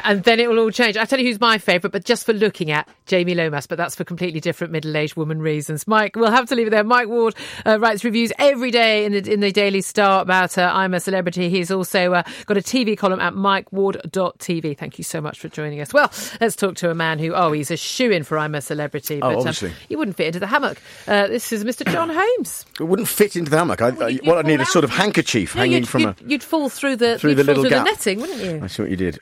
And then it will all change. I'll tell you who's my favourite, but just for looking at, Jamie Lomas, but that's for completely different middle-aged woman reasons. Mike, we'll have to leave it there. Mike Ward writes reviews every day in the Daily Star about I'm a Celebrity. He's also got a TV column at mikeward.tv. Thank you so much for joining us. Well, let's talk to a man who, he's a shoo-in for I'm a Celebrity. But obviously. He wouldn't fit into the hammock. This is Mr. John Holmes. It wouldn't fit into the hammock. I'd need a sort of handkerchief hanging from You'd fall through the little gap. The netting, wouldn't you? I see what you did.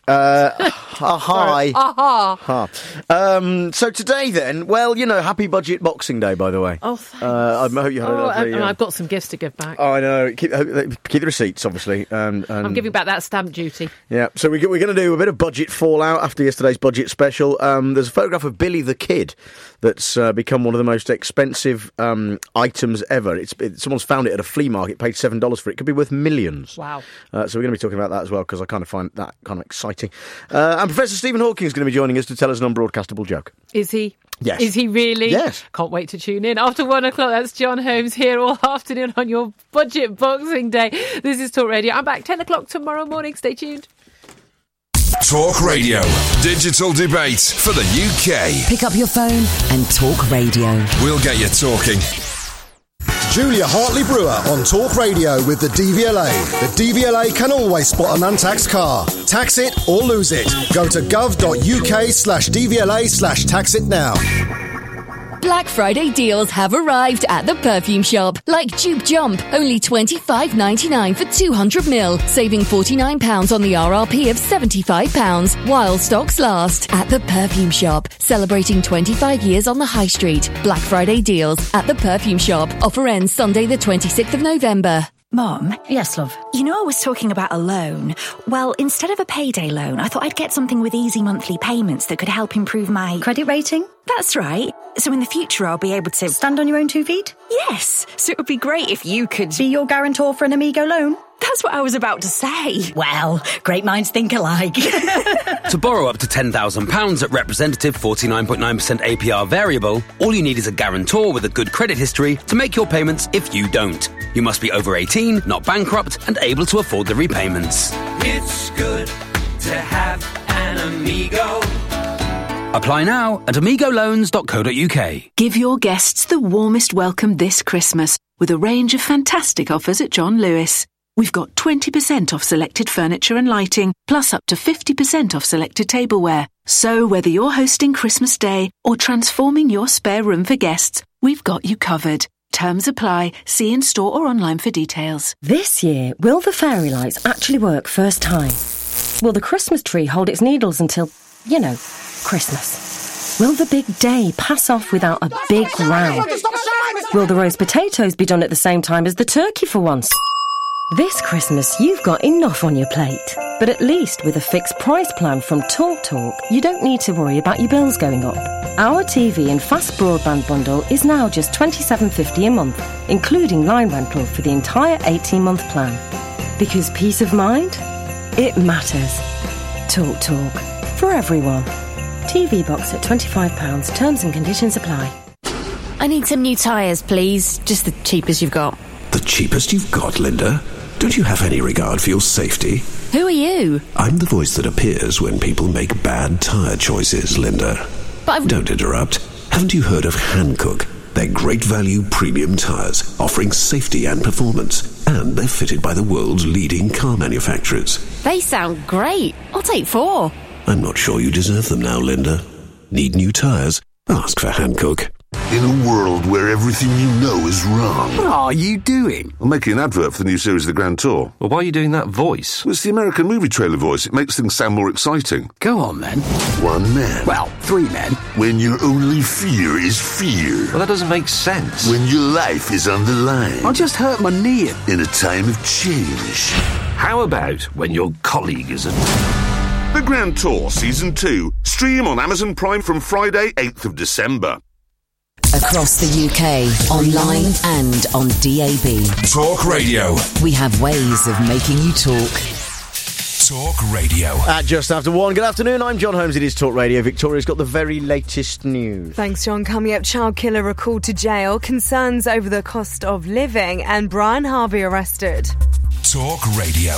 Hi. Aha. So today then, happy Budget Boxing Day, by the way. Oh, thanks. I hope you had a lovely... I've got some gifts to give back. I know. Keep the receipts, obviously. I'm giving back that stamp duty. Yeah, so we're going to do a bit of budget fallout after yesterday's budget special. There's a photograph of Billy the Kid that's become one of the most expensive items ever. Someone's found it at a flea market, paid $7 for it. Could be worth millions. Wow. So we're going to be talking about that as well, because I kind of find that kind of exciting. And Professor Stephen Hawking is going to be joining us to tell us an unbroadcastable joke. Is he? Yes. Is he really? Yes. Can't wait to tune in. After 1 o'clock, that's John Holmes here all afternoon on your Budget Boxing Day. This is Talk Radio. I'm back 10 o'clock tomorrow morning. Stay tuned. Talk Radio. Digital debate for the UK. Pick up your phone and Talk Radio. We'll get you talking. Julia Hartley-Brewer on Talk Radio with the DVLA. The DVLA can always spot an untaxed car. Tax it or lose it. Go to gov.uk/DVLA/tax it now. Black Friday deals have arrived at the perfume shop. Like Dupe Jump, only $25.99 for 200ml, saving £49 on the RRP of £75, while stocks last. At the perfume shop, celebrating 25 years on the high street. Black Friday deals at the perfume shop. Offer ends Sunday the 26th of November. Mom? Yes, love? You know I was talking about a loan. Well, instead of a payday loan, I thought I'd get something with easy monthly payments that could help improve my... Credit rating? That's right. So in the future I'll be able to... Stand on your own 2 feet? Yes. So it would be great if you could... Be your guarantor for an Amigo loan? That's what I was about to say. Well, great minds think alike. To borrow up to £10,000 at representative 49.9% APR variable, all you need is a guarantor with a good credit history to make your payments if you don't. You must be over 18, not bankrupt, and able to afford the repayments. It's good to have an Amigo. Apply now at amigoloans.co.uk. Give your guests the warmest welcome this Christmas with a range of fantastic offers at John Lewis. We've got 20% off selected furniture and lighting, plus up to 50% off selected tableware. So whether you're hosting Christmas Day or transforming your spare room for guests, we've got you covered. Terms apply. See in store or online for details. This year, will the fairy lights actually work first time? Will the Christmas tree hold its needles until, Christmas? Will the big day pass off without a big row? Will the roast potatoes be done at the same time as the turkey for once? This Christmas, you've got enough on your plate. But at least with a fixed price plan from TalkTalk, you don't need to worry about your bills going up. Our TV and fast broadband bundle is now just $27.50 a month, including line rental for the entire 18-month plan. Because peace of mind? It matters. TalkTalk. For everyone. TV box at £25. Terms and conditions apply. I need some new tyres, please. Just the cheapest you've got. The cheapest you've got, Linda? Don't you have any regard for your safety? Who are you? I'm the voice that appears when people make bad tyre choices, Linda. But Don't interrupt. Haven't you heard of Hankook? They're great value premium tyres, offering safety and performance. And they're fitted by the world's leading car manufacturers. They sound great. I'll take 4. I'm not sure you deserve them now, Linda. Need new tyres? Ask for Hankook. In a world where everything you know is wrong. What are you doing? I'm making an advert for the new series The Grand Tour. Well, why are you doing that voice? Well, it's the American movie trailer voice. It makes things sound more exciting. Go on, then. 1 man. Well, 3 men. When your only fear is fear. Well, that doesn't make sense. When your life is on the line. I just hurt my knee. In a time of change. How about when your colleague is The Grand Tour Season 2. Stream on Amazon Prime from Friday, 8th of December. Across the UK, online and on DAB. Talk Radio. We have ways of making you talk. Talk Radio. At just after 1. Good afternoon, I'm John Holmes. It is Talk Radio. Victoria's got the very latest news. Thanks, John. Coming up, child killer recalled to jail, concerns over the cost of living, and Brian Harvey arrested. Talk Radio.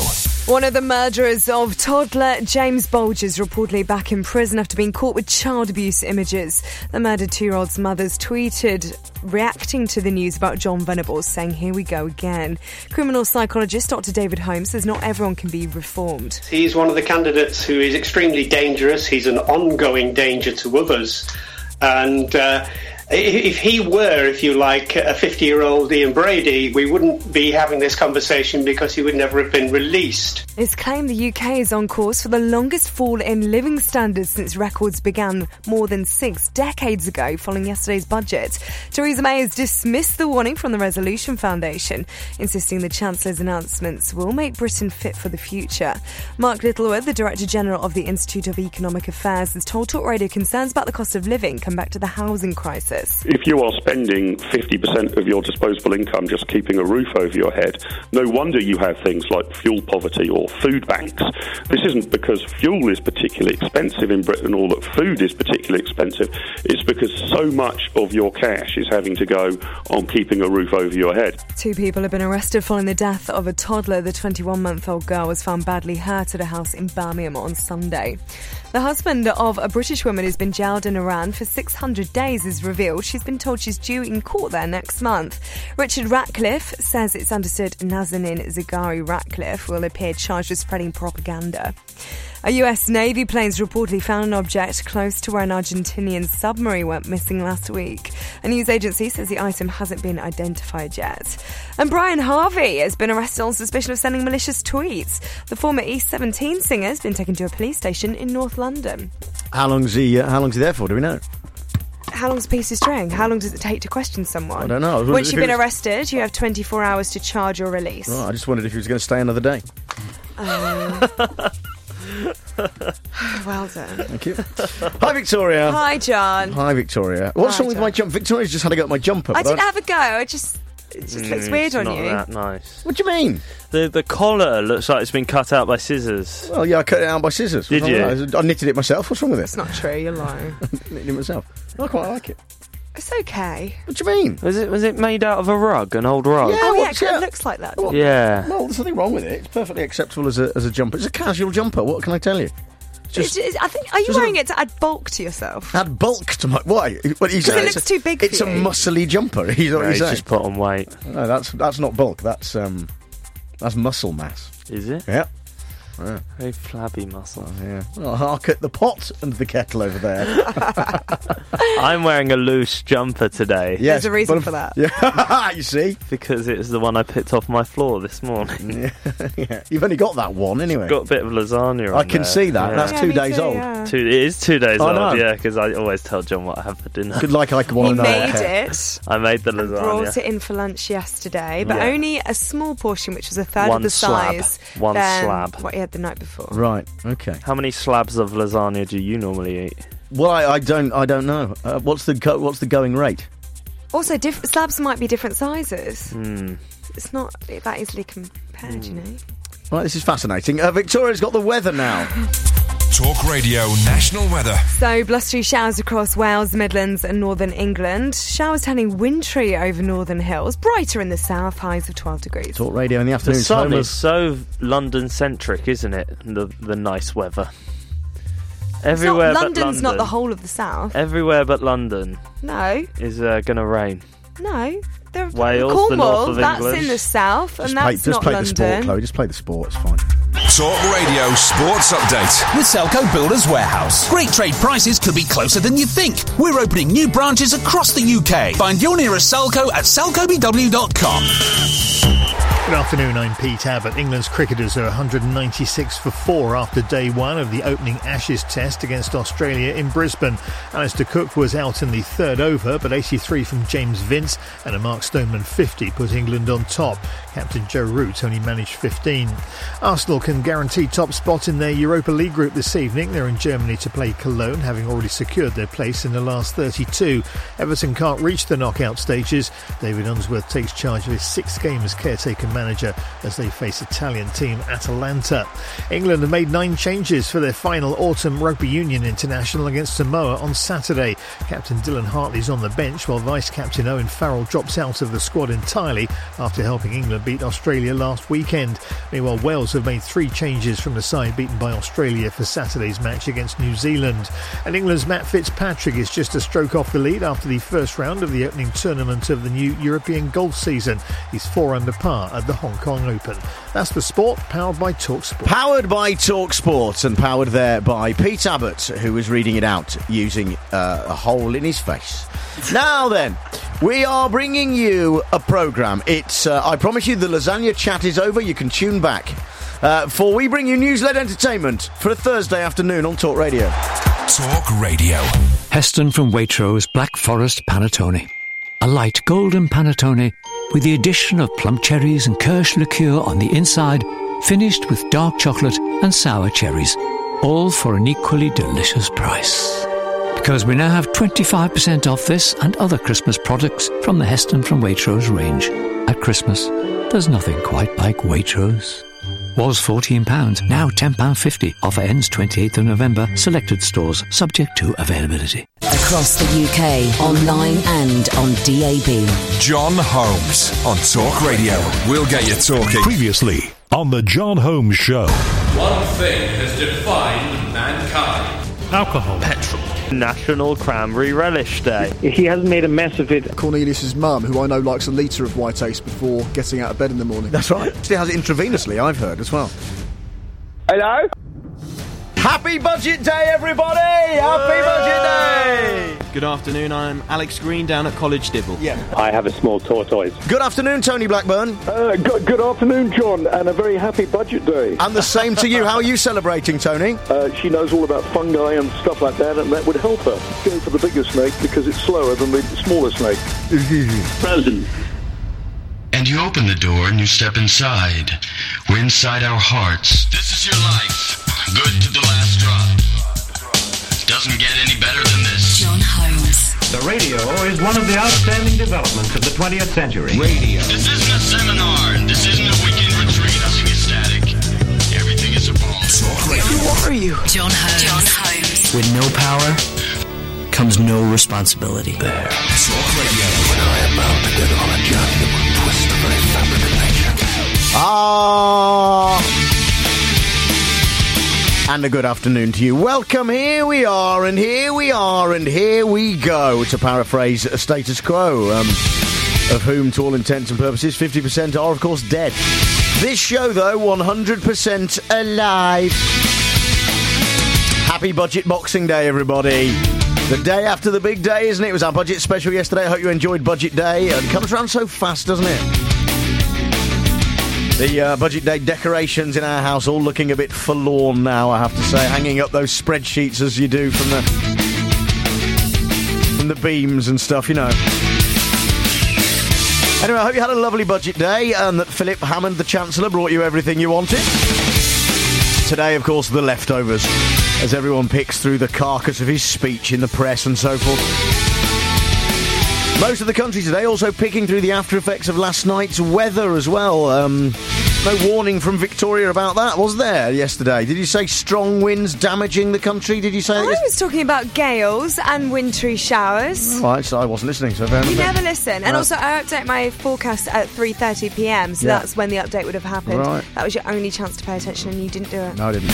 One of the murderers of toddler James Bulger is reportedly back in prison after being caught with child abuse images. The murdered 2-year-old's mother's tweeted reacting to the news about John Venables, saying, "Here we go again." Criminal psychologist Dr. David Holmes says not everyone can be reformed. He's one of the candidates who is extremely dangerous. He's an ongoing danger to others. And if he were, if you like, a 50-year-old Ian Brady, we wouldn't be having this conversation because he would never have been released. It's claimed the UK is on course for the longest fall in living standards since records began more than 6 decades ago following yesterday's budget. Theresa May has dismissed the warning from the Resolution Foundation, insisting the Chancellor's announcements will make Britain fit for the future. Mark Littlewood, the Director General of the Institute of Economic Affairs, has told Talk Radio concerns about the cost of living come back to the housing crisis. If you are spending 50% of your disposable income just keeping a roof over your head, no wonder you have things like fuel poverty or food banks. This isn't because fuel is particularly expensive in Britain or that food is particularly expensive. It's because so much of your cash is having to go on keeping a roof over your head. 2 people have been arrested following the death of a toddler. The 21-month-old girl was found badly hurt at a house in Birmingham on Sunday. The husband of a British woman who's been jailed in Iran for 600 days is revealed. She's been told she's due in court there next month. Richard Ratcliffe says it's understood Nazanin Zaghari Ratcliffe will appear charged with spreading propaganda. A US Navy plane's reportedly found an object close to where an Argentinian submarine went missing last week. A news agency says the item hasn't been identified yet. And Brian Harvey has been arrested on suspicion of sending malicious tweets. The former East 17 singer has been taken to a police station in North London. How long's he there for? Do we know? How long's a piece of string? How long does it take to question someone? I don't know. Once you've been arrested, you have 24 hours to charge or release. Oh, I just wondered if he was going to stay another day. Well done. Thank you. Hi, Victoria. Hi, John. Hi, Victoria. What's Hi, wrong with John. my jumper? Victoria's just had to go at my jumper. I didn't have a go. It just looks weird on you. Not that nice. What do you mean? The collar looks like it's been cut out by scissors. Well, yeah, I cut it out by scissors. Did you? I knitted it myself. What's wrong with it? It's not true. You're lying. I knitted it myself. I quite like it. It's okay. What do you mean? Was it made out of a rug, an old rug? Yeah, it looks like that. Well, yeah. Well, there's nothing wrong with it. It's perfectly acceptable as a jumper. It's a casual jumper. What can I tell you? I think. Are you wearing it to add bulk to yourself? Add bulk to my... Why? What Because it looks too big for It's a you. muscly jumper. He's just put on weight. No, that's not bulk. That's muscle mass. Is it? Yeah. Yeah. Very flabby muscle. Oh, yeah. Well, hark at the pot and the kettle over there. I'm wearing a loose jumper today. There's a reason for that. Yeah, you see? Because it was the one I picked off my floor this morning. Yeah. You've only got that one anyway. Got a bit of lasagna on I can there. see that. Yeah. That's 2 days too, old. yeah. It is 2 days I know. old, yeah, because I always tell John what I have for dinner. Good like I want He to know. made Okay. it. I made the lasagna. Brought it in for lunch yesterday, but Yeah. only a small portion, which was a third One of the slab. size One than slab. what he had the night before. Right. Okay. How many slabs of lasagna do you normally eat? Well, I don't know. What's the going rate? Also, slabs might be different sizes. Hmm. It's not that easily compared, you know. Right, this is fascinating. Victoria's got the weather now. Talk Radio National Weather. So, blustery showers across Wales, Midlands and northern England. Showers turning wintry over northern hills. Brighter in the south, highs of 12 degrees. Talk Radio in the afternoon. The sun is so London-centric, isn't it? The nice weather. Everywhere but London's London. not the whole of the south. Everywhere but London No. is going to rain. No. Wales, Cornwall, the north of that's England. in the south, and that's Just not play London. the sport, Chloe. Just play the sport. It's fine. Talk Radio Sports Update. With Selco Builders Warehouse. Great trade prices could be closer than you think. We're opening new branches across the UK. Find your nearest Selco at selcobw.com. Good afternoon, I'm Pete Abbott. England's cricketers are 196 for 4 after day one of the opening Ashes test against Australia in Brisbane. Alistair Cook was out in the third over, but 83 from James Vince and a Mark Stoneman 50 put England on top. Captain Joe Root only managed 15. Arsenal can guarantee top spot in their Europa League group this evening. They're in Germany to play Cologne, having already secured their place in the last 32. Everton can't reach the knockout stages. David Unsworth takes charge of his 6th game as caretaker manager as they face Italian team Atalanta. England have made 9 changes for their final autumn rugby union international against Samoa on Saturday. Captain Dylan Hartley's on the bench while vice-captain Owen Farrell drops out of the squad entirely after helping England beat Australia last weekend. Meanwhile, Wales have made 3 changes from the side beaten by Australia for Saturday's match against New Zealand. And England's Matt Fitzpatrick is just a stroke off the lead after the first round of the opening tournament of the new European golf season. He's 4 under par at the Hong Kong Open. That's the sport, powered by TalkSport. Powered by TalkSport and powered there by Pete Abbott, who was reading it out using a hole in his face. Now then, we are bringing you a programme. It's, I promise you, the lasagna chat is over. You can tune back. For we bring you news-led entertainment for a Thursday afternoon on Talk Radio. Talk Radio. Heston from Waitrose Black Forest Panettone. A light golden panettone with the addition of plum cherries and kirsch liqueur on the inside, finished with dark chocolate and sour cherries, all for an equally delicious price. Because we now have 25% off this and other Christmas products from the Heston from Waitrose range. At Christmas, there's nothing quite like Waitrose. Was £14, now £10.50. Offer ends 28th of November. Selected stores, subject to availability. Across the UK, online and on DAB. John Holmes on Talk Radio. We'll get you talking. Previously on the John Holmes Show. One thing has defined mankind. Alcohol. Petrol. National Cranberry Relish Day. He hasn't made a mess of it. Cornelius's mum, who I know likes a litre of White Ace before getting out of bed in the morning. That's right. She has it intravenously, I've heard as well. Hello? Happy Budget Day, everybody! Happy Budget Day! Good afternoon, I'm Alex Green down at College Dibble. Yeah. I have a small tortoise. Good afternoon, Tony Blackburn. Good afternoon, John, and a very happy Budget Day. And the same to you. How are you celebrating, Tony? She knows all about fungi and stuff like that, and that would help her. Go for the bigger snake because it's slower than the smaller snake. Present. And you open the door and you step inside. We're inside our hearts. This is your life. Good to the last drop. Doesn't get any better than this. John Holmes. The radio is one of the outstanding developments of the 20th century. Radio. This isn't a seminar, and this isn't a weekend retreat. Nothing is static. Everything is evolving. Talk Radio. Who are you? John Holmes. John Holmes. With no power comes no responsibility. There. Talk Radio. When I am bound to get on a journey that will twist the very fabric of nature. And a good afternoon to you. Welcome, here we are, and here we are, and here we go, to paraphrase a Status Quo, of whom, to all intents and purposes, 50% are, of course, dead. This show, though, 100% alive. Happy Budget Boxing Day, everybody. The day after the big day, isn't it? It was our budget special yesterday. I hope you enjoyed Budget Day. It comes around so fast, doesn't it? The Budget Day decorations in our house all looking a bit forlorn now, I have to say. Hanging up those spreadsheets as you do from the beams and stuff, you know. Anyway, I hope you had a lovely Budget Day and that Philip Hammond, the Chancellor, brought you everything you wanted. Today, of course, the leftovers, as everyone picks through the carcass of his speech in the press and so forth. Most of the country today also picking through the after effects of last night's weather as well. No warning from Victoria about that, was there, yesterday? Did you say strong winds damaging the country? Did you say I was talking about gales and wintry showers. Right, so I wasn't listening, so fair enough. You never listen. And also, I update my forecast at 3:30 p.m, so that's when the update would have happened. Right. That was your only chance to pay attention, and you didn't do it. No, I didn't.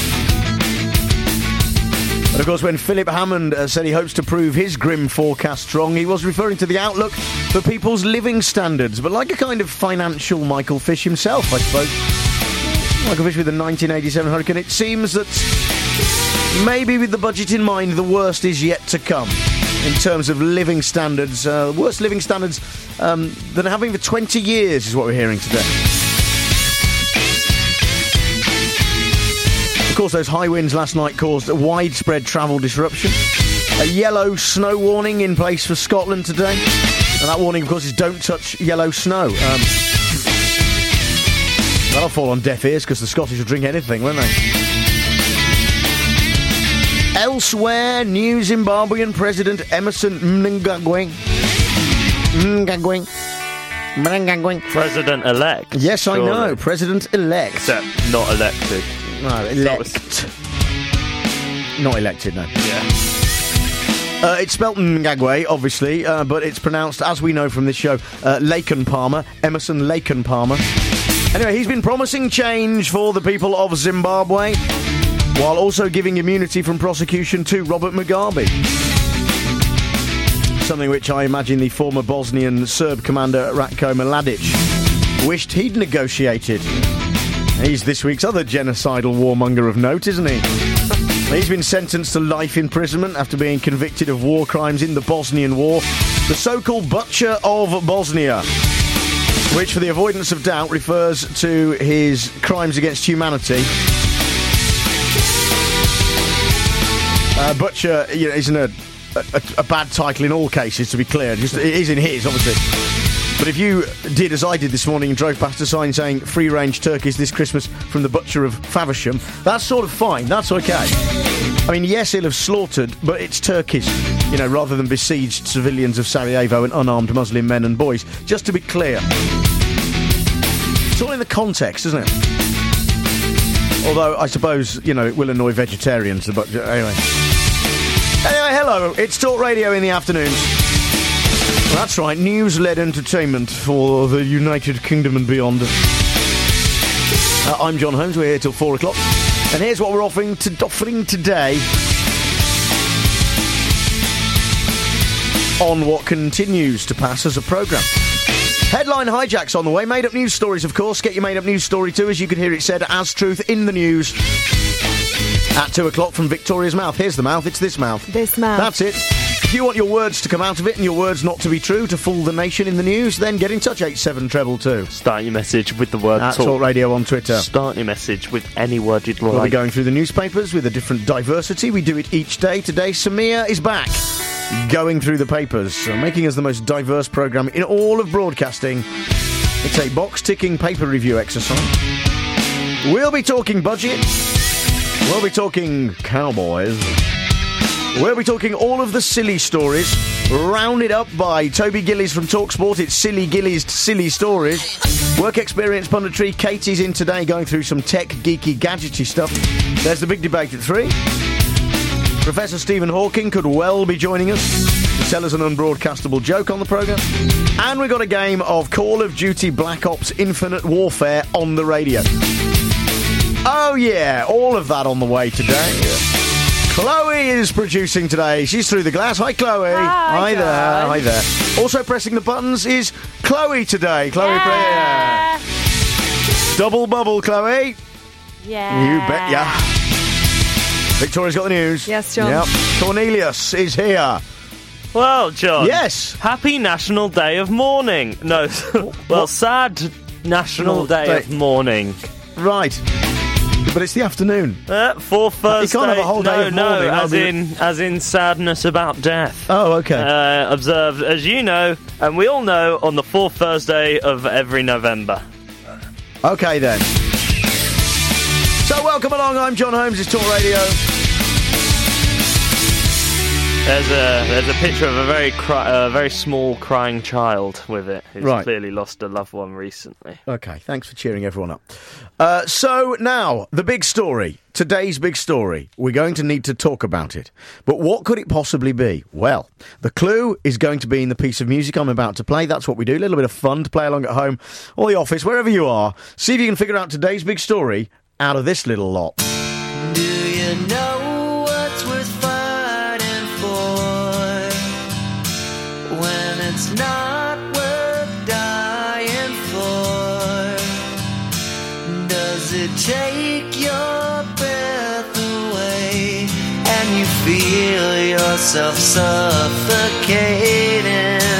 And of course, when Philip Hammond said he hopes to prove his grim forecast wrong, he was referring to the outlook for people's living standards, but like a kind of financial Michael Fish himself, I suppose. Michael Fish with the 1987 hurricane. It seems that maybe with the budget in mind, the worst is yet to come in terms of living standards. Worst living standards than having for 20 years is what we're hearing today. Of course, those high winds last night caused a widespread travel disruption. A yellow snow warning in place for Scotland today. And that warning, of course, is don't touch yellow snow. That'll fall on deaf ears because the Scottish will drink anything, won't they? Elsewhere, new Zimbabwean President Emerson Mnangagwa President-elect. Yes, I surely. know. President-elect. Except not elected. No, elect. Not elected, no. Yeah. It's spelt Mnangagwa, obviously, but it's pronounced, as we know from this show, Laken Palmer. Emerson Laken Palmer. Anyway, he's been promising change for the people of Zimbabwe, while also giving immunity from prosecution to Robert Mugabe. Something which I imagine the former Bosnian Serb commander Ratko Mladic wished he'd negotiated. He's this week's other genocidal warmonger of note, isn't he? He's been sentenced to life imprisonment after being convicted of war crimes in the Bosnian War, the so-called Butcher of Bosnia, which, for the avoidance of doubt, refers to his crimes against humanity. Butcher, isn't a bad title in all cases, to be clear. Just, it is in his, obviously. But if you did as I did this morning and drove past a sign saying free-range turkeys this Christmas from the Butcher of Faversham, that's sort of fine. That's okay. I mean, yes, he'll have slaughtered, but it's turkeys, rather than besieged civilians of Sarajevo and unarmed Muslim men and boys. Just to be clear. It's all in the context, isn't it? Although, I suppose, it will annoy vegetarians, the Butcher. Anyway, hello. It's Talk Radio in the afternoons. That's right, news-led entertainment for the United Kingdom and beyond. I'm John Holmes, we're here till 4 o'clock. And here's what we're offering today on what continues to pass as a programme. Headline hijacks on the way. Made-up news stories, of course. Get your made-up news story too, as you can hear it said as truth in the news at 2 o'clock from Victoria's mouth. Here's the mouth, it's this mouth. This mouth. That's it. If you want your words to come out of it and your words not to be true, to fool the nation in the news, then get in touch, 87222. Start your message with the word Talk. Talk Radio on Twitter. Start your message with any word you'd like. We'll be going through the newspapers with a different diversity. We do it each day. Today, Samir is back, going through the papers, making us the most diverse programme in all of broadcasting. It's a box-ticking paper review exercise. We'll be talking budget. We'll be talking cowboys. We'll be talking all of the silly stories, rounded up by Toby Gillies from TalkSport. It's Silly Gillies' Silly Stories. Work experience punditry. Katie's in today going through some tech, geeky, gadgety stuff. There's the big debate at 3. Professor Stephen Hawking could well be joining us to tell us an unbroadcastable joke on the programme. And we've got a game of Call of Duty Black Ops Infinite Warfare on the radio. Oh yeah, all of that on the way today. Chloe is producing today. She's through the glass. Hi, Chloe. Hi there. Hi there. Also pressing the buttons is Chloe today. Chloe, yeah. Double bubble, Chloe. Yeah. You bet ya. Victoria's got the news. Yes, John. Yep. Cornelius is here. Well, John. Yes. Happy National Day of Mourning. No, well, sad National Day of Mourning. Right. But it's the afternoon. For Thursday. You can't have a whole day of mourning. As in sadness about death. Oh, okay. Observed, as you know, and we all know, on the 4th Thursday of every November. Okay, then. So, welcome along. I'm John Holmes. It's Talk Radio. There's a picture of a very small crying child with it, who's clearly lost a loved one recently. Okay, thanks for cheering everyone up. So now, the big story. Today's big story. We're going to need to talk about it. But what could it possibly be? Well, the clue is going to be in the piece of music I'm about to play. That's what we do. A little bit of fun to play along at home or the office, wherever you are. See if you can figure out today's big story out of this little lot. Do you know what's worth fighting for when it's not worth dying for? Does it take your breath away and you feel yourself suffocating?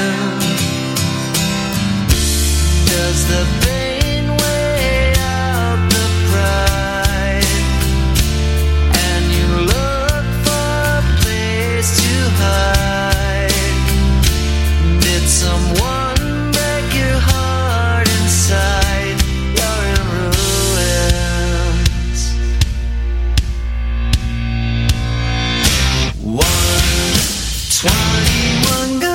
Does the pain weigh out the pride and you look for a place to hide? Did someone break your heart inside? You're in ruins. 121 guns.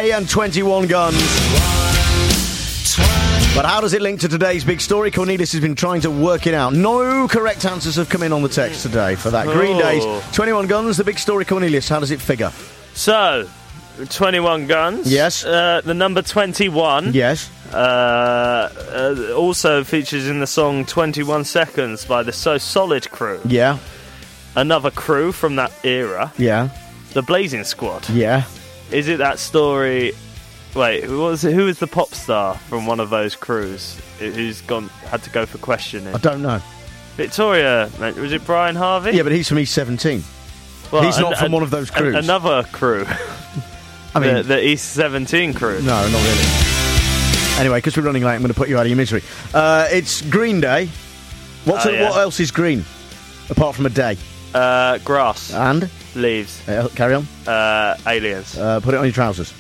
Day and 21 Guns. But how does it link to today's big story? Cornelius has been trying to work it out. No correct answers have come in on the text today for that. Green Day's 21 Guns, the big story. Cornelius, how does it figure? So, 21 Guns. Yes. The number 21. Yes. Also features in the song 21 Seconds by the So Solid crew. Yeah. Another crew from that era. Yeah. The Blazing Squad. Yeah. Is it that story... Wait, who was the pop star from one of those crews who's had to go for questioning? I don't know. Victoria, was it Brian Harvey? Yeah, but he's from East 17. Well, he's not from one of those crews. Another crew. I mean, the East 17 crew. No, not really. Anyway, because we're running late, I'm going to put you out of your misery. It's Green Day. What else is green apart from a day? Grass and leaves. Carry on. Aliens. Put it on your trousers.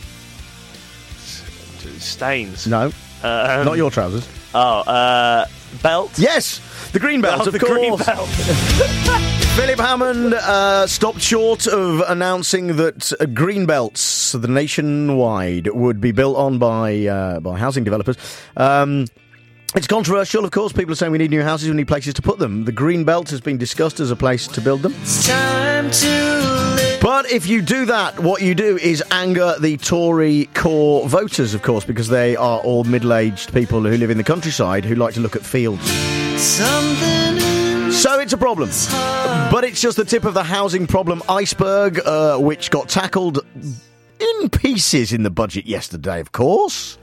Stains. No, not your trousers. Belt. Yes, the green belt. Of course. Green belt. Philip Hammond stopped short of announcing that green belts, the nationwide, would be built on by housing developers. It's controversial, of course. People are saying we need new houses, we need places to put them. The green belt has been discussed as a place to build them. It's time to live. But if you do that, what you do is anger the Tory core voters, of course, because they are all middle-aged people who live in the countryside who like to look at fields. So it's a problem. But it's just the tip of the housing problem iceberg, which got tackled in pieces in the budget yesterday, of course.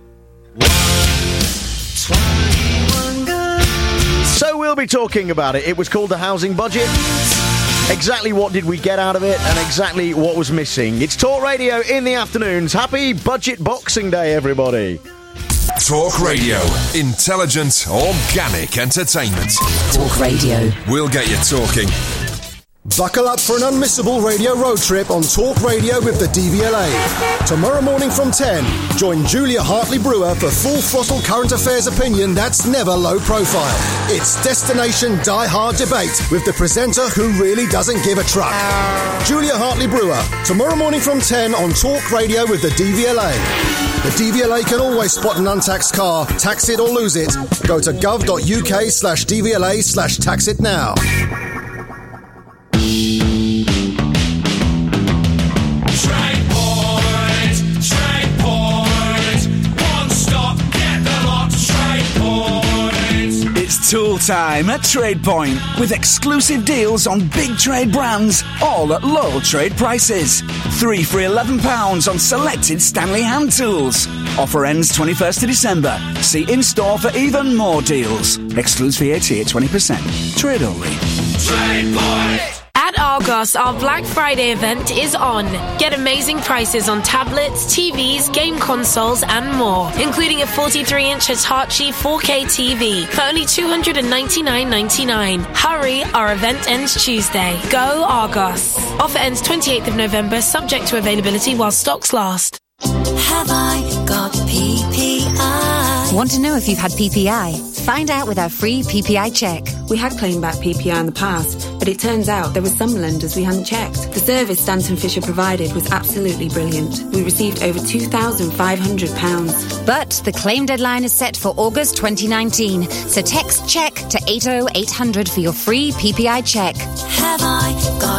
So we'll be talking about it. It was called the housing budget. Exactly what did we get out of it and exactly what was missing. It's Talk Radio in the afternoons. Happy Budget Boxing Day, everybody. Talk Radio. Intelligent, organic entertainment. Talk Radio. We'll get you talking. Buckle up for an unmissable radio road trip on Talk Radio with the DVLA. Tomorrow morning from 10, join Julia Hartley-Brewer for full throttle current affairs opinion that's never low profile. It's Destination Die Hard Debate with the presenter who really doesn't give a truck. Julia Hartley-Brewer, tomorrow morning from 10 on Talk Radio with the DVLA. The DVLA can always spot an untaxed car, tax it or lose it. Go to gov.uk/DVLA/tax it now. It's tool time at Trade Point with exclusive deals on big trade brands, all at low trade prices. 3 for £11 on selected Stanley hand tools. Offer ends 21st of December. See in-store for even more deals. Excludes VAT at 20%. Trade only. Trade Point! At Argos, our Black Friday event is on. Get amazing prices on tablets, TVs, game consoles and more, including a 43-inch Hitachi 4K TV for only $299.99. Hurry, our event ends Tuesday. Go Argos. Offer ends 28th of November, subject to availability while stocks last. Have I got PPI? Want to know if you've had PPI? Find out with our free PPI check. We had claimed back PPI in the past, but it turns out there were some lenders we hadn't checked. The service Stanton Fisher provided was absolutely brilliant. We received over £2,500. But the claim deadline is set for August 2019, so text check to 80800 for your free PPI check. Have I got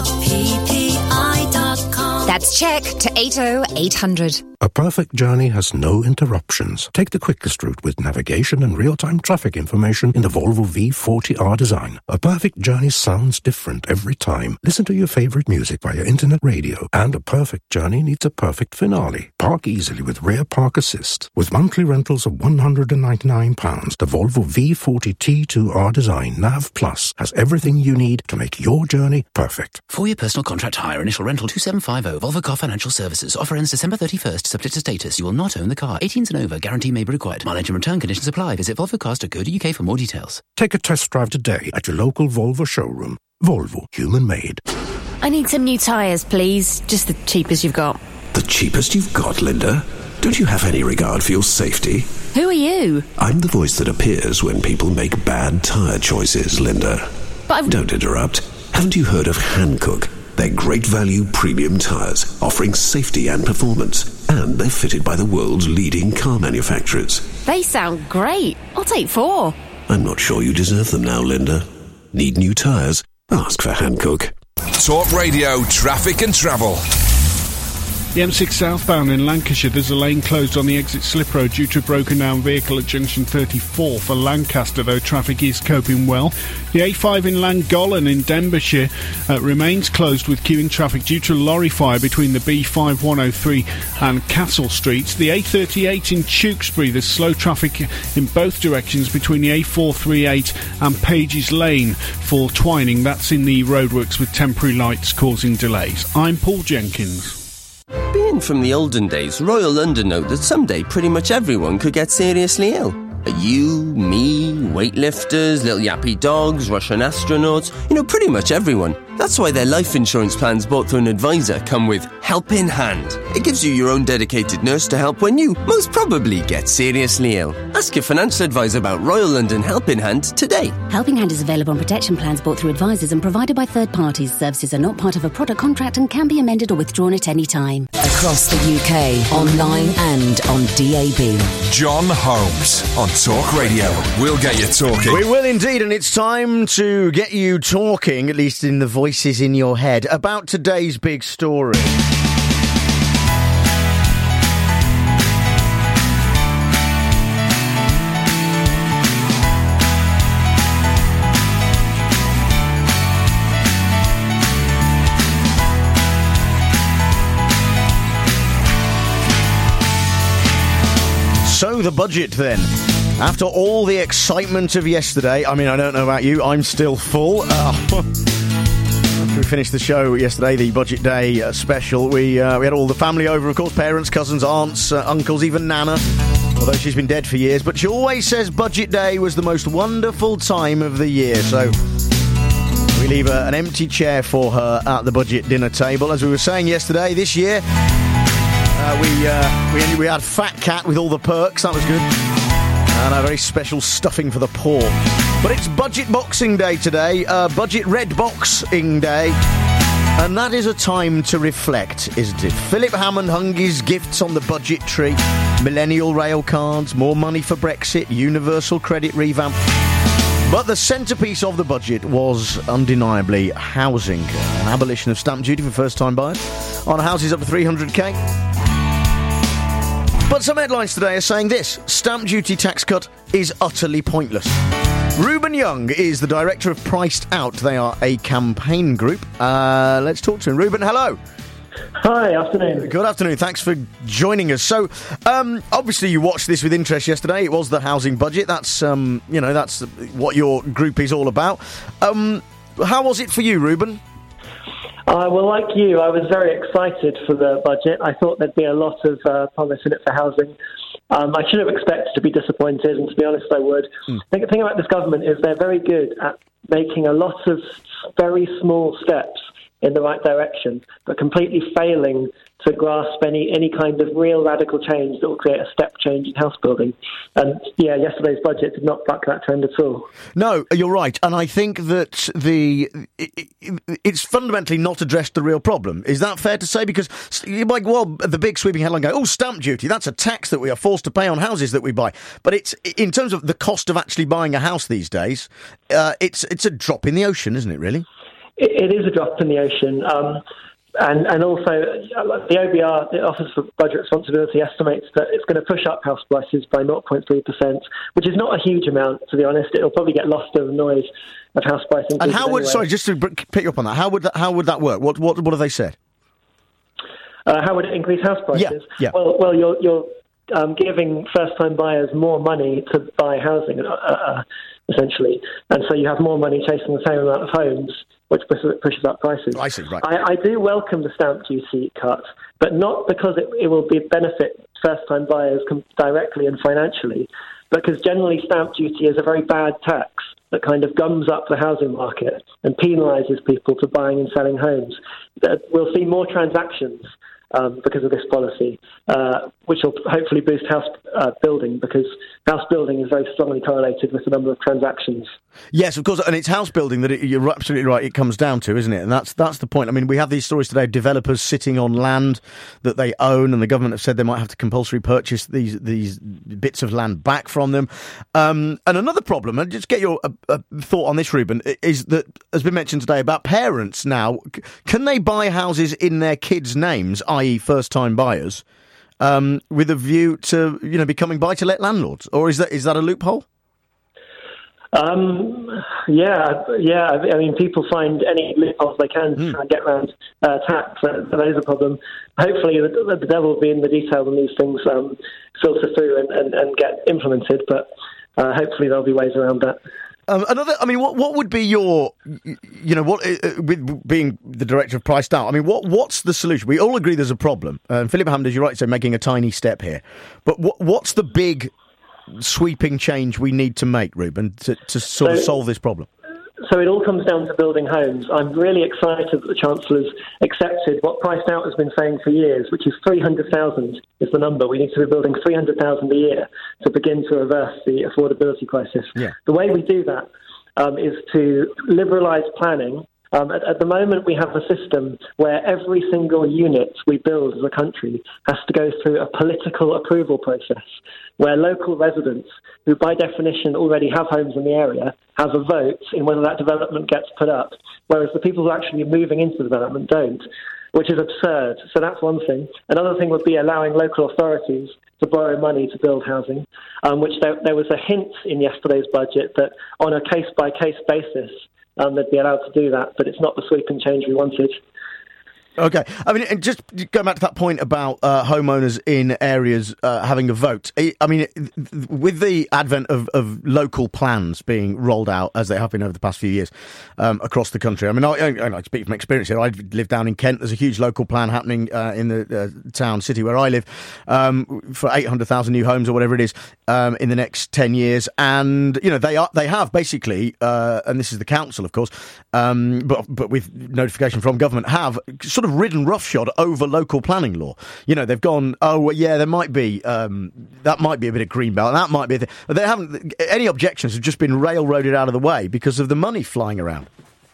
PPI.com? That's check to 80800. A perfect journey has no interruptions. Take the quickest route with navigation and real-time traffic information in the Volvo V40R design. A perfect journey sounds different every time. Listen to your favorite music via internet radio. And a perfect journey needs a perfect finale. Park easily with rear park assist. With monthly rentals of £199, the Volvo V40 T2R design Nav Plus has everything you need to make your journey perfect. 4-year personal contract hire. Initial rental 2750. Volvo Car Financial Services. Offer ends December 31st. Subject to status. You will not own the car. 18s and over. Guarantee may be required. Mileage and return conditions apply. Visit volvocars.co.uk for more details. Take a test drive today at your local Volvo showroom. Volvo, human made. I need some new tyres, please. Just the cheapest you've got. The cheapest you've got, Linda? Don't you have any regard for your safety? Who are you? I'm the voice that appears when people make bad tyre choices, Linda. But Don't interrupt. Haven't you heard of Hankook? They're great value premium tyres, offering safety and performance. and they're fitted by the world's leading car manufacturers. They sound great. I'll take 4. I'm not sure you deserve them now, Linda. Need new tyres? Ask for Hankook. Talk Radio Traffic and Travel. The M6 southbound in Lancashire, there's a lane closed on the exit slip road due to a broken down vehicle at junction 34 for Lancaster, though traffic is coping well. The A5 in Llangollen in Denbighshire remains closed with queuing traffic due to a lorry fire between the B5103 and Castle Streets. The A38 in Tewkesbury, there's slow traffic in both directions between the A438 and Pages Lane for Twining. That's in the roadworks with temporary lights causing delays. I'm Paul Jenkins. Being from the olden days, Royal London know that someday pretty much everyone could get seriously ill. You, me, weightlifters, little yappy dogs, Russian astronauts, pretty much everyone. That's why their life insurance plans bought through an advisor come with Help in Hand. It gives you your own dedicated nurse to help when you most probably get seriously ill. Ask your financial advisor about Royal London Help in Hand today. Helping Hand is available on protection plans bought through advisors and provided by third parties. Services are not part of a product contract and can be amended or withdrawn at any time. Across the UK, online and on DAB. John Holmes on Talk Radio. We'll get you talking. We will indeed, and it's time to get you talking, at least in the voices in your head, about today's big story. So the budget then. After all the excitement of yesterday, I don't know about you, I'm still full. After we finished the show yesterday, the Budget Day special, we had all the family over, of course, parents, cousins, aunts, uncles, even Nana, although she's been dead for years. But she always says Budget Day was the most wonderful time of the year, so we leave an empty chair for her at the budget dinner table. As we were saying yesterday, this year, we had Fat Cat with all the perks, that was good. And a very special stuffing for the poor. But it's Budget Boxing Day today, Budget Red Boxing Day. And that is a time to reflect, isn't it? Philip Hammond hung his gifts on the budget tree. Millennial rail cards, more money for Brexit, universal credit revamp. But the centrepiece of the budget was undeniably housing. An abolition of stamp duty for first-time buyers on houses up to 300k. But some headlines today are saying this: stamp duty tax cut is utterly pointless. Reuben Young is the director of Priced Out. They are a campaign group. Let's talk to him. Reuben, hello. Hi, afternoon. Good afternoon. Thanks for joining us. So, obviously you watched this with interest yesterday. It was the housing budget. That's, that's what your group is all about. How was it for you, Reuben? Well, like you, I was very excited for the budget. I thought there'd be a lot of promise in it for housing. I should have expected to be disappointed, and to be honest, I would. The thing about this government is they're very good at making a lot of very small steps in the right direction, but completely failing to grasp any kind of real radical change that will create a step change in house building. And yesterday's budget did not buck that trend at all. No, you're right. And I think that it's fundamentally not addressed the real problem. Is that fair to say? Because the big sweeping headline go, stamp duty, that's a tax that we are forced to pay on houses that we buy. But it's in terms of the cost of actually buying a house these days, it's a drop in the ocean, isn't it, really? It is a drop in the ocean. And also, the OBR, the Office for Budget Responsibility, estimates that it's going to push up house prices by 0.3%, which is not a huge amount, to be honest. It'll probably get lost in the noise of house price increases. And how would, anyway. Sorry, just to pick you up on that, how would that work? What have they said? How would it increase house prices? Yeah. Well, you're giving first-time buyers more money to buy housing, essentially. And so you have more money chasing the same amount of homes, which pushes up prices. I see, right. I do welcome the stamp duty cut, but not because it will benefit first-time buyers directly and financially, but because generally stamp duty is a very bad tax that kind of gums up the housing market and penalises people for buying and selling homes. We'll see more transactions because of this policy, which will hopefully boost house building, because house building is very strongly correlated with the number of transactions. Yes, of course, and it's house building that you're absolutely right, it comes down to, isn't it? And that's the point. I mean, we have these stories today of developers sitting on land that they own, and the government have said they might have to compulsory purchase these bits of land back from them. And another problem, and just get your thought on this, Ruben, is that, has been mentioned today, about parents now. Can they buy houses in their kids' names, i.e. first-time buyers, with a view to, becoming buy-to-let landlords? Or is that a loophole? Yeah. I mean, people find any loopholes they can to try and get around tax. That is a problem. Hopefully, the devil will be in the detail when these things filter through and get implemented. But hopefully, there'll be ways around that. What would be your, with being the director of Priced Out, what's the solution? We all agree there's a problem. Philip Hammond, as you're right to say, making a tiny step here. But what's the big sweeping change we need to make, Ruben, to sort of solve this problem? So it all comes down to building homes. I'm really excited that the Chancellor's accepted what Priced Out has been saying for years, which is 300,000 is the number. We need to be building 300,000 a year to begin to reverse the affordability crisis. Yeah. The way we do that is to liberalise planning. At the moment, we have a system where every single unit we build as a country has to go through a political approval process, where local residents, who by definition already have homes in the area, have a vote in whether that development gets put up, whereas the people who are actually moving into the development don't, which is absurd. So that's one thing. Another thing would be allowing local authorities to borrow money to build housing, which there was a hint in yesterday's budget that on a case-by-case basis, they'd be allowed to do that, but it's not the sweeping change we wanted. Okay. And just going back to that point about homeowners in areas having a vote, with the advent of local plans being rolled out, as they have been over the past few years across the country, I speak from experience here. I live down in Kent. There's a huge local plan happening in the city where I live for 800,000 new homes or whatever it is in the next 10 years. And, they have basically, and this is the council, of course, but with notification from government, have sort of ridden roughshod over local planning law. They've gone, there might be, that might be a bit of greenbelt, that might be, they haven't, any objections have just been railroaded out of the way because of the money flying around.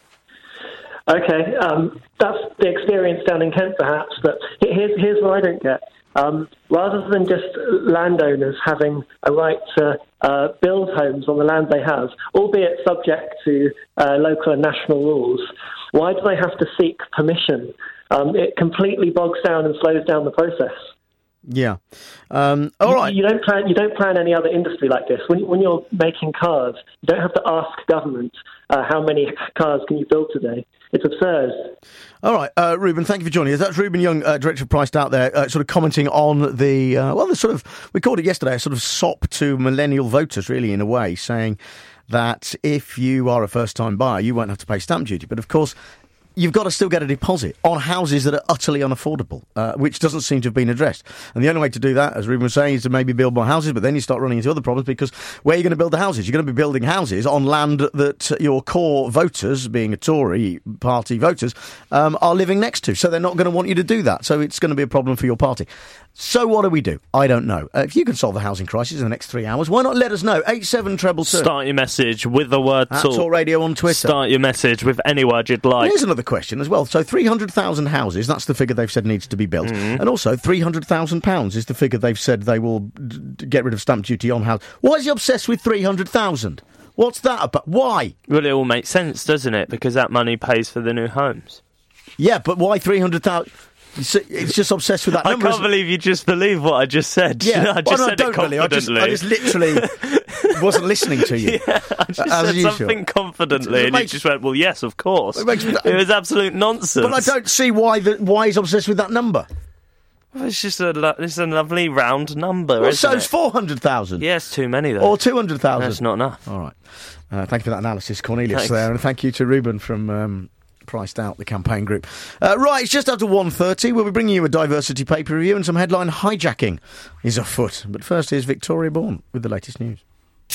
Okay, that's the experience down in Kent, perhaps, but here's what I don't get. Rather than just landowners having a right to build homes on the land they have, albeit subject to local and national rules, why do they have to seek permission? It completely bogs down and slows down the process. Yeah. All right. You don't plan any other industry like this. When you're making cars, you don't have to ask government how many cars can you build today. It's absurd. All right, Ruben, thank you for joining us. That's Ruben Young, Director of Priced Out there, sort of commenting on the sort of, we called it yesterday, a sort of sop to millennial voters, really, in a way, saying that if you are a first-time buyer, you won't have to pay stamp duty. But, of course, you've got to still get a deposit on houses that are utterly unaffordable, which doesn't seem to have been addressed. And the only way to do that, as Ruben was saying, is to maybe build more houses, but then you start running into other problems, because where are you going to build the houses? You're going to be building houses on land that your core voters, being a Tory party voters, are living next to. So they're not going to want you to do that. So it's going to be a problem for your party. So what do we do? I don't know. If you can solve the housing crisis in the next 3 hours, why not let us know? 87222. Start your message with the word talk. Talk Radio on Twitter. Start your message with any word you'd like. Here's another question as well. So 300,000 houses, that's the figure they've said needs to be built. And also £300,000 is the figure they've said they will get rid of stamp duty on houses. Why is he obsessed with 300,000? What's that about? Why? Well, it all makes sense, doesn't it? Because that money pays for the new homes. Yeah, but why 300,000? It's just obsessed with that number. I can't believe you just believe what I just said. Yeah, I just said it confidently. I just literally wasn't listening to you. Yeah, I just said something confidently, and you just went, "Well, yes, of course." It was absolute nonsense. But I don't see why he's obsessed with that number. Well, it's just a lovely round number. Well, so it's 400,000. Yes, too many though. Or 200,000. That's not enough. All right. Thank you for that analysis, Cornelius. There, and thank you to Ruben from Priced Out, the campaign group. Right, it's just after 1:30. We'll be bringing you a diversity paper review, and some headline hijacking is afoot. But first, here's Victoria Bourne with the latest news.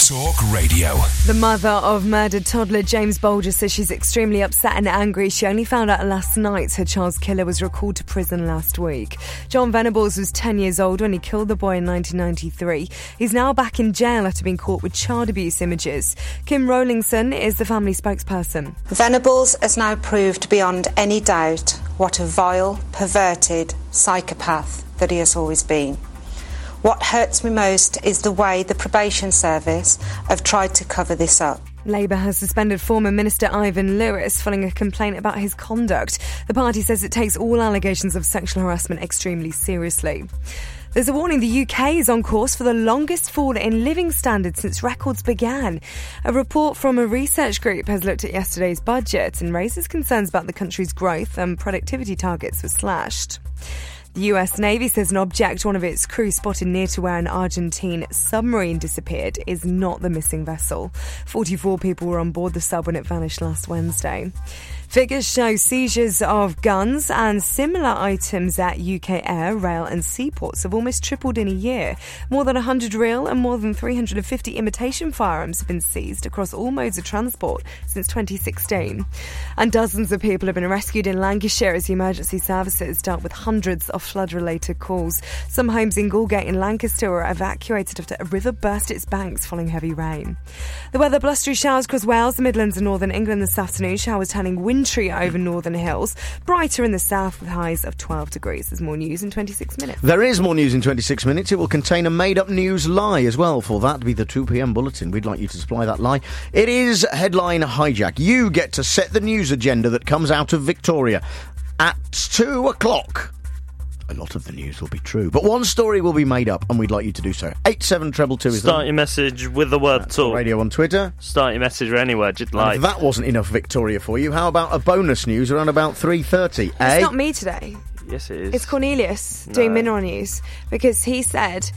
Talk Radio. The mother of murdered toddler James Bolger says she's extremely upset and angry. She only found out last night her child's killer was recalled to prison last week. John Venables was 10 years old when he killed the boy in 1993. He's now back in jail after being caught with child abuse images. Kim Rowlingson is the family spokesperson. Venables has now proved beyond any doubt what a vile, perverted psychopath that he has always been. What hurts me most is the way the probation service have tried to cover this up. Labour has suspended former Minister Ivan Lewis following a complaint about his conduct. The party says it takes all allegations of sexual harassment extremely seriously. There's a warning the UK is on course for the longest fall in living standards since records began. A report from a research group has looked at yesterday's budget and raises concerns about the country's growth and productivity targets were slashed. The US Navy says an object one of its crew spotted near to where an Argentine submarine disappeared is not the missing vessel. 44 people were on board the sub when it vanished last Wednesday. Figures show seizures of guns and similar items at UK air, rail and seaports have almost tripled in a year. More than 100 real and more than 350 imitation firearms have been seized across all modes of transport since 2016. And dozens of people have been rescued in Lancashire as the emergency services dealt with hundreds of flood-related calls. Some homes in Gallgate in Lancaster were evacuated after a river burst its banks following heavy rain. The weather: blustery showers across Wales, the Midlands and northern England this afternoon. Showers turning wintry over northern hills. Brighter in the south with highs of 12 degrees. There's more news in 26 minutes. There is more news in 26 minutes. It will contain a made-up news lie as well. For that to be the 2 p.m. bulletin, we'd like you to supply that lie. It is Headline Hijack. You get to set the news agenda that comes out of Victoria at 2 o'clock. A lot of the news will be true, but one story will be made up, and we'd like you to do so. 87222 is Start your message with the word talk. Radio on Twitter. Start your message with any word you'd like. If that wasn't enough Victoria for you, how about a bonus news around about 3:30? It's not me today. Yes, it is. It's Cornelius doing mineral news, because he said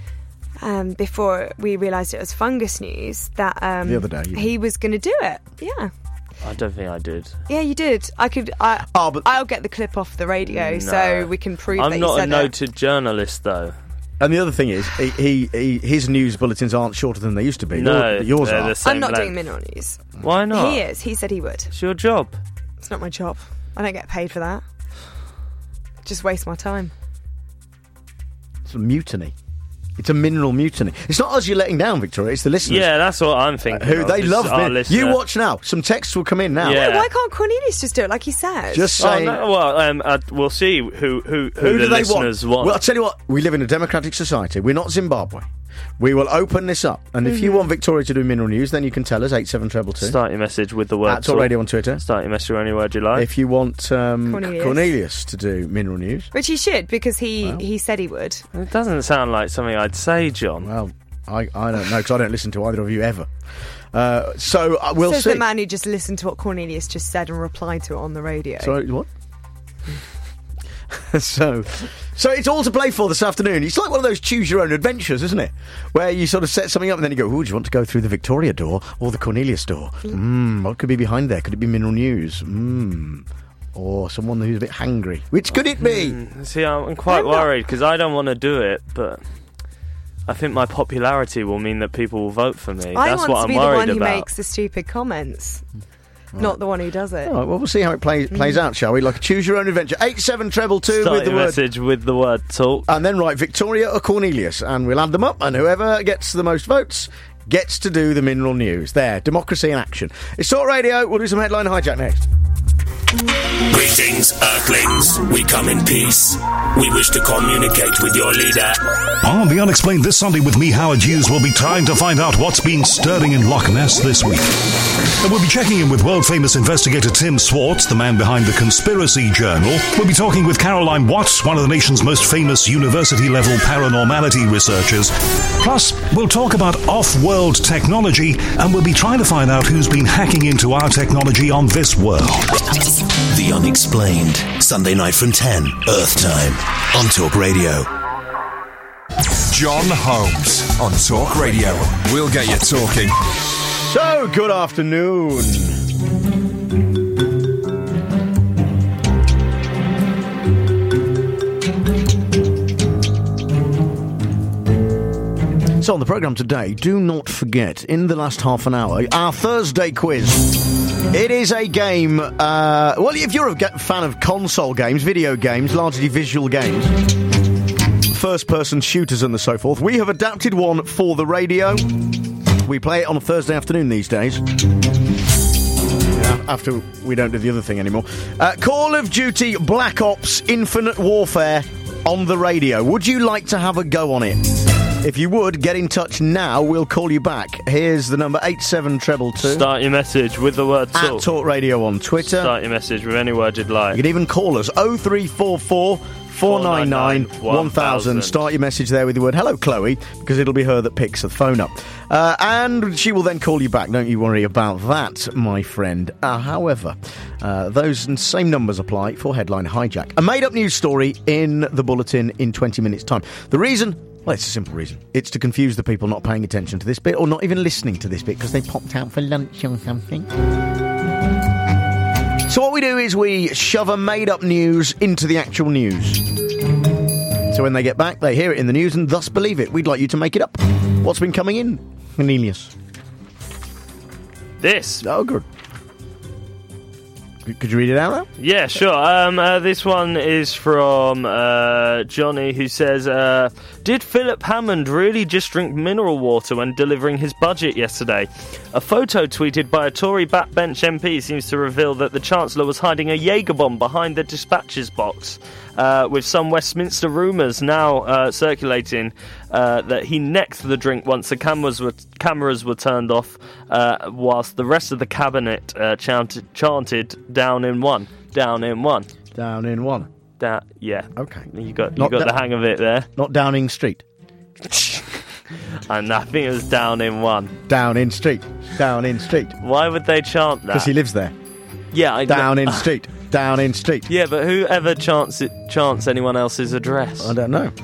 before we realised it was fungus news that the other day he was going to do it. Yeah. I don't think I did. Yeah, you did. I'll get the clip off the radio so we can prove that you said it. I'm not a noted journalist, though. And the other thing is, his news bulletins aren't shorter than they used to be. No, yours are. I'm not doing mineral news. Why not? He is. He said he would. It's your job. It's not my job. I don't get paid for that. Just waste my time. It's a mutiny. It's a mineral mutiny. It's not us you're letting down, Victoria. It's the listeners. Yeah, that's what I'm thinking. They love it. You watch now. Some texts will come in now. Yeah. Why can't Cornelius just do it like he said? Just saying. We'll see who the listeners want. Well, I'll tell you what. We live in a democratic society. We're not Zimbabwe. We will open this up, and if you want Victoria to do mineral news, then you can tell us 87222. Start your message with the word Talk Radio on Twitter. Start your message with any word you like. If you want Cornelius to do mineral news, which he should, because he said he would. It doesn't sound like something I'd say, John. Well, I don't know, because I don't listen to either of you ever. So we'll see. Says the man who just listened to what Cornelius just said and replied to it on the radio. Sorry, what? So it's all to play for this afternoon. It's like one of those choose-your-own adventures, isn't it? Where you sort of set something up and then you go, do you want to go through the Victoria door or the Cornelius door? What could be behind there? Could it be mineral news? Or someone who's a bit hangry? Which could it be? See, I'm quite worried because I don't want to do it, but I think my popularity will mean that people will vote for me. That's what I'm worried about. I want to be the one who makes the stupid comments. Right. Not the one who does it. All right, well, we'll see how it plays out, shall we? Like a choose-your-own adventure. 87222 Start with the your message with the word talk. And then write Victoria or Cornelius, and we'll add them up, and whoever gets the most votes gets to do the mineral news. There, democracy in action. It's Talk Radio. We'll do some headline hijack next. Greetings, Earthlings. We come in peace. We wish to communicate with your leader. On The Unexplained this Sunday with me, Howard Hughes, we'll be trying to find out what's been stirring in Loch Ness this week. And we'll be checking in with world-famous investigator Tim Swartz, the man behind the Conspiracy Journal. We'll be talking with Caroline Watts, one of the nation's most famous university-level paranormality researchers. Plus, we'll talk about off-world technology, and we'll be trying to find out who's been hacking into our technology on this world. The Unexplained, Sunday night from 10, Earth Time, on Talk Radio. John Holmes on Talk Radio. We'll get you talking. So, good afternoon. So on the programme today, do not forget, in the last half an hour, our Thursday quiz. It is a game, well, if you're a fan of console games, video games, largely visual games, first-person shooters and so forth, we have adapted one for the radio. We play it on a Thursday afternoon these days. After we don't do the other thing anymore. Call of Duty Black Ops Infinite Warfare on the radio. Would you like to have a go on it? If you would, get in touch now. We'll call you back. Here's the number, 87222. Start your message with the word talk. At Talk Radio on Twitter. Start your message with any word you'd like. You can even call us, 0344 499 1000. Start your message there with the word hello, Chloe, because it'll be her that picks the phone up. And she will then call you back. Don't you worry about that, my friend. However, those same numbers apply for Headline Hijack. A made-up news story in the bulletin in 20 minutes' time. The reason... Well, it's a simple reason. It's to confuse the people not paying attention to this bit or not even listening to this bit because they popped out for lunch or something. So what we do is we shove a made-up news into the actual news. So when they get back, they hear it in the news and thus believe it. We'd like you to make it up. What's been coming in, Cornelius? This. Oh, good. Could you read it out now? Yeah, sure. This one is from Johnny, who says, did Philip Hammond really just drink mineral water when delivering his budget yesterday? A photo tweeted by a Tory backbench MP seems to reveal that the Chancellor was hiding a Jaeger bomb behind the dispatches box, with some Westminster rumours now circulating that he necked the drink once the cameras were turned off, whilst the rest of the cabinet chanted "Down in one, down in one, down in one." Yeah. Okay. You got the hang of it there. Not Downing Street. And I think it was down in one. Downing Street. Downing Street. Why would they chant that? Because he lives there. Yeah, Downing Street. Downing Street. Yeah, but whoever chants anyone else's address? I don't know.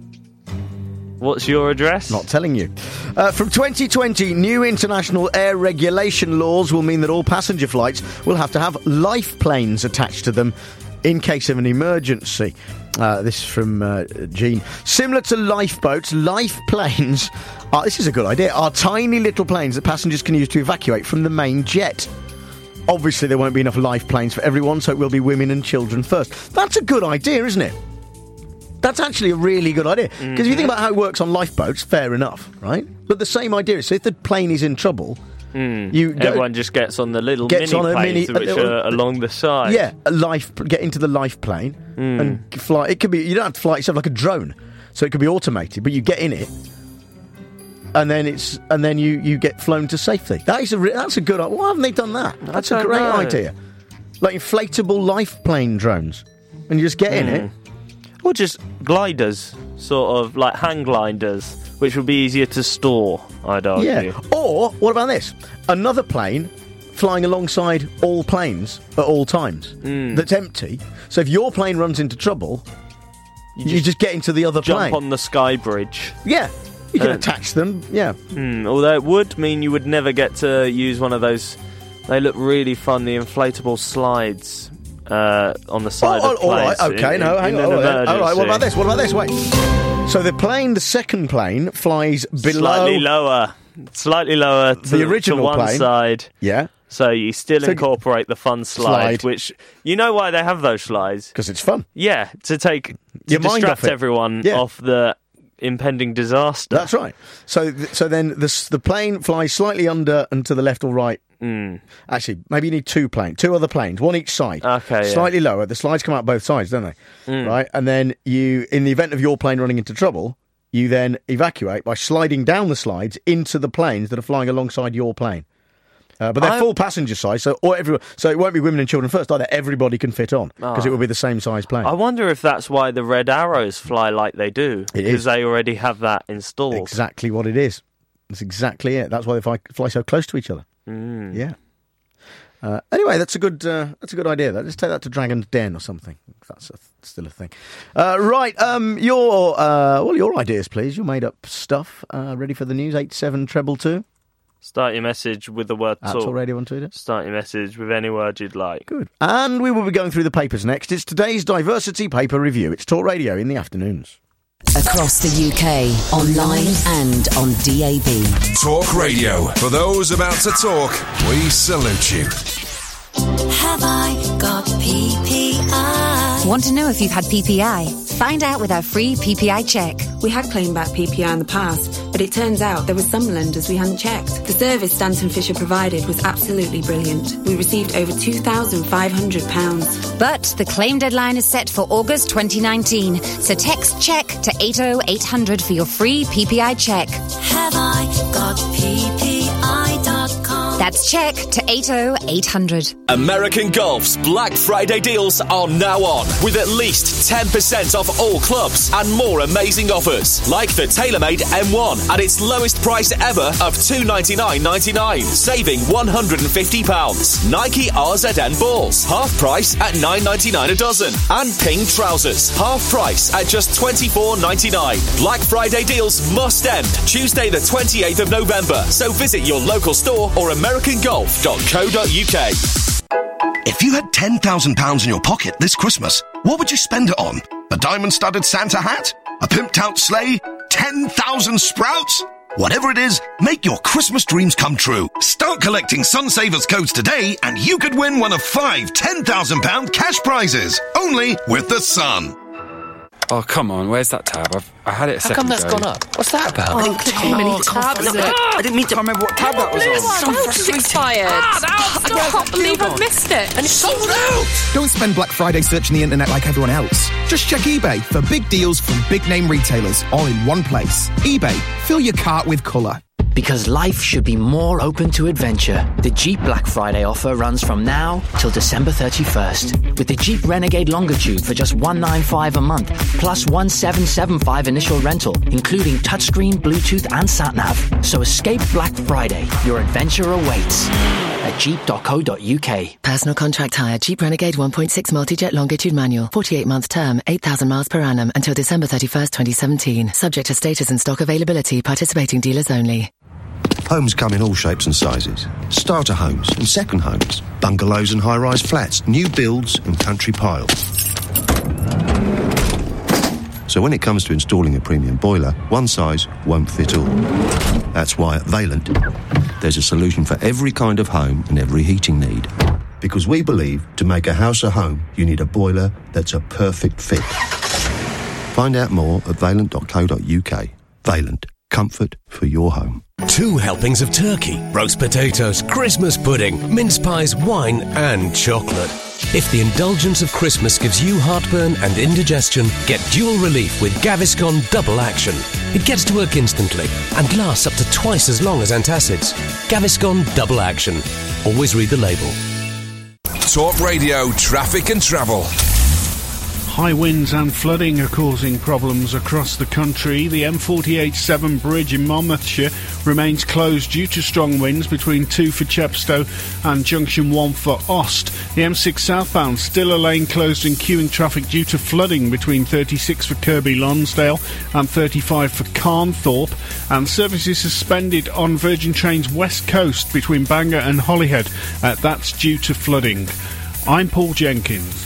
What's your address? Not telling you. From 2020, new international air regulation laws will mean that all passenger flights will have to have life planes attached to them in case of an emergency. This is from Jean. Similar to lifeboats, life planes, this is a good idea, are tiny little planes that passengers can use to evacuate from the main jet. Obviously, there won't be enough life planes for everyone, so it will be women and children first. That's a good idea, isn't it? That's actually a really good idea. Because if you think about how it works on lifeboats, fair enough, right? But the same idea is, so if the plane is in trouble... Everyone just gets on the little mini planes which are along the side. Yeah, get into the life plane and fly. It could be, you don't have to fly yourself like a drone, so it could be automated, but you get in it, and then you get flown to safety. That's a good. Why haven't they done that? That's a great idea. Like inflatable life plane drones, and you just get in it, or just gliders, sort of like hang gliders, which would be easier to store, I'd argue. Yeah. Or, what about this? Another plane flying alongside all planes at all times that's empty. So if your plane runs into trouble, you just get into the other plane. Jump on the sky bridge. Yeah. You can attach them, yeah. Although it would mean you would never get to use one of those... They look really fun, the inflatable slides on the side of planes. All right, okay, hang on. All right, what about this? Wait. So the second plane flies below... Slightly lower to the original to one plane. Side. Yeah. So you still incorporate the fun slide, which... You know why they have those slides? Because it's fun. Yeah, to distract everyone off the impending disaster. That's right. So then the plane flies slightly under and to the left or right. Actually, maybe you need two other planes, one each side. Okay, slightly lower. The slides come out both sides, don't they? Right, and then in the event of your plane running into trouble, you then evacuate by sliding down the slides into the planes that are flying alongside your plane. But they're full passenger size, so it won't be women and children first either. Everybody can fit on because it will be the same size plane. I wonder if that's why the Red Arrows fly like they do. Because they already have that installed. Exactly what it is. That's exactly it. That's why they fly so close to each other. Yeah. Anyway, that's a good idea. Let's take that to Dragon's Den or something. If that's still a thing. Right. Your ideas, please. Your made up stuff. Ready for the news? 87222. Start your message with the word talk. Talk Radio on Twitter. Start your message with any word you'd like. Good. And we will be going through the papers next. It's today's diversity paper review. It's Talk Radio in the afternoons. Across the UK, online and on DAB. Talk Radio. For those about to talk, we salute you. Have I got PPI? Want to know if you've had PPI? Find out with our free PPI check. We had claimed back PPI in the past, but it turns out there were some lenders we hadn't checked. The service Stanton Fisher provided was absolutely brilliant. We received over £2,500. But the claim deadline is set for August 2019, so text check to 80800 for your free PPI check. Have I got PPI.com? That's check to 80800. American Golf's Black Friday deals are now on, with at least 10% off all clubs and more amazing offers, like the TaylorMade M1 at its lowest price ever of $299.99, saving £150. Nike RZN balls, half price at $9.99 a dozen, and Ping trousers, half price at just $24.99. Black Friday deals must end Tuesday the 28th of November, so visit your local store or americangolf.co.uk. If you had £10,000 in your pocket this Christmas, what would you spend it on? A diamond-studded Santa hat? A pimped-out sleigh? 10,000 sprouts? Whatever it is, make your Christmas dreams come true. Start collecting Sun Savers codes today and you could win one of 5 £10,000 cash prizes. Only with the Sun. Oh, come on, where's that tab? I had it a second ago. How come that's gone up? What's that about? I think too many tabs. I didn't mean to remember what tab that was on. It's expired. I can't believe I've missed it. And it's sold out! Don't spend Black Friday searching the internet like everyone else. Just check eBay for big deals from big name retailers, all in one place. eBay, fill your cart with colour. Because life should be more open to adventure. The Jeep Black Friday offer runs from now till December 31st. With the Jeep Renegade Longitude for just $195 a month, plus $1,775 initial rental, including touchscreen, Bluetooth and sat-nav. So escape Black Friday. Your adventure awaits at jeep.co.uk. Personal contract hire. Jeep Renegade 1.6 multi-jet Longitude manual. 48-month term. 8,000 miles per annum until December 31st, 2017. Subject to status and stock availability. Participating dealers only. Homes come in all shapes and sizes. Starter homes and second homes. Bungalows and high-rise flats. New builds and country piles. So when it comes to installing a premium boiler, one size won't fit all. That's why at Vaillant, there's a solution for every kind of home and every heating need. Because we believe to make a house a home, you need a boiler that's a perfect fit. Find out more at vaillant.co.uk. Vaillant. Comfort for your home. 2 helpings of turkey, roast potatoes, Christmas pudding, mince pies, wine and chocolate. If the indulgence of Christmas gives you heartburn and indigestion, get dual relief with Gaviscon Double Action. It gets to work instantly and lasts up to twice as long as antacids. Gaviscon Double Action. Always read the label. Talk Radio, traffic and travel. High winds and flooding are causing problems across the country. The M48-7 bridge in Monmouthshire remains closed due to strong winds between 2 for Chepstow and junction 1 for Ost. The M6 southbound still a lane closed and queuing traffic due to flooding between 36 for Kirkby Lonsdale and 35 for Carnthorpe. And services suspended on Virgin Trains West Coast between Bangor and Holyhead. That's due to flooding. I'm Paul Jenkins.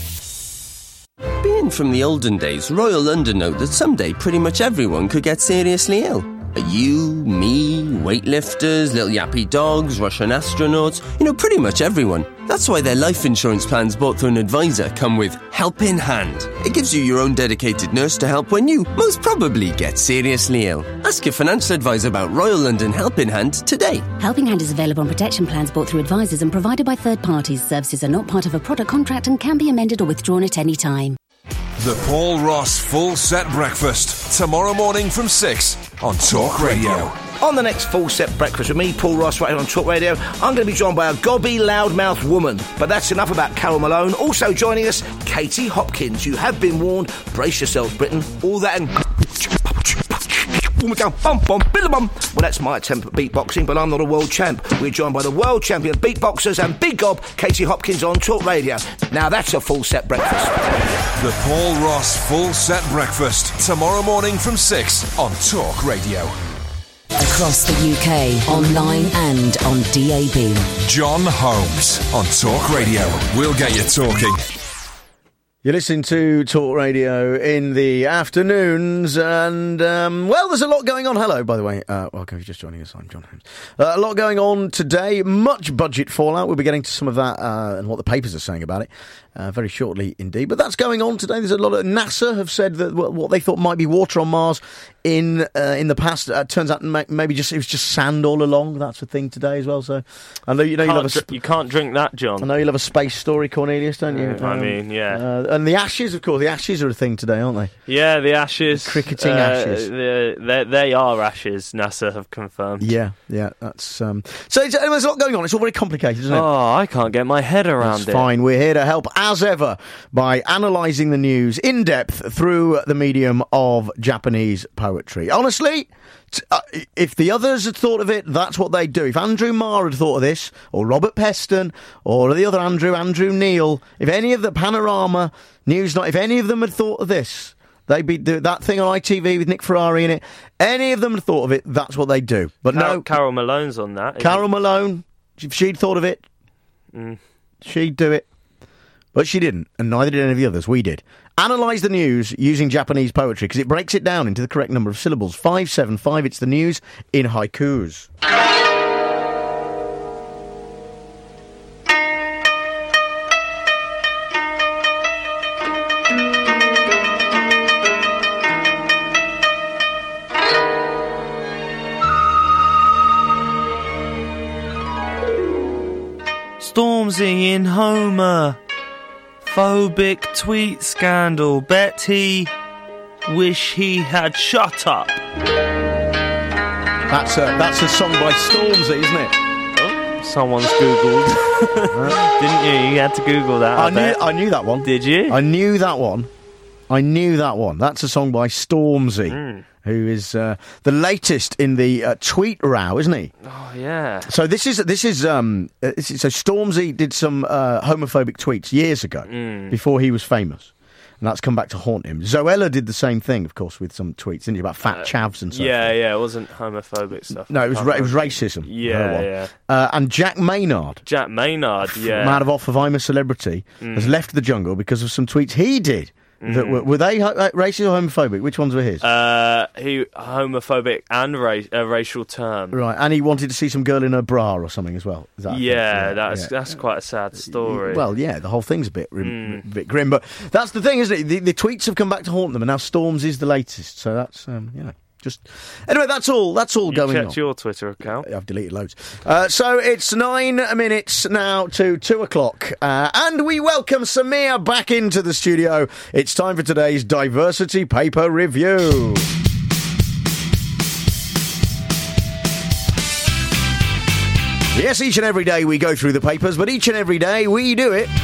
Being from the olden days, Royal London know that someday pretty much everyone could get seriously ill. You, me, weightlifters, little yappy dogs, Russian astronauts, pretty much everyone. That's why their life insurance plans bought through an advisor come with Help in Hand. It gives you your own dedicated nurse to help when you most probably get seriously ill. Ask your financial advisor about Royal London Help in Hand today. Help in Hand is available on protection plans bought through advisors and provided by third parties. Services are not part of a product contract and can be amended or withdrawn at any time. The Paul Ross Full Set Breakfast, tomorrow morning from 6 on Talk Radio. On the next Full Set Breakfast with me, Paul Ross, right here on Talk Radio, I'm going to be joined by a gobby, loudmouth woman. But that's enough about Carol Malone. Also joining us, Katie Hopkins. You have been warned. Brace yourselves, Britain. All that and... Well, that's my attempt at beatboxing, but I'm not a world champ. We're joined by the world champion beatboxers and big gob, Katie Hopkins on Talk Radio. Now that's a full set breakfast. The Paul Ross Full Set Breakfast, tomorrow morning from 6 on Talk Radio. Across the UK, online and on DAB. John Holmes on Talk Radio. We'll get you talking. You're listening to Talk Radio in the afternoons, and, well, there's a lot going on. Hello, by the way. Welcome if you're just joining us. I'm John Holmes. A lot going on today. Much budget fallout. We'll be getting to some of that and what the papers are saying about it very shortly indeed. But that's going on today. There's a lot of... NASA have said that what they thought might be water on Mars in the past turns out maybe it was just sand all along. That's a thing today as well. So I know you can't drink that, John. I know you love a space story, Cornelius, don't you? I mean, yeah. And the Ashes, of course. The Ashes are a thing today, aren't they? Yeah, the Ashes. The cricketing Ashes. They are Ashes. NASA have confirmed. Yeah. That's so. There's a lot going on. It's all very complicated, isn't it? Oh, I can't get my head around it. Fine. We're here to help as ever by analysing the news in depth through the medium of Japanese poetry. Honestly, if the others had thought of it, that's what they'd do. If Andrew Marr had thought of this, or Robert Peston, or the other Andrew Neil, if any of the Panorama, Newsnight, if any of them had thought of this, they'd be do that thing on ITV with Nick Ferrari in it. Any of them had thought of it, that's what they'd do. But no, Carol Malone's on that. Carol Malone, if she'd thought of it, she'd do it. But she didn't, and neither did any of the others. We did. Analyse the news using Japanese poetry, because it breaks it down into the correct number of syllables. 575, it's the news in haikus. Stormzy in Homer. Phobic tweet scandal. Bet he wish he had shut up. That's a song by Stormzy, isn't it? Oh, someone's Googled. Didn't you? You had to Google that. I knew that one. Did you? I knew that one. That's a song by Stormzy. Who is the latest in the tweet row, isn't he? Oh yeah. So this is so Stormzy did some homophobic tweets years ago before he was famous, and that's come back to haunt him. Zoella did the same thing, of course, with some tweets, didn't he, about fat chavs and stuff. Yeah, it wasn't homophobic stuff. No, it was racism. Yeah. And Jack Maynard, man off of I'm a Celebrity, has left the jungle because of some tweets he did. That were they racist or homophobic? Which ones were his? He homophobic and racial term. Right, and he wanted to see some girl in her bra or something as well. Is that that's quite a sad story. Well, yeah, the whole thing's a bit grim, but that's the thing, isn't it? The tweets have come back to haunt them, and now Storms is the latest. So that's just anyway. That's all going on. Checked your Twitter account? I've deleted loads. So it's 9 minutes now to 2 o'clock, and we welcome Samir back into the studio. It's time for today's Diversity Paper Review. Yes, each and every day we go through the papers, but each and every day we do it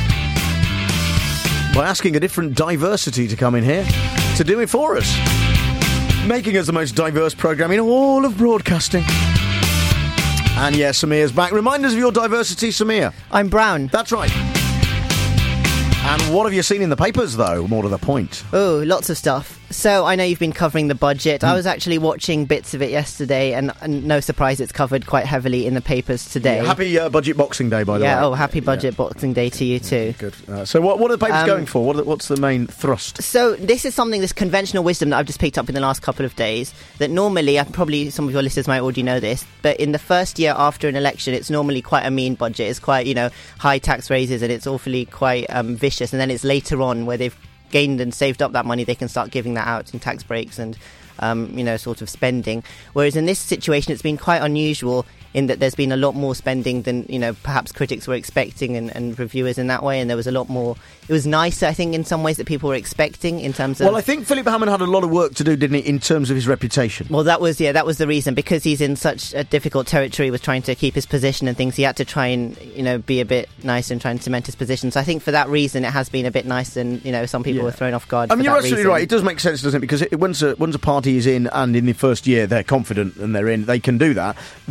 by asking a different diversity to come in here to do it for us, making us the most diverse programme in all of broadcasting. And yes, Samir's back. Remind us of your diversity, Samir. I'm brown. That's right. And what have you seen in the papers, though, more to the point? Oh, lots of stuff. So, I know you've been covering the budget. I was actually watching bits of it yesterday, and no surprise it's covered quite heavily in the papers today. Yeah, happy Budget Boxing Day, by the way. Yeah, happy Budget Boxing Day to you too. Good. So what are the papers going for? What's the main thrust? So, this is this conventional wisdom that I've just picked up in the last couple of days, that normally, probably some of your listeners might already know this, but in the first year after an election, it's normally quite a mean budget. It's quite, high tax raises, and it's awfully quite vicious, and then it's later on where they've gained and saved up that money, they can start giving that out in tax breaks and sort of spending. Whereas in this situation, it's been quite unusual in that there's been a lot more spending than perhaps critics were expecting and reviewers in that way, and there was a lot more. It was nicer, I think, in some ways that people were expecting in terms of. Well, I think Philip Hammond had a lot of work to do, didn't he, in terms of his reputation? Well, that was the reason, because he's in such a difficult territory with trying to keep his position and things. He had to try and be a bit nice and try and cement his position. So I think for that reason, it has been a bit nice, and some people were thrown off guard. I mean, you're absolutely right. It does make sense, doesn't it? Because once a party is in, and in the first year they're confident and they're in, they can do that. The sooner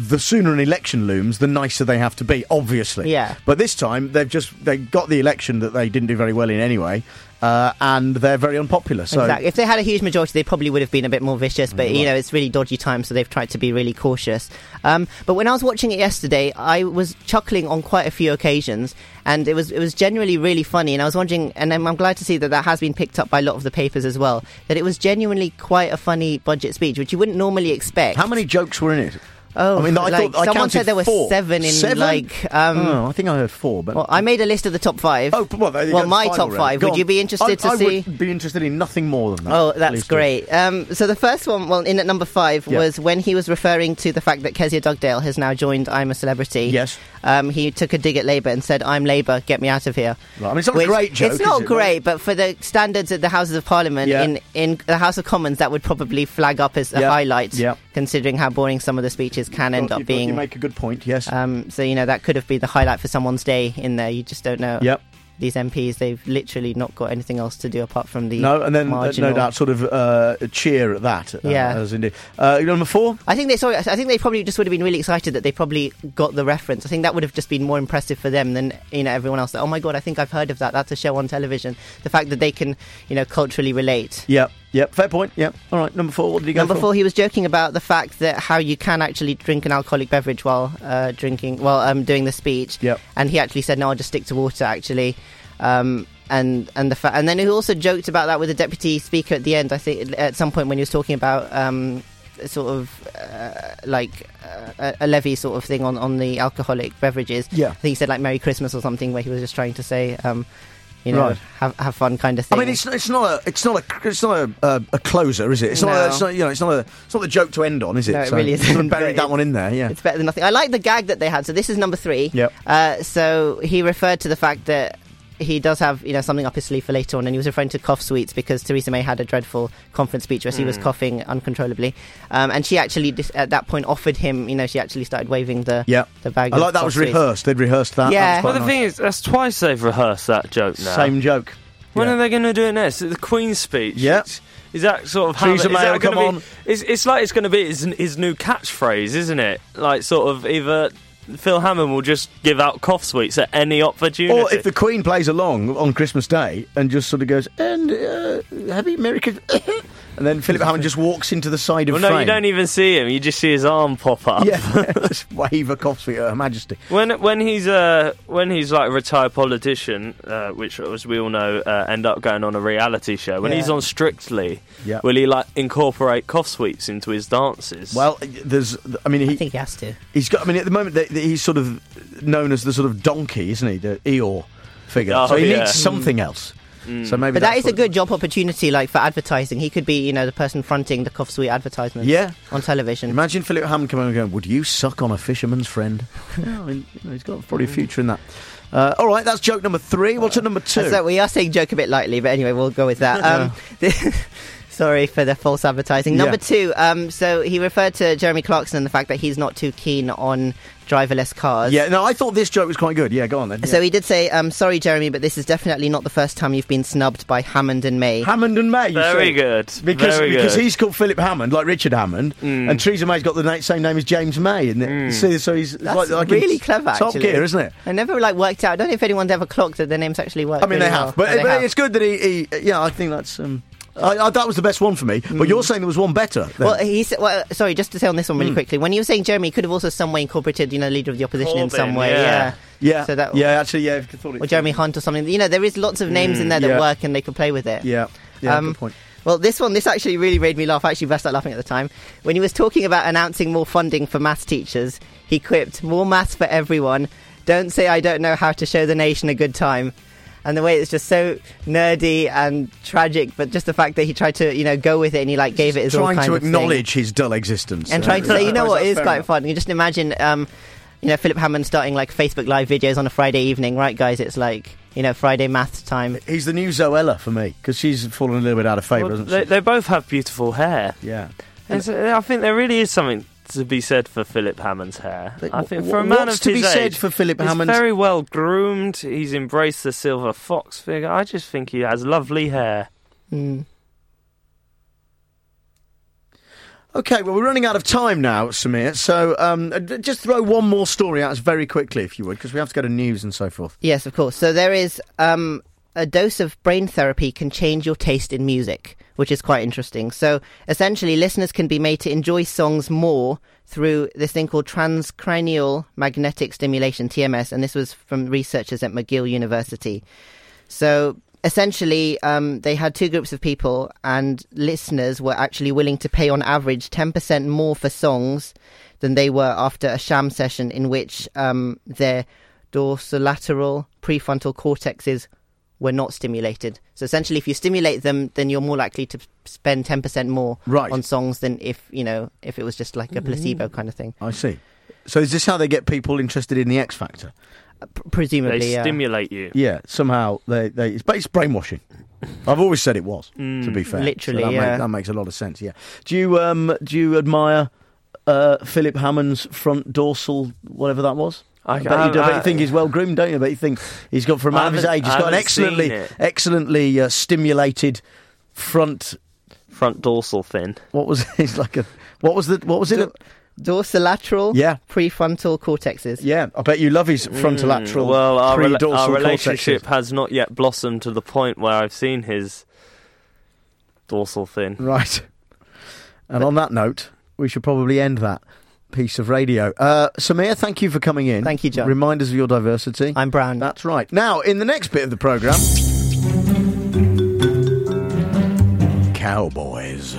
sooner an election looms, the nicer they have to be, obviously. Yeah. But this time, they got the election that they didn't do very well in anyway, and they're very unpopular. So exactly. If they had a huge majority, they probably would have been a bit more vicious. But it's really dodgy time, so they've tried to be really cautious. But when I was watching it yesterday, I was chuckling on quite a few occasions, and it was generally really funny. And I was wondering, and I'm glad to see that has been picked up by a lot of the papers as well, that it was genuinely quite a funny budget speech, which you wouldn't normally expect. How many jokes were in it? Oh, I mean, I thought someone said there were 4. 7 in 7? I think I heard 4. But I made a list of the top 5. Oh, well, my top 5. Would you be interested to see? I would be interested in nothing more than that. Oh, that's great. So the first one, in at number 5, was when he was referring to the fact that Kezia Dugdale has now joined I'm a Celebrity. Yes. He took a dig at Labour and said, "I'm Labour, get me out of here." Right. I mean, it's not a great joke. It's not great, but for the standards of the Houses of Parliament, in the House of Commons, that would probably flag up as a highlight, considering how boring some of the speeches can end up being. You make a good point, yes. So, that could have been the highlight for someone's day in there. You just don't know. Yep. These MPs, they've literally not got anything else to do apart from the no, and then marginal. no doubt sort of cheer at that. As indeed. Number 4? I think they probably just would have been really excited that they probably got the reference. I think that would have just been more impressive for them than everyone else. That, oh my god, I think I've heard of that. That's a show on television. The fact that they can culturally relate. Yep, fair point. Yep. All right, number 4. What did he go for? Number 4, he was joking about the fact that how you can actually drink an alcoholic beverage while doing the speech. Yep. And he actually said, "No, I'll just stick to water." Actually. And then he also joked about that with the deputy speaker at the end. I think at some point when he was talking about a levy sort of thing on the alcoholic beverages. Yeah, I think he said like "Merry Christmas" or something, where he was just trying to say right. have fun kind of thing. I mean, it's not a closer, is it? It's not the joke to end on, is it? No, it really isn't. Buried that one in there. Yeah, it's better than nothing. I like the gag that they had. So this is number 3. Yep. So he referred to the fact that he does have something up his sleeve for later on, and he was referring to cough sweets because Theresa May had a dreadful conference speech where she was coughing uncontrollably, and she actually at that point offered him. She actually started waving the bag. I like that was rehearsed. They'd rehearsed that. Yeah. Well, the thing is, that's twice they've rehearsed that joke now. Same joke. When are they going to do it next? The Queen's speech. Yeah. Is that sort of Theresa May will come on? It's like it's going to be his new catchphrase, isn't it? Like sort of either Phil Hammond will just give out cough sweets at any opportunity. Or if the Queen plays along on Christmas Day and just sort of goes, and Happy Merry Christmas, and then Philip Hammond just walks into the side of frame. No, you don't even see him. You just see his arm pop up. Yeah, just wave a cough sweet at Her Majesty. When he's like a retired politician, which as we all know end up going on a reality show. When he's on Strictly, will he like incorporate cough sweets into his dances? Well, I think he has to. He's got. I mean, at the moment he's sort of known as the sort of donkey, isn't he? The Eeyore figure. So he needs something else. So maybe but that is a good job opportunity, like for advertising. He could be, the person fronting the cough sweet advertisements. On television. Imagine Philip Hammond coming and going, "Would you suck on a fisherman's friend?" He's got probably a future in that. All right, that's joke number 3. What's at number 2? So we are saying joke a bit lightly, but anyway, we'll go with that. Sorry for the false advertising. Number 2, so he referred to Jeremy Clarkson and the fact that he's not too keen on driverless cars. Yeah, no, I thought this joke was quite good. Yeah, go on then. Yeah. So he did say, "Sorry, Jeremy, but this is definitely not the first time you've been snubbed by Hammond and May." Hammond and May, very good. Because he's called Philip Hammond, like Richard Hammond, and Theresa May's got the same name as James May. And so he's that's like really clever, top actually. Gear, isn't it? I never worked out. I don't know if anyone's ever clocked that their names actually work. I mean, they have, but it's good that he I think that's. that was the best one for me, but you're saying there was one better. Then. Well, he said. Well, sorry, just to say on this one really quickly. When you were saying Jeremy, he could have also some way incorporated, leader of the opposition in some way. Yeah. So that. Yeah, actually, yeah. If you thought it. Or Jeremy Hunt or something. There is lots of names in there that work, and they could play with it. Yeah. Good point. Well, this actually really made me laugh. I actually burst out laughing at the time. When he was talking about announcing more funding for maths teachers, he quipped, "More maths for everyone. Don't say I don't know how to show the nation a good time." And the way it's just so nerdy and tragic, but just the fact that he tried to, go with it and he gave it his all kind of thing. Trying to acknowledge his dull existence. And trying to say, what, it is quite fun. You just imagine, Philip Hammond starting Facebook Live videos on a Friday evening, right, guys? It's Friday maths time. He's the new Zoella for me, because she's fallen a little bit out of favour, hasn't she? They both have beautiful hair. Yeah. I think there really is something to be said for Philip Hammond's hair. I think for a man of his age, to be said for Philip Hammond? He's very well groomed. He's embraced the silver fox figure. I just think he has lovely hair. Okay, well, we're running out of time now, Samir, so just throw one more story at us very quickly, if you would, because we have to go to news and so forth. Yes, of course. So there is a dose of brain therapy can change your taste in music, which is quite interesting. So essentially, listeners can be made to enjoy songs more through this thing called transcranial magnetic stimulation, TMS, and this was from researchers at McGill University. So essentially, they had two groups of people, and listeners were actually willing to pay on average 10% more for songs than they were after a sham session in which their dorsolateral prefrontal cortexes were not stimulated. So essentially, if you stimulate them, then you're more likely to spend 10% more on songs than if it was just like a placebo kind of thing. I see. So is this how they get people interested in the X Factor? Presumably, they stimulate you. Yeah, somehow it's brainwashing. I've always said it was. To be fair, literally, so that makes a lot of sense. Yeah. Do you admire Philip Hammond's front dorsal, whatever that was? I bet you think he's well groomed, don't you? I bet you think he's got, for a man of his age, he's got an excellently stimulated front dorsal fin. What was it? What was it? Dorsolateral prefrontal cortexes. Yeah, I bet you love his frontolateral. Well, our relationship cortexes. has not yet blossomed to the point where I've seen his dorsal fin. Right. And on that note, we should probably end that piece of radio. Samir, thank you for coming in. Thank you, John. Remind us of your diversity. I'm brown. That's right. Now, in the next bit of the programme, Cowboys.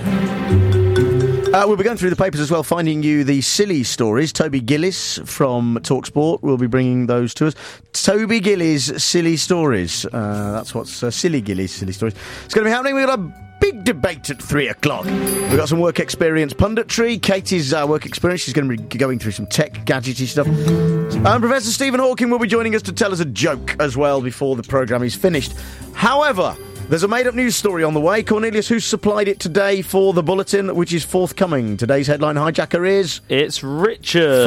We'll be going through the papers as well, finding you the silly stories. Toby Gillis from TalkSport will be bringing those to us. Toby Gillis' silly stories. That's what's Silly Gillis' silly stories. It's going to be happening. We've got a big debate at 3 o'clock. We've got some work experience punditry. Katie's work experience. She's going to be going through some tech, gadgety stuff. And Professor Stephen Hawking will be joining us to tell us a joke as well before the programme is finished. However, there's a made-up news story on the way. Cornelius, who supplied it today for the bulletin, which is forthcoming. Today's headline hijacker is... It's Richard.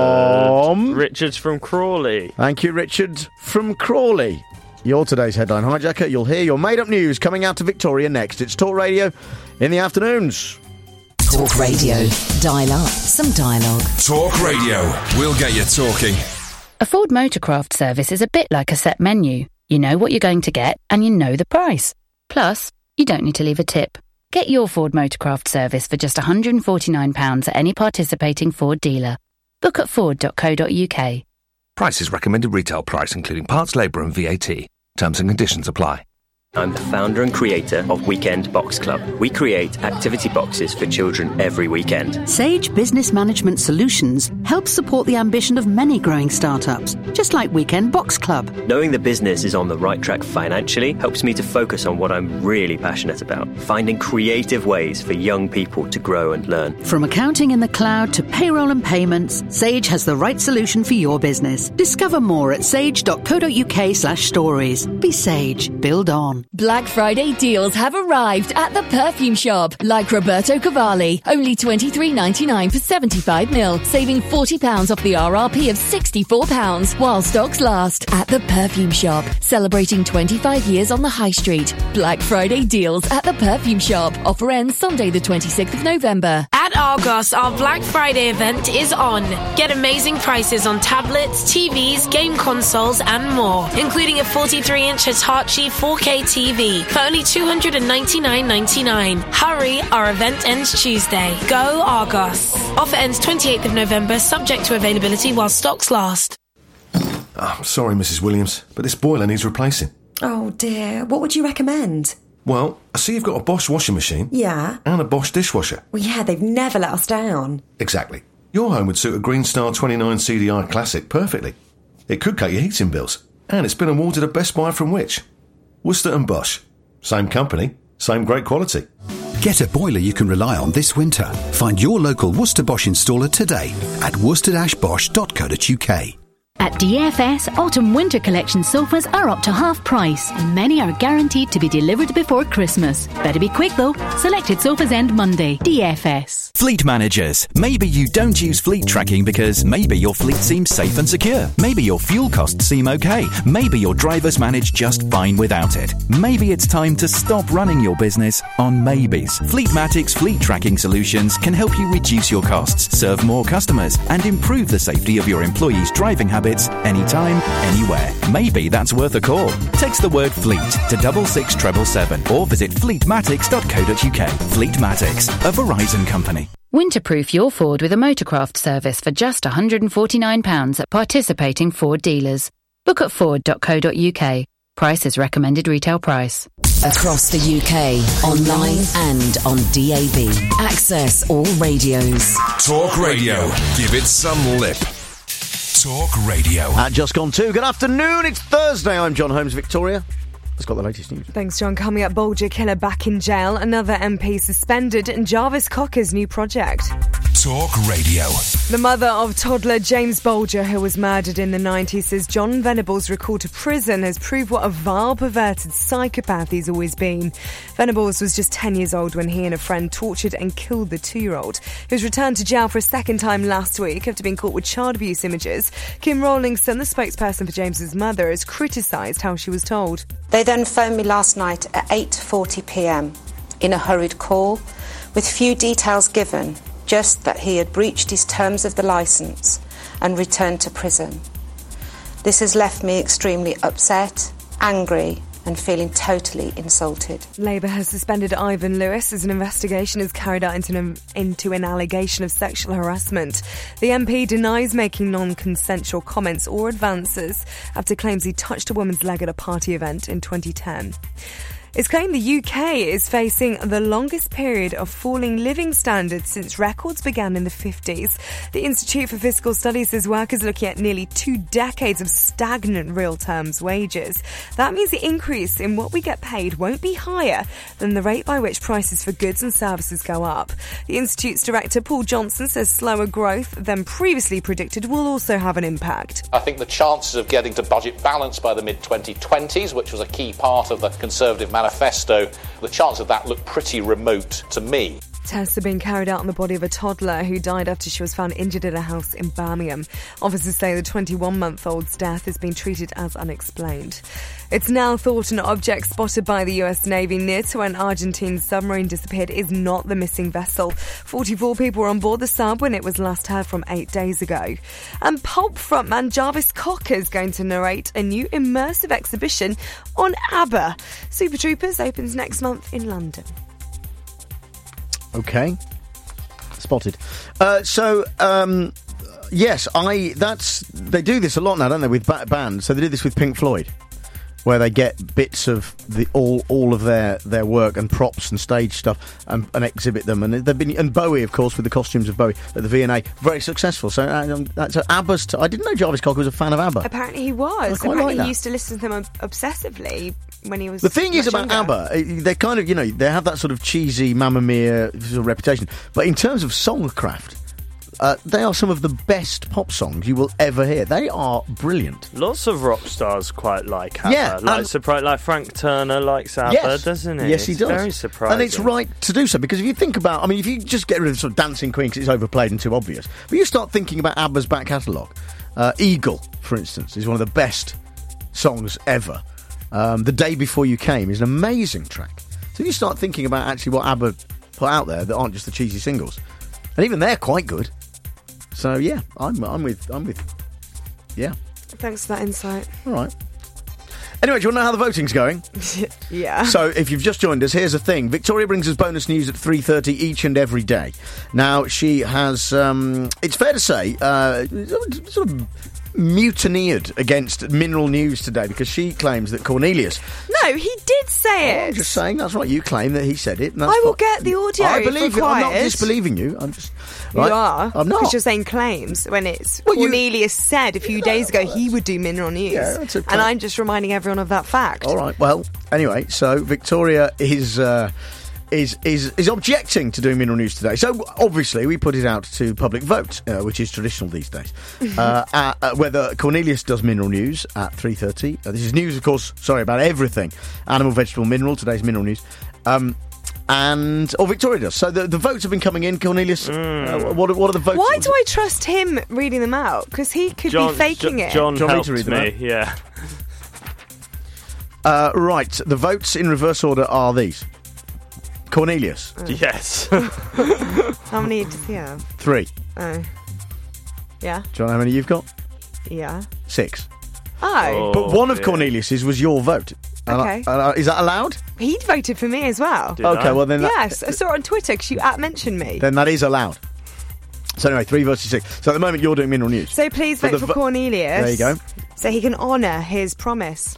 Richard's from Crawley. Thank you, Richard from Crawley. You're today's headline hijacker. You'll hear your made-up news coming out to Victoria next. It's Talk Radio in the afternoons. Talk Radio. Dial up some dialogue. Talk Radio. We'll get you talking. A Ford Motorcraft service is a bit like a set menu. You know what you're going to get, and you know the price. Plus, you don't need to leave a tip. Get your Ford Motorcraft service for just £149 at any participating Ford dealer. Book at ford.co.uk. Price is recommended retail price, including parts, labour and VAT. Terms and conditions apply. I'm the founder and creator of Weekend Box Club. We create activity boxes for children every weekend. Sage Business Management Solutions helps support the ambition of many growing startups, just like Weekend Box Club. Knowing the business is on the right track financially helps me to focus on what I'm really passionate about, finding creative ways for young people to grow and learn. From accounting in the cloud to payroll and payments, Sage has the right solution for your business. Discover more at sage.co.uk/stories. Be Sage. Build on. Black Friday deals have arrived at the Perfume Shop. Like Roberto Cavalli, only $23.99 for 75ml, saving £40 off the RRP of £64 while stocks last. At the Perfume Shop, celebrating 25 years on the High Street. Black Friday deals at the Perfume Shop. Offer ends Sunday the 26th of November. At Argos, our Black Friday event is on. Get amazing prices on tablets, TVs, game consoles and more, including a 43-inch Hitachi 4K TV for only $299.99. Hurry, our event ends Tuesday. Go Argos. Offer ends 28th of November, subject to availability while stocks last. Oh, sorry, Mrs. Williams, but this boiler needs replacing. Oh dear, what would you recommend? Well, I see you've got a Bosch washing machine. Yeah. And a Bosch dishwasher. Well, yeah, they've never let us down. Exactly. Your home would suit a Green Star 29 CDI Classic perfectly. It could cut your heating bills. And it's been awarded a Best Buy from which? Worcester and Bosch. Same company, same great quality. Get a boiler you can rely on this winter. Find your local Worcester Bosch installer today at worcester-bosch.co.uk. At DFS, autumn-winter collection sofas are up to half price, and many are guaranteed to be delivered before Christmas. Better be quick though. Selected sofas end Monday. DFS. Fleet managers. Maybe you don't use fleet tracking because maybe your fleet seems safe and secure. Maybe your fuel costs seem okay. Maybe your drivers manage just fine without it. Maybe it's time to stop running your business on maybes. Fleetmatic's fleet tracking solutions can help you reduce your costs, serve more customers, and improve the safety of your employees' driving habits anytime, anywhere. Maybe that's worth a call. Text the word fleet to 66777 or visit fleetmatics.co.uk. Fleetmatics, a Verizon company. Winterproof your Ford with a Motorcraft service for just £149 at participating Ford dealers. Book at ford.co.uk. Price is recommended retail price. Across the UK, online and on DAB. Access all radios. Talk Radio. Give it some lip. Talk Radio. At just gone 2. Good afternoon. It's Thursday. I'm John Holmes. Victoria has got the latest news. Thanks, John. Coming up, Bolger killer back in jail, another MP suspended, and Jarvis Cocker's new project. Talk Radio. The mother of toddler James Bolger, who was murdered in the 90s, says John Venables' recall to prison has proved what a vile, perverted psychopath he's always been. Venables was just 10 years old when he and a friend tortured and killed the 2-year-old. He was returned to jail for a second time last week after being caught with child abuse images. Kim Rawlingson, the spokesperson for James's mother, has criticised how she was told. They then phoned me last night at 8:40pm in a hurried call with few details given, just that he had breached his terms of the licence and returned to prison. This has left me extremely upset, angry and feeling totally insulted. Labour has suspended Ivan Lewis as an investigation is carried out into an allegation of sexual harassment. The MP denies making non-consensual comments or advances after claims he touched a woman's leg at a party event in 2010. It's claimed the UK is facing the longest period of falling living standards since records began in the 50s. The Institute for Fiscal Studies says work is looking at nearly 2 decades of stagnant real terms wages. That means the increase in what we get paid won't be higher than the rate by which prices for goods and services go up. The Institute's director, Paul Johnson, says slower growth than previously predicted will also have an impact. I think the chances of getting to budget balance by the mid-2020s, which was a key part of the Conservative manifesto, the chance of that look pretty remote to me. Tests are being carried out on the body of a toddler who died after she was found injured at a house in Birmingham. Officers say the 21-month-old's death has been treated as unexplained. It's now thought an object spotted by the US Navy near to when Argentine submarine disappeared is not the missing vessel. 44 people were on board the sub when it was last heard from 8 days ago. And Pulp frontman Jarvis Cocker is going to narrate a new immersive exhibition on ABBA. Super Troopers opens next month in London. Okay. Spotted. Yes, they do this a lot now, don't they, with bands? So they did this with Pink Floyd, where they get bits of all of their work and props and stage stuff and exhibit them. And they've been, and Bowie, of course, with the costumes of Bowie at the V&A, very successful. So ABBA's. I didn't know Jarvis Cocker was a fan of ABBA. Apparently he was. Apparently he used to listen to them obsessively when he was. The thing is about ABBA, they kind of, they have that sort of cheesy Mamma Mia sort of reputation. But in terms of songcraft, they are some of the best pop songs you will ever hear. They are brilliant. Lots of rock stars quite like ABBA. Yeah, like Frank Turner likes ABBA, doesn't he? Yes, he does. Very surprising. And it's right to do so, because if you think about, if you just get rid of sort of Dancing Queen because it's overplayed and too obvious, but you start thinking about ABBA's back catalogue. Eagle, for instance, is one of the best songs ever. The Day Before You Came is an amazing track. So you start thinking about actually what ABBA put out there that aren't just the cheesy singles. And even they're quite good. So yeah, I'm with yeah. Thanks for that insight. All right. Anyway, do you want to know how the voting's going? Yeah. So if you've just joined us, here's the thing. Victoria brings us bonus news at 3:30 each and every day. Now, she has, it's fair to say, sort of mutineered against Mineral News today because she claims that Cornelius... No, he did say it. I'm just saying, that's right, you claim that he said it. And I will get the audio. I believe you. I'm not disbelieving you. I'm just... Right? You are. I'm not. Because you're saying claims when it's... Cornelius said a few days ago he would do Mineral News. Yeah, that's okay. And I'm just reminding everyone of that fact. All right, well, anyway, so Victoria is... is objecting to doing Mineral News today. So obviously we put it out to public vote, which is traditional these days, whether Cornelius does Mineral News at 3:30. This is news, of course, about everything. Animal, vegetable, mineral. Today's Mineral News. Or Victoria does. So the votes have been coming in, Cornelius. What are the votes? Why do I trust him reading them out? Because he could be faking it. John helped me to read them out? Yeah. Right, the votes in reverse order are these. Cornelius. Yes. How many does he have? 3. Oh. Yeah? Do you know how many you've got? Yeah. 6. Oh. But one of Cornelius's was your vote. Okay. Is that allowed? He voted for me as well. Okay, well then... Yes, I saw it on Twitter because you mentioned me. Then that is allowed. So anyway, 3 versus 6. So at the moment you're doing Mineral News. So please vote for Cornelius. There you go. So he can honour his promise.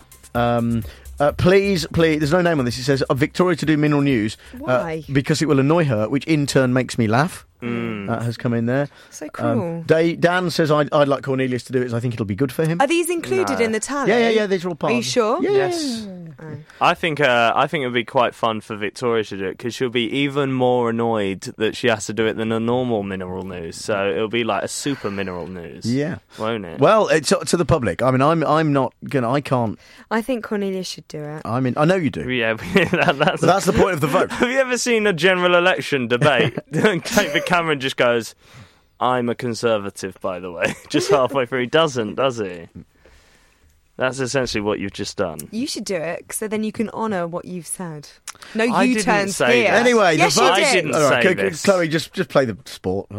Please, there's no name on this. It says Victoria to do Mineral News. Why? Because it will annoy her, which in turn makes me laugh. That has come in there. So cool. Dan says I'd like Cornelius to do it, so I think it'll be good for him. Are these included in the tally? Yeah, these are all part Are you of it. sure? Yes. I think it would be quite fun for Victoria to do it because she'll be even more annoyed that she has to do it than a normal Mineral News. So it'll be like a super Mineral News. Yeah, won't it? Well, it's to the public. I mean, I'm not gonna. I can't. I think Cornelius should do it. I mean, I know you do. Yeah, that's the point of the vote. Have you ever seen a general election debate? David Cameron just goes, "I'm a Conservative, by the way," just halfway through. He doesn't, does he? That's essentially what you've just done. You should do it, so then you can honour what you've said. No I U-turns say here. that. Anyway, yes, the vote. you did. I didn't say this. Chloe, just play the sport.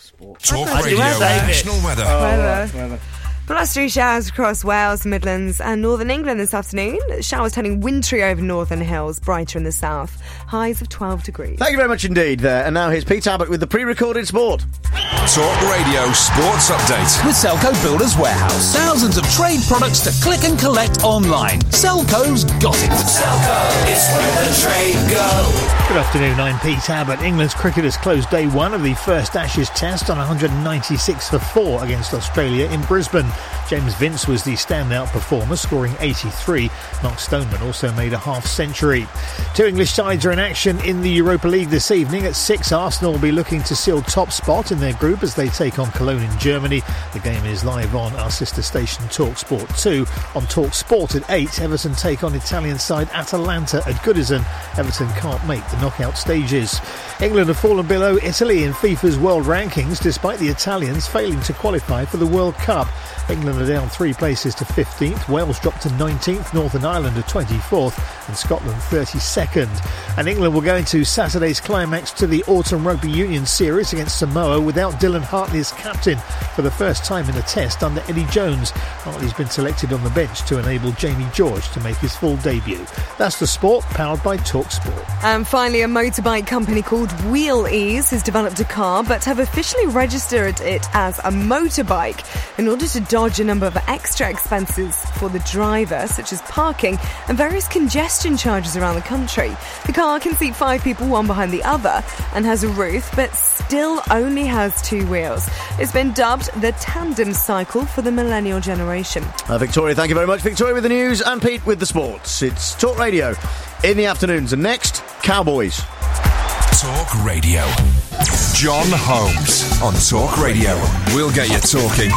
Talk Radio National Weather. Weather. Blustery showers across Wales, Midlands and northern England this afternoon. Showers turning wintry over northern hills, brighter in the south. Highs of 12 degrees. Thank you very much indeed there. And now here's Pete Abbott with the pre-recorded sport. Talk Radio Sports Update. With Selco Builders Warehouse. Thousands of trade products to click and collect online. Selco's got it. Selco, it's where the trade go. Good afternoon, I'm Pete Abbott. England's cricketers closed day one of the first Ashes test on 196 for 4 against Australia in Brisbane. James Vince was the standout performer, scoring 83. Mark Stoneman also made a half-century. 2 English sides are in action in the Europa League this evening. At 6, Arsenal will be looking to seal top spot in their group as they take on Cologne in Germany. The game is live on our sister station TalkSport 2. On TalkSport at 8, Everton take on Italian side Atalanta at Goodison. Everton can't make the knockout stages. England have fallen below Italy in FIFA's world rankings despite the Italians failing to qualify for the World Cup. England are down 3 places to 15th, Wales dropped to 19th, Northern Ireland are 24th and Scotland 32nd. And England will go into Saturday's climax to the Autumn Rugby Union Series against Samoa without Dylan Hartley as captain for the first time in a test under Eddie Jones. Hartley's been selected on the bench to enable Jamie George to make his full debut. That's the sport, powered by TalkSport. And finally, a motorbike company called Wheel Ease has developed a car but have officially registered it as a motorbike in order to dodge a number of extra expenses for the driver, such as parking and various congestion charges around the country. The car can seat 5 people, one behind the other, and has a roof, but still only has 2 wheels. It's been dubbed the tandem cycle for the millennial generation. Victoria, thank you very much. Victoria with the news and Pete with the sports. It's Talk Radio in the afternoons. And next, Cowboys. Talk Radio. John Holmes on Talk Radio. We'll get you talking.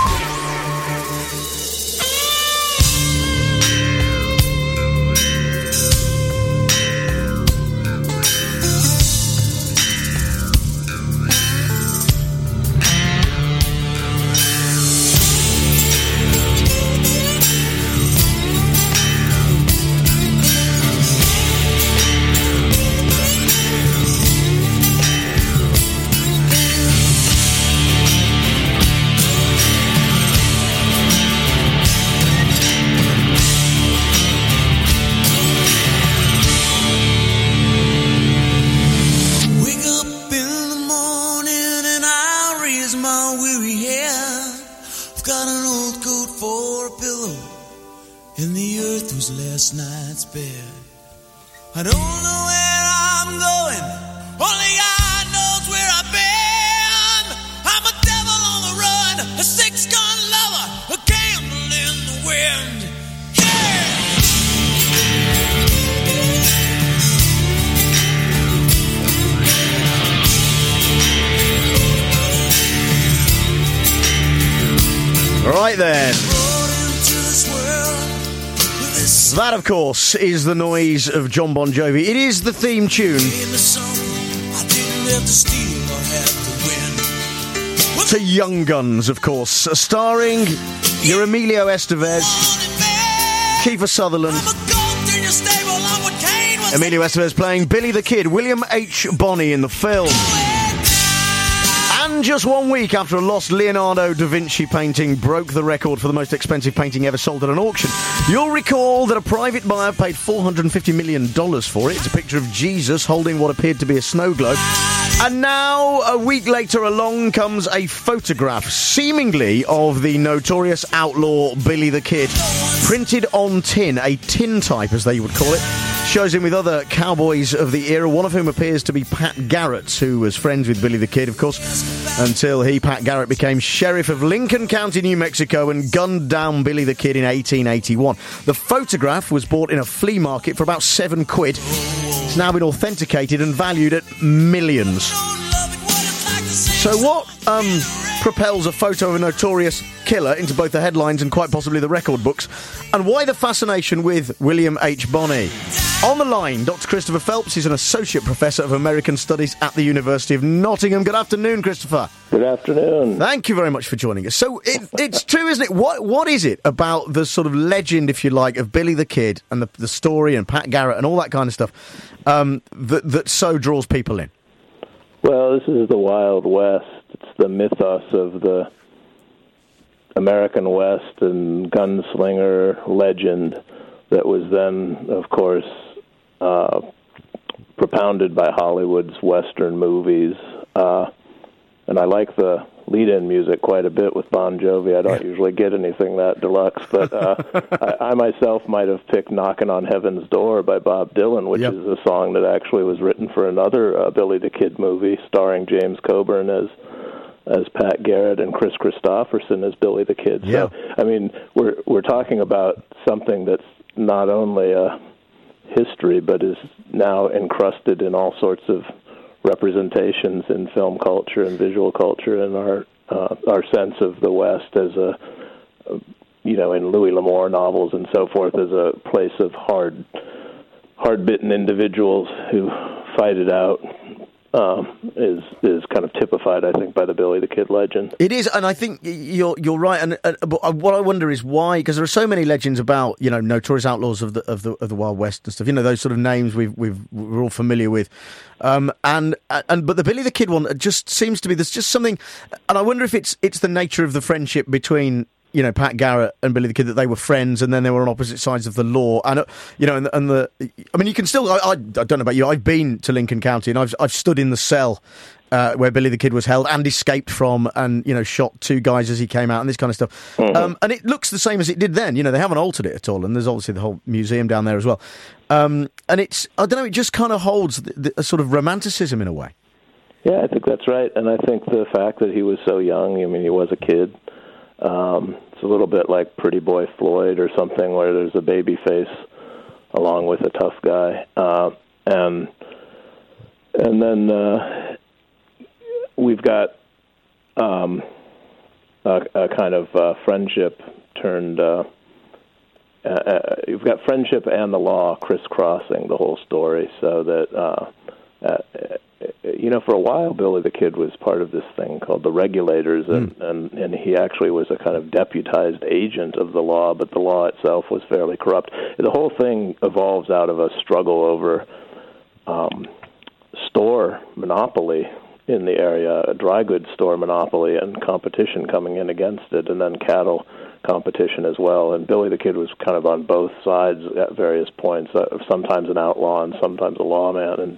I don't know where I'm going, only God knows where I've been. I'm a devil on the run, a 6-gun lover, a candle in the wind. Yeah! Right then. That, of course, is the noise of John Bon Jovi. It is the theme tune to Young Guns, of course, starring your Emilio Estevez, Kiefer Sutherland. Emilio Estevez playing Billy the Kid, William H. Bonney in the film. And just 1 week after a lost Leonardo da Vinci painting broke the record for the most expensive painting ever sold at an auction, you'll recall that a private buyer paid $450 million for it. It's a picture of Jesus holding what appeared to be a snow globe. And now, a week later, along comes a photograph, seemingly of the notorious outlaw Billy the Kid, printed on tin, a tintype as they would call it. Shows him with other cowboys of the era, one of whom appears to be Pat Garrett, who was friends with Billy the Kid, of course, until Pat Garrett, became sheriff of Lincoln County, New Mexico, and gunned down Billy the Kid in 1881. The photograph was bought in a flea market for about £7. It's now been authenticated and valued at millions. So what propels a photo of a notorious killer into both the headlines and quite possibly the record books? And why the fascination with William H. Bonney? On the line, Dr. Christopher Phelps is an Associate Professor of American Studies at the University of Nottingham. Good afternoon, Christopher. Good afternoon. Thank you very much for joining us. So it's true, isn't it? What is it about the sort of legend, if you like, of Billy the Kid and the story and Pat Garrett and all that kind of stuff that so draws people in? Well, this is the Wild West. It's the mythos of the American West and gunslinger legend that was then, of course, propounded by Hollywood's Western movies. And I like the lead-in music quite a bit with Bon Jovi. I don't usually get anything that deluxe, but I myself might have picked Knockin' on Heaven's Door by Bob Dylan, which is a song that actually was written for another Billy the Kid movie starring James Coburn as Pat Garrett and Chris Christopherson as Billy the Kid. Yeah. So, I mean, we're talking about something that's not only a history, but is now encrusted in all sorts of representations in film culture and visual culture, and our sense of the West as in Louis L'Amour novels and so forth, as a place of hard-bitten individuals who fight it out. Is kind of typified, I think, by the Billy the Kid legend. It is, and I think you're right. And but what I wonder is why, because there are so many legends about notorious outlaws of the Wild West and stuff. Those sort of names we're all familiar with. But the Billy the Kid one just seems to be there's just something, and I wonder if it's the nature of the friendship between Pat Garrett and Billy the Kid, that they were friends and then they were on opposite sides of the law. And, you can still, I don't know about you, I've been to Lincoln County and I've stood in the cell where Billy the Kid was held and escaped from and, shot two guys as he came out and this kind of stuff. Mm-hmm. And it looks the same as it did then. They haven't altered it at all. And there's obviously the whole museum down there as well. And it's, I don't know, it just kind of holds a sort of romanticism in a way. Yeah, I think that's right. And I think the fact that he was so young, he was a kid. It's a little bit like Pretty Boy Floyd or something, where there's a baby face along with a tough guy, and then we've got a kind of friendship turned. You've got friendship and the law crisscrossing the whole story, so that. For a while, Billy the Kid was part of this thing called the Regulators, and he actually was a kind of deputized agent of the law, but the law itself was fairly corrupt. The whole thing evolves out of a struggle over store monopoly in the area, a dry goods store monopoly, and competition coming in against it, and then cattle competition as well. And Billy the Kid was kind of on both sides at various points, sometimes an outlaw and sometimes a lawman, and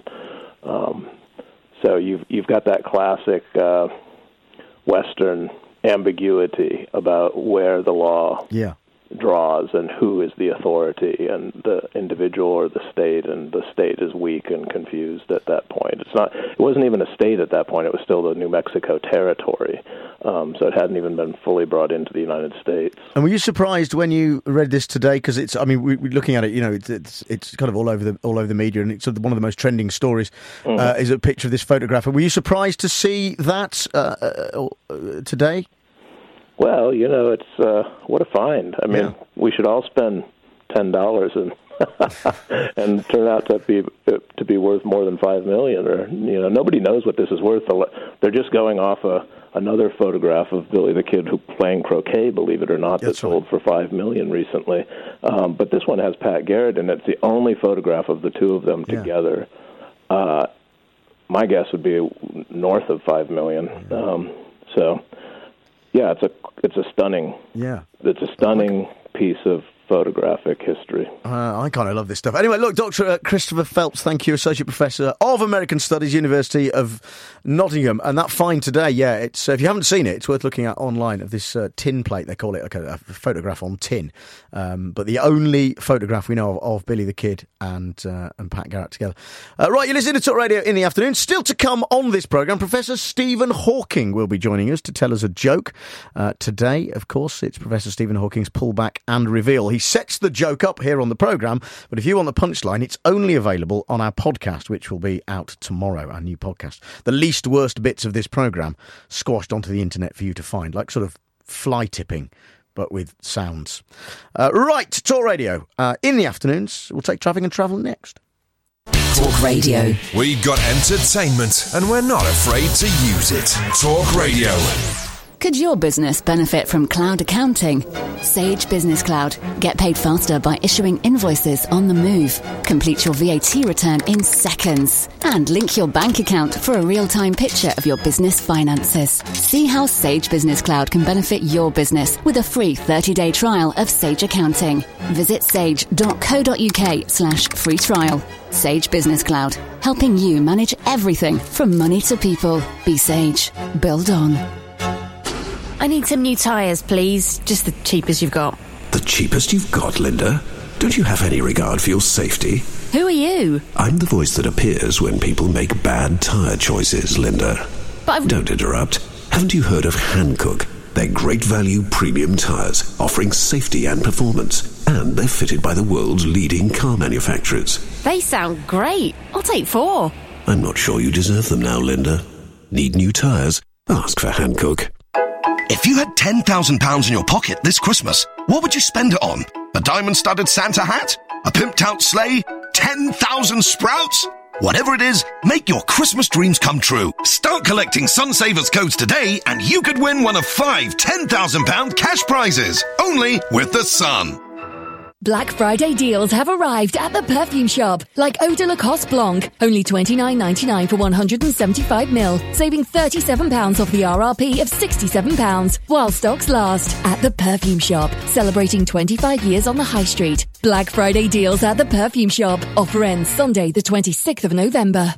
so you've got that classic Western ambiguity about where the law draws and who is the authority, and the individual or the state, and the state is weak and confused at that point. It wasn't even a state at that point. It was still the New Mexico territory, so it hadn't even been fully brought into the United States. And were you surprised when you read this today? Because it's, we're looking at it, it's kind of all over the media, and it's one of the most trending stories is a picture of this photograph. Were you surprised to see that today? Well, it's what a find. I mean, we should all spend $10 and and turn out to be worth more than $5 million. Or nobody knows what this is worth. They're just going off another photograph of Billy the Kid who playing croquet, believe it or not, that sold for $5 million recently. But this one has Pat Garrett, and it's the only photograph of the two of them together. My guess would be north of $5 million. It's a stunning piece of photographic history. I kind of love this stuff. Anyway, look, Dr. Christopher Phelps, thank you, Associate Professor of American Studies, University of Nottingham. And that find today, it's if you haven't seen it, it's worth looking at online, of this tin plate, they call it, like a photograph on tin. But the only photograph we know of Billy the Kid and Pat Garrett together. Right, you're listening to Talk Radio in the afternoon. Still to come on this programme, Professor Stephen Hawking will be joining us to tell us a joke. Today, of course, it's Professor Stephen Hawking's Pullback and Reveal. He sets the joke up here on the programme, but if you want the punchline, it's only available on our podcast, which will be out tomorrow, our new podcast. The least worst bits of this programme squashed onto the internet for you to find, like sort of fly tipping, but with sounds. Right, Talk Radio. In the afternoons, we'll take traffic and travel next. Talk Radio. We got entertainment, and we're not afraid to use it. Talk Radio. Could your business benefit from cloud accounting? Sage Business Cloud. Get paid faster by issuing invoices on the move. Complete your VAT return in seconds. And link your bank account for a real-time picture of your business finances. See how Sage Business Cloud can benefit your business with a free 30-day trial of Sage Accounting. Visit sage.co.uk/free trial. Sage Business Cloud. Helping you manage everything from money to people. Be Sage. Build on. I need some new tyres, please. Just the cheapest you've got. The cheapest you've got, Linda? Don't you have any regard for your safety? Who are you? I'm the voice that appears when people make bad tyre choices, Linda. But Don't interrupt. Haven't you heard of Hankook? They're great value premium tyres, offering safety and performance. And they're fitted by the world's leading car manufacturers. They sound great. I'll take 4. I'm not sure you deserve them now, Linda. Need new tyres? Ask for Hankook. If you had £10,000 in your pocket this Christmas, what would you spend it on? A diamond-studded Santa hat? A pimped-out sleigh? 10,000 sprouts? Whatever it is, make your Christmas dreams come true. Start collecting Sun Savers codes today and you could win one of 5 £10,000 cash prizes. Only with the Sun. Black Friday deals have arrived at the perfume shop, like Eau de Lacoste Blanc, only $29.99 for 175ml, saving £37 off the RRP of £67, while stocks last. At the perfume shop, celebrating 25 years on the high street. Black Friday deals at the perfume shop. Offer ends Sunday the 26th of November.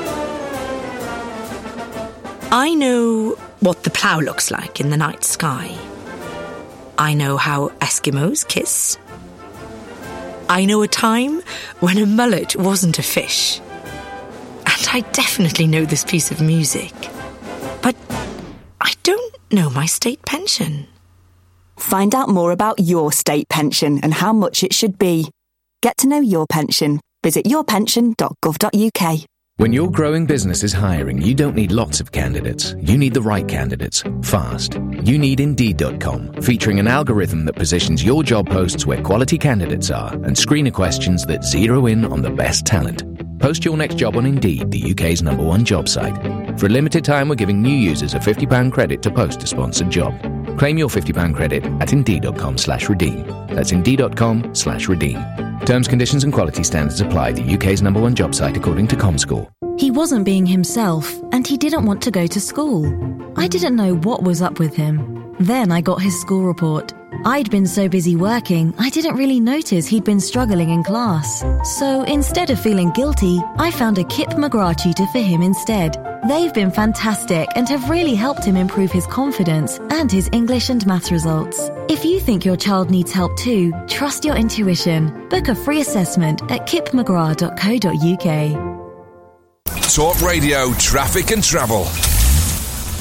I know what the plough looks like in the night sky. I know how Eskimos kiss. I know a time when a mullet wasn't a fish. And I definitely know this piece of music. But I don't know my state pension. Find out more about your state pension and how much it should be. Get to know your pension. Visit yourpension.gov.uk. When your growing business is hiring, you don't need lots of candidates. You need the right candidates, fast. You need Indeed.com, featuring an algorithm that positions your job posts where quality candidates are and screener questions that zero in on the best talent. Post your next job on Indeed, the UK's #1 job site. For a limited time, we're giving new users a £50 credit to post a sponsored job. Claim your £50 credit at Indeed.com/redeem. That's Indeed.com/redeem. Terms, conditions and quality standards apply. The UK's #1 job site according to ComScore. He wasn't being himself, and he didn't want to go to school. I didn't know what was up with him. Then I got his school report. I'd been so busy working, I didn't really notice he'd been struggling in class. So instead of feeling guilty, I found a Kip McGrath tutor for him instead. They've been fantastic and have really helped him improve his confidence and his English and maths results. If you think your child needs help too, trust your intuition. Book a free assessment at kipmcgrath.co.uk. Talk Radio Traffic and Travel.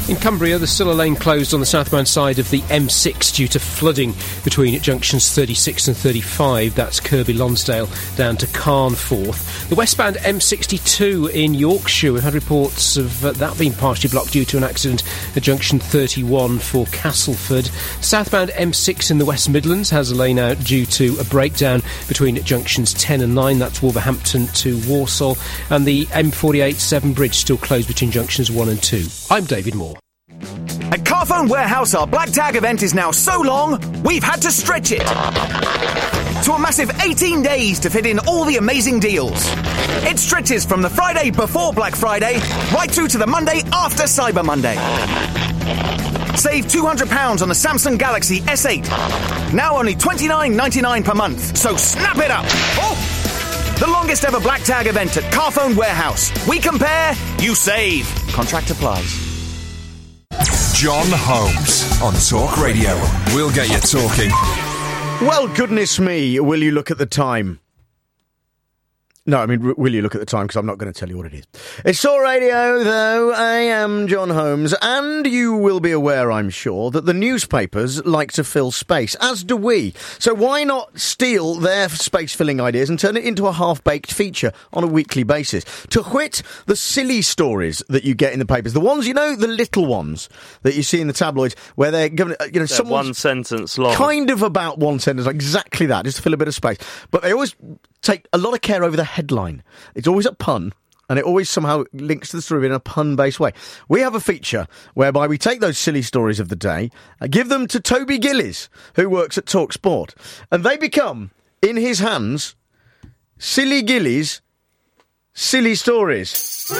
In Cumbria, there's still a lane closed on the southbound side of the M6 due to flooding between junctions 36 and 35. That's Kirby Lonsdale down to Carnforth. The westbound M62 in Yorkshire, we've had reports of that being partially blocked due to an accident at junction 31 for Castleford. Southbound M6 in the West Midlands has a lane out due to a breakdown between junctions 10 and 9. That's Wolverhampton to Walsall. And the M48 Severn Bridge still closed between junctions 1 and 2. I'm David Moore. At Carphone Warehouse, our Black Tag event is now so long, we've had to stretch it to a massive 18 days to fit in all the amazing deals. It stretches from the Friday before Black Friday right through to the Monday after Cyber Monday. Save £200 on the Samsung Galaxy S8. Now only $29.99 per month, so snap it up. Oh! The longest ever Black Tag event at Carphone Warehouse. We compare, you save. Contract applies. John Holmes on Talk Radio. We'll get you talking. Well, goodness me, will you look at the time? No, I mean, will you look at the time? Because I'm not going to tell you what it is. It's Talk Radio, though. I am John Holmes, and you will be aware, I'm sure, that the newspapers like to fill space, as do we. So why not steal their space-filling ideas and turn it into a half-baked feature on a weekly basis? To wit, the silly stories that you get in the papers, the ones, you know, the little ones that you see in the tabloids, where they're given, you know, one sentence long. Kind of about one sentence, exactly that, just to fill a bit of space. But they always take a lot of care over the headline. It's always a pun, and it always somehow links to the story in a pun-based way. We have a feature whereby we take those silly stories of the day, give them to Toby Gillies, who works at Talk Sport, and they become, in his hands, Silly Gillies' silly stories.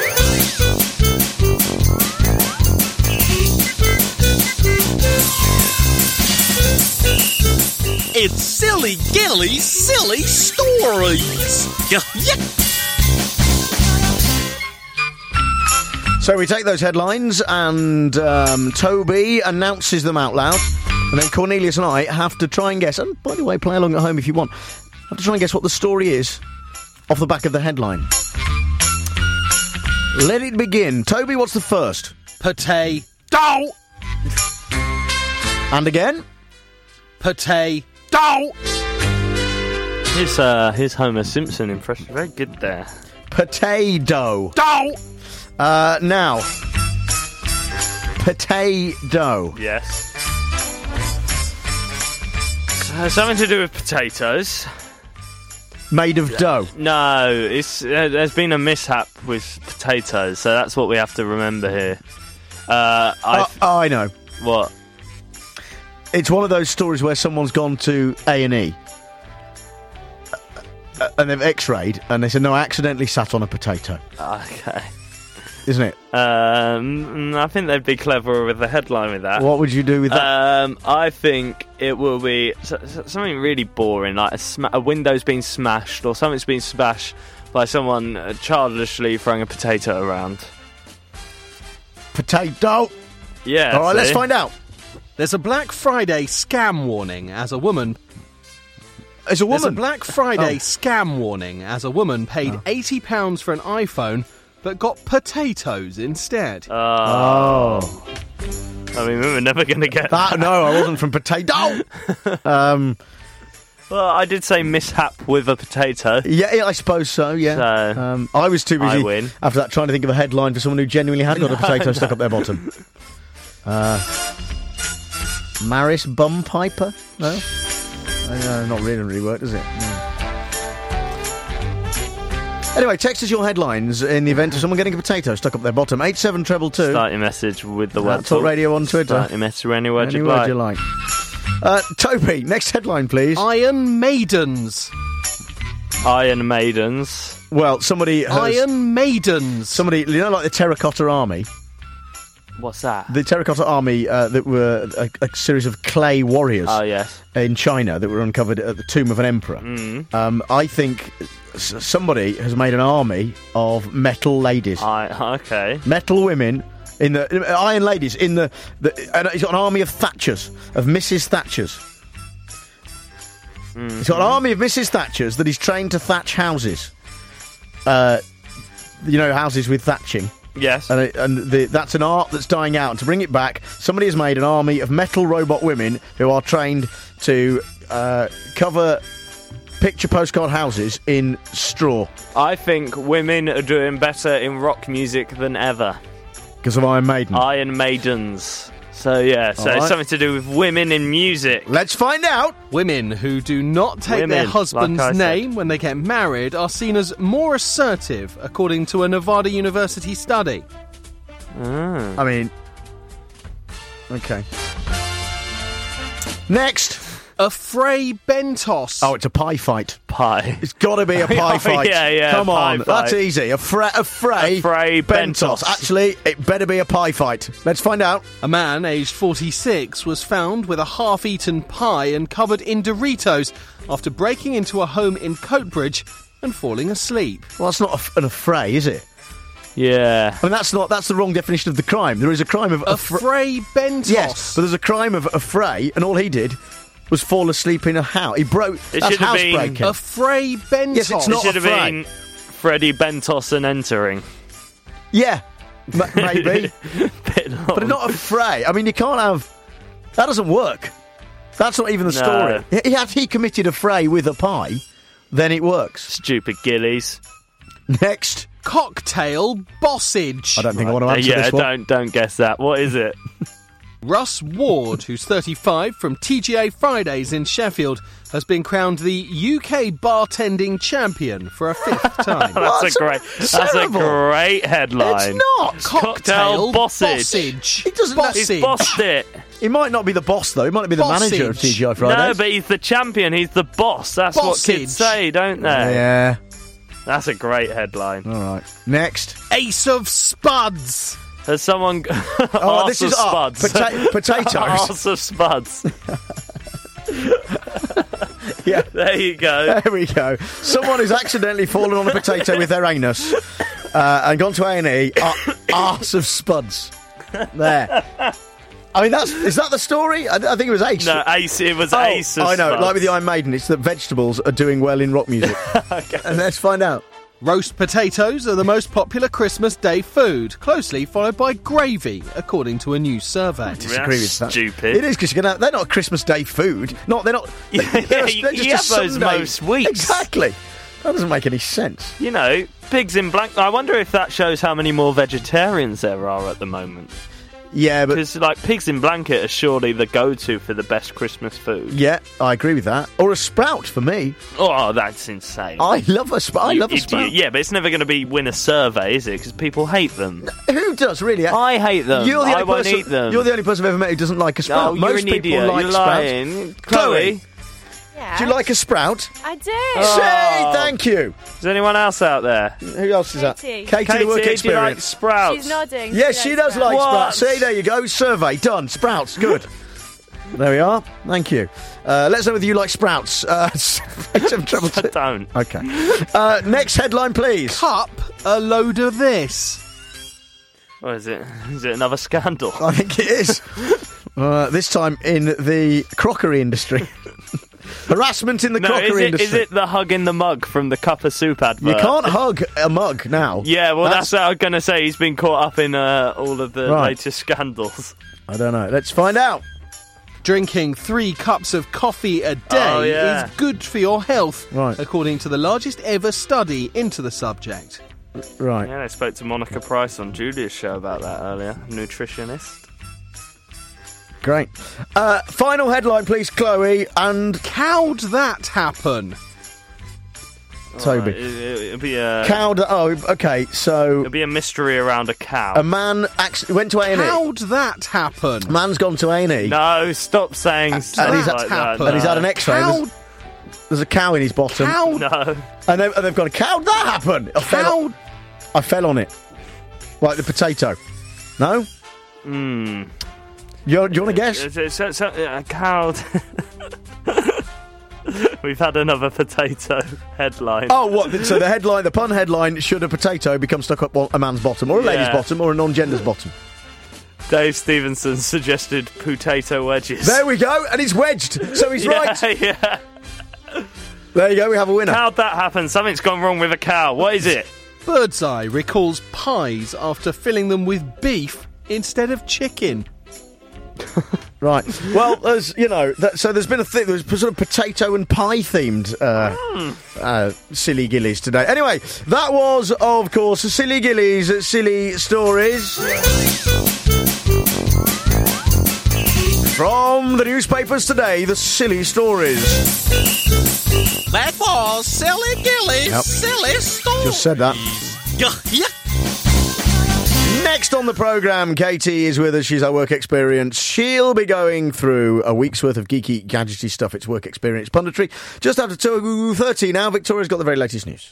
It's Silly Gilly's Silly Stories. Yeah. So we take those headlines and Toby announces them out loud, and then Cornelius and I have to try and guess, and by the way, play along at home if you want, have to try and guess what the story is off the back of the headline. Let it begin. Toby, what's the first? Potato. And again? Potato. His Homer Simpson impression, very good there. Potato. Now. Potato. Yes. Something to do with potatoes. Made of dough. No, there's been a mishap with potatoes, so that's what we have to remember here. I know. What? It's one of those stories where someone's gone to A&E and they've x-rayed and they said, no, I accidentally sat on a potato. Okay. Isn't it? I think they'd be cleverer with the headline with that. What would you do with that? I think it will be something really boring, like a window's been smashed or something's been smashed by someone childishly throwing a potato around. Potato? Yeah. All right, let's find out. There's a Black Friday scam warning as a woman... As a woman? There's a Black Friday scam warning as a woman paid £80 for an iPhone but got potatoes instead. I mean, we were never going to get that. No, I wasn't from potato. Well, I did say mishap with a potato. Yeah, I suppose so, yeah. So, I was too busy I win. after that trying to think of a headline for someone who genuinely had got a potato stuck up their bottom. Maris Bumpiper? No? Not really worked, does it? No. Anyway, text us your headlines in the event of someone getting a potato stuck up their bottom. 87222. Start your message with the word Talk Radio on Twitter. Start your message any word you like. Toby, next headline, please. Iron Maidens. Iron Maidens. Well, somebody has... Iron Maidens. Somebody, you know, like the Terracotta Army? What's that? The Terracotta Army that were a series of clay warriors in China that were uncovered at the tomb of an emperor. I think somebody has made an army of metal ladies. Okay. Metal women in the iron ladies in the and he's got an army of Thatchers, of Mrs. Thatchers. He's got an army of Mrs. Thatchers that he's trained to thatch houses. You know, houses with thatching. Yes. That's an art that's dying out. And to bring it back, somebody has made an army of metal robot women who are trained to cover picture postcard houses in straw. I think women are doing better in rock music than ever. Because of Iron Maiden. Iron Maidens. So, yeah, so it's something to do with women in music. Let's find out. Women who do not take their husband's name when they get married are seen as more assertive, according to a Nevada University study. I mean... Okay. Next. A Fray Bentos. Oh, it's a pie fight. Pie. It's got to be a pie fight. Yeah. Come on, fight. that's easy. A Fray Bentos. Actually, it better be a pie fight. Let's find out. A man aged 46 was found with a half-eaten pie and covered in Doritos after breaking into a home in Coatbridge and falling asleep. Well, that's not an affray, is it? Yeah. I mean, that's the wrong definition of the crime. There is a crime of... A Fray Bentos. Yes, but there's a crime of affray, and all he did... was fall asleep in a house. He broke... That's housebreaking. A Fray Bentos. Yes, it's not It should a have fray. been Freddie Bentos and entering. Yeah, maybe. But not a fray. I mean, you can't have... That doesn't work. That's not even the story. If he committed a fray with a pie, then it works. Stupid gillies. Next. Cocktail bossage. I don't think I want to answer this one. Don't guess that. What is it? Russ Ward, who's 35, from TGA Fridays in Sheffield, has been crowned the UK bartending champion for a fifth time. That's a great headline. It's not. Cocktail bossage. He doesn't. He's bossed it. He might not be the boss, though. He might not be the manager of TGI Fridays. No, but he's the champion. He's the boss. That's what kids say, don't they? Yeah. That's a great headline. All right. Next. Ace of Spuds. Has someone... this is Spuds. Potatoes. Arse of Spuds. Yeah. There you go. There we go. Someone who's accidentally fallen on a potato with their anus and gone to A&E. Arse of Spuds. There. I mean, is that the story? I think it was Ace. No, Ace. It was Ace of I know. Spuds. Like with the Iron Maiden, it's that vegetables are doing well in rock music. Okay. And let's find out. Roast potatoes are the most popular Christmas Day food, closely followed by gravy, according to a new survey. I disagree with that. Stupid. It is, because they're not Christmas Day food. They're not. You just have those Sunday. most weeks. Exactly. That doesn't make any sense. You know, pigs in blank. I wonder if that shows how many more vegetarians there are at the moment. Yeah, but... Because, like, pigs in blanket are surely the go-to for the best Christmas food. Yeah, I agree with that. Or a sprout, for me. Oh, that's insane. I love a sprout. Yeah, but it's never going to win a survey, is it? Because people hate them. Who does, really? I hate them. I won't eat them. You're the only person I've ever met who doesn't like a sprout. Oh, Most you're an people idiot. like You're sprouts. lying. Chloe? Yeah. Do you like a sprout? I do. Say thank you. Is there anyone else out there? Who else is that? Katie. Katie, the work do you experience. like sprouts? She's nodding. Yes, she does like What? sprouts. See, there you go. Survey done. Sprouts, good. There we are. Thank you. Let's know whether you like sprouts. I don't. Okay. Next headline, please. Cup a load of this. What is it? Is it another scandal? I think it is. This time in the crockery industry. Harassment in the crockery industry. Is it the hug in the mug from the Cup of Soup advert? You can't hug a mug now. Yeah, well, that's what I was going to say. He's been caught up in all of the latest scandals. I don't know. Let's find out. Drinking 3 cups of coffee a day is good for your health, according to the largest ever study into the subject. Right. Yeah, I spoke to Monica Price on Julia's show about that earlier. Nutritionist. Great. Final headline, please, Chloe. And how'd that happen? Toby. It'll be a cow. Oh, okay. So it'll be a mystery around a cow. A man actually went to A&E. How'd that happen? Man's gone to A&E. No, stop saying stuff like that. And he's had an X-ray. There's a cow in his bottom. No. And they've got a cow. How'd that happen? I fell on it, like the potato. No. Hmm. Do you want to guess? It's a cow. We've had another potato headline. Oh, what? So the pun headline: should a potato become stuck up a man's bottom, or a lady's bottom, or a non-gender's bottom? Dave Stevenson suggested potato wedges. There we go, and he's wedged, so he's right. Yeah. There you go, we have a winner. How'd that happen? Something's gone wrong with a cow. What is it? Birdseye recalls pies after filling them with beef instead of chicken. Right. Well, there's so there's been there's sort of potato and pie themed Silly Gillies today. Anyway, that was, of course, Silly Gillies, Silly Stories. From the newspapers today, the Silly Stories. That was Silly Gillies, Silly Stories. Just said that. Yeah. Next on the programme, Katie is with us. She's our work experience. She'll be going through a week's worth of geeky, gadgety stuff. It's work experience punditry. Just after 2:30 now, Victoria's got the very latest news.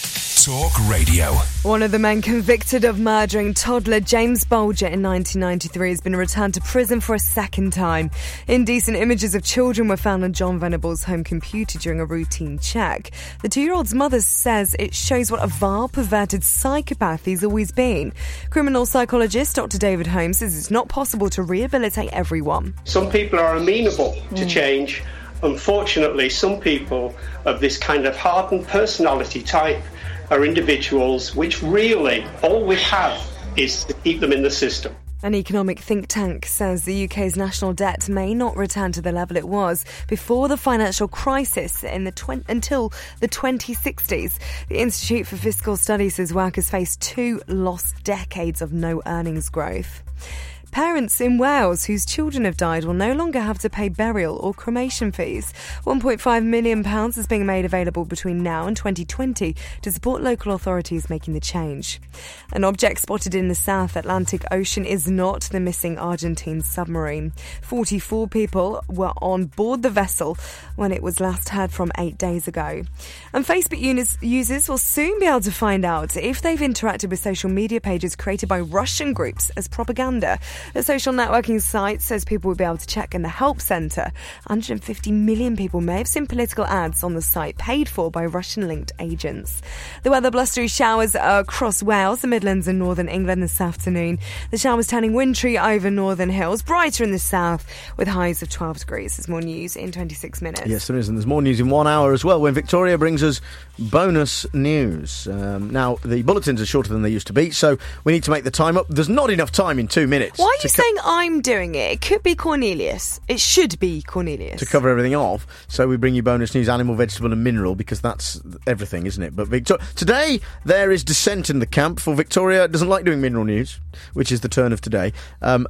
Talk Radio. One of the men convicted of murdering toddler James Bulger in 1993 has been returned to prison for a second time. Indecent images of children were found on John Venable's home computer during a routine check. The 2-year-old's mother says it shows what a vile, perverted psychopath he's always been. Criminal psychologist Dr. David Holmes says it's not possible to rehabilitate everyone. Some people are amenable to change. Unfortunately, some people of this kind of hardened personality type are individuals which really all we have is to keep them in the system. An economic think tank says the UK's national debt may not return to the level it was before the financial crisis until the 2060s. The Institute for Fiscal Studies says workers face 2 lost decades of no earnings growth. Parents in Wales whose children have died will no longer have to pay burial or cremation fees. £1.5 million is being made available between now and 2020 to support local authorities making the change. An object spotted in the South Atlantic Ocean is not the missing Argentine submarine. 44 people were on board the vessel when it was last heard from 8 days ago. And Facebook users will soon be able to find out if they've interacted with social media pages created by Russian groups as propaganda. The social networking site says people will be able to check in the help centre. 150 million people may have seen political ads on the site paid for by Russian-linked agents. The weather: blustery showers across Wales, the Midlands and northern England this afternoon. The showers turning wintry over northern hills, brighter in the south with highs of 12 degrees. There's more news in 26 minutes. Yes, there is, and there's more news in 1 hour as well when Victoria brings us bonus news. Now, the bulletins are shorter than they used to be, so we need to make the time up. There's not enough time in 2 minutes. Why are you saying I'm doing it? It could be Cornelius. It should be Cornelius. To cover everything off, so we bring you bonus news, animal, vegetable and mineral, because that's everything, isn't it? But today, there is dissent in the camp, for Victoria doesn't like doing mineral news, which is the turn of today, and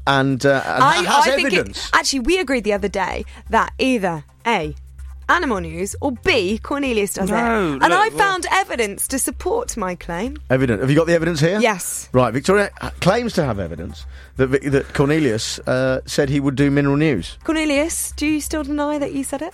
has evidence. Actually, we agreed the other day that either A, animal news, or B, Cornelius does it. And I found evidence to support my claim. Evidence? Have you got the evidence here? Yes. Right, Victoria claims to have evidence that Cornelius said he would do mineral news. Cornelius, do you still deny that you said it?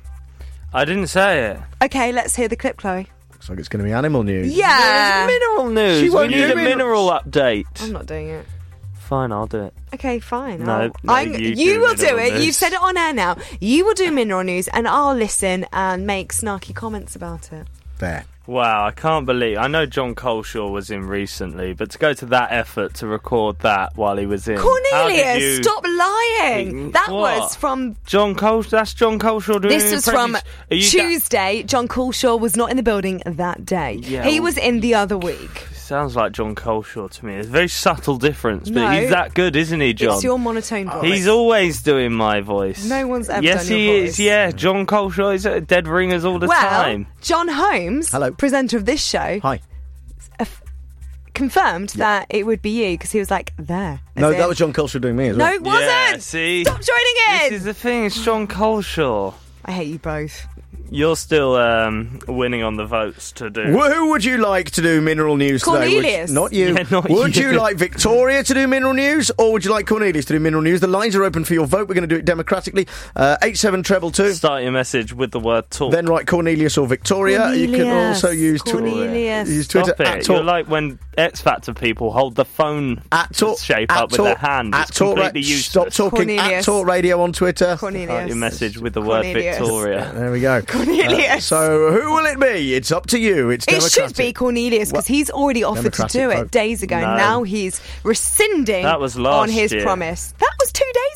I didn't say it. Okay, let's hear the clip, Chloe. Looks like it's going to be animal news. Yeah! Mineral news. We need a mineral update. I'm not doing it. Fine, I'll do it. Okay, fine. No, you will do it. News. You've said it on air now. You will do mineral news, and I'll listen and make snarky comments about it. There. Wow, I can't believe... I know John Coleshaw was in recently, but to go to that effort to record that while he was in... Cornelius, stop lying! That What? was from... John Coleshaw? That's John Coleshaw doing This was from Tuesday. John Coleshaw was not in the building that day. Yeah, he was in the other week. Sounds like John Coleshaw to me. It's a very subtle difference, but No. he's that good, isn't he, John? It's your monotone voice. He's always doing my voice. No one's ever Yes, done he your is. voice. Yeah, John Coleshaw is at Dead Ringers all the time. John Holmes, presenter of this show, Hi. confirmed that it would be you because he was like, there. No, that was John Coleshaw doing me as well. No, it wasn't! Yeah, see? Stop joining in! This is the thing, it's John Coleshaw. I hate you both. You're still winning on the votes to do. Who would you like to do mineral news today? Cornelius. Not you. Yeah, not would you. you like Victoria to do mineral news, or would you like Cornelius to do mineral news? The lines are open for your vote. We're going to do it democratically. 87222. Start your message with the word talk. Then write Cornelius or Victoria. You can also use Cornelius. Use Twitter. Stop it. You're like when X Factor people hold the phone shape up with their hand. It's completely useless. Stop talking. Cornelius. At Talk Radio on Twitter. Cornelius. Start your message with the word Cornelius. Victoria. There we go. Cornelius. So who will it be? It's up to you. It's It democratic. should be Cornelius because he's already offered to Democratic do it vote. days ago. No. Now he's rescinding That was last on his year. promise. That was 2 days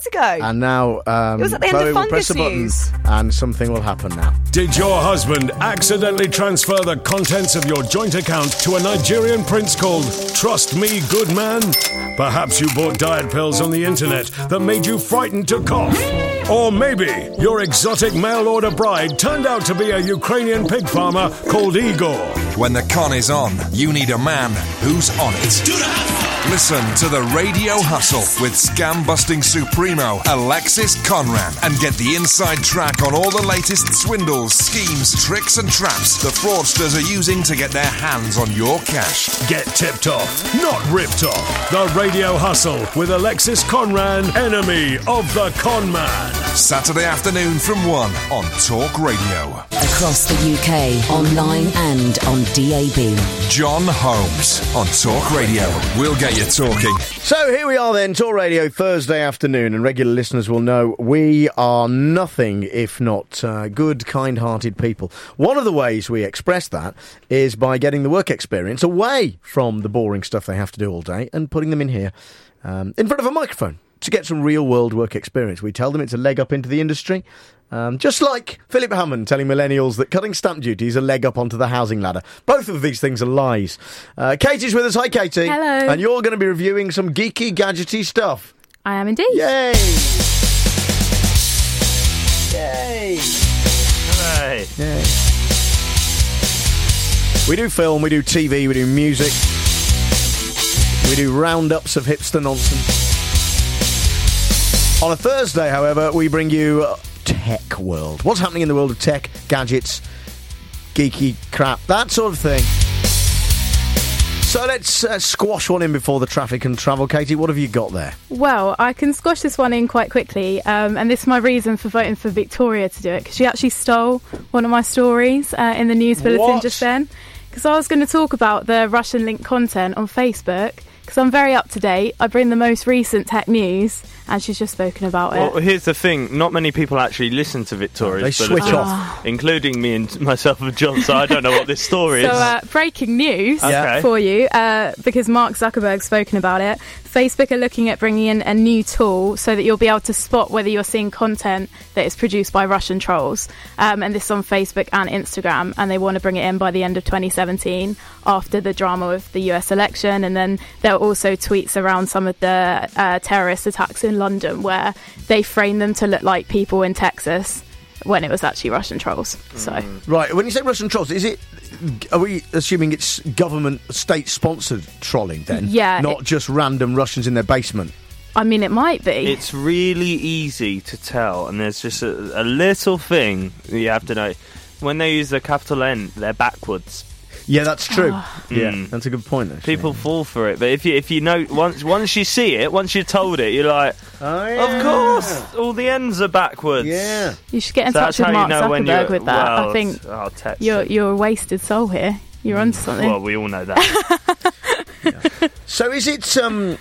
ago. And now It was at the end Chloe of will press a button Fungus and something will happen now. Did your husband accidentally transfer the contents of your joint account to a Nigerian prince called Trust Me Good Man? Perhaps you bought diet pills on the internet that made you frightened to cough. Or maybe your exotic mail-order bride turned out to be a Ukrainian pig farmer called Igor. When the con is on, you need a man who's on it. Listen to the Radio Hustle with scam-busting supremo Alexis Conran and get the inside track on all the latest swindles, schemes, tricks and traps the fraudsters are using to get their hands on your cash. Get tipped off, not ripped off. The Radio Hustle with Alexis Conran, enemy of the con man. Saturday afternoon from 1 on Talk Radio. Across the UK, online and on DAB. John Holmes on Talk Radio. We'll get you talking. So here we are then, Talk Radio, Thursday afternoon, and regular listeners will know we are nothing if not good, kind-hearted people. One of the ways we express that is by getting the work experience away from the boring stuff they have to do all day and putting them in here in front of a microphone to get some real-world work experience. We tell them it's a leg up into the industry. Just like Philip Hammond telling millennials that cutting stamp duty is a leg up onto the housing ladder. Both of these things are lies. Katie's with us. Hi, Katie. Hello. And you're going to be reviewing some geeky, gadgety stuff. I am indeed. Yay! Yay! Hooray! Yay! We do film, we do TV, we do music. We do roundups of hipster nonsense. On a Thursday, however, we bring you Tech World. What's happening in the world of tech, gadgets, geeky crap, that sort of thing. So let's squash one in before the traffic and travel. Katie, what have you got there? Well, I can squash this one in quite quickly, and this is my reason for voting for Victoria to do it, because she actually stole one of my stories in the news bulletin just then. Because I was going to talk about the Russian link content on Facebook, because I'm very up to date. I bring the most recent tech news, and she's just spoken about it. Well, here's the thing. Not many people actually listen to Victoria's They switch off. Including me and myself and John, so I don't know what this story is. So, breaking news Okay. for you, because Mark Zuckerberg's spoken about it. Facebook are looking at bringing in a new tool so that you'll be able to spot whether you're seeing content that is produced by Russian trolls. And this is on Facebook and Instagram, and they want to bring it in by the end of 2017 after the drama of the US election. And then there are also tweets around some of the terrorist attacks in London where they frame them to look like people in Texas when it was actually Russian trolls. So Right, when you say Russian trolls, are we assuming it's government, state-sponsored trolling then? Yeah, Not just random Russians in their basement? I mean, it might be. It's really easy to tell, and there's just a little thing that you have to know. When they use the capital N, they're backwards. Yeah, that's true. Oh. Yeah, that's a good point, actually. People fall for it, but if you know once you see it, once you're told it, you're like, of course, all the ends are backwards. Yeah, you should get in So touch that's with how Mark you know when Zuckerberg you're- with that. well, I think I'll text you're a wasted soul here. You're onto something. Well, we all know that. So is it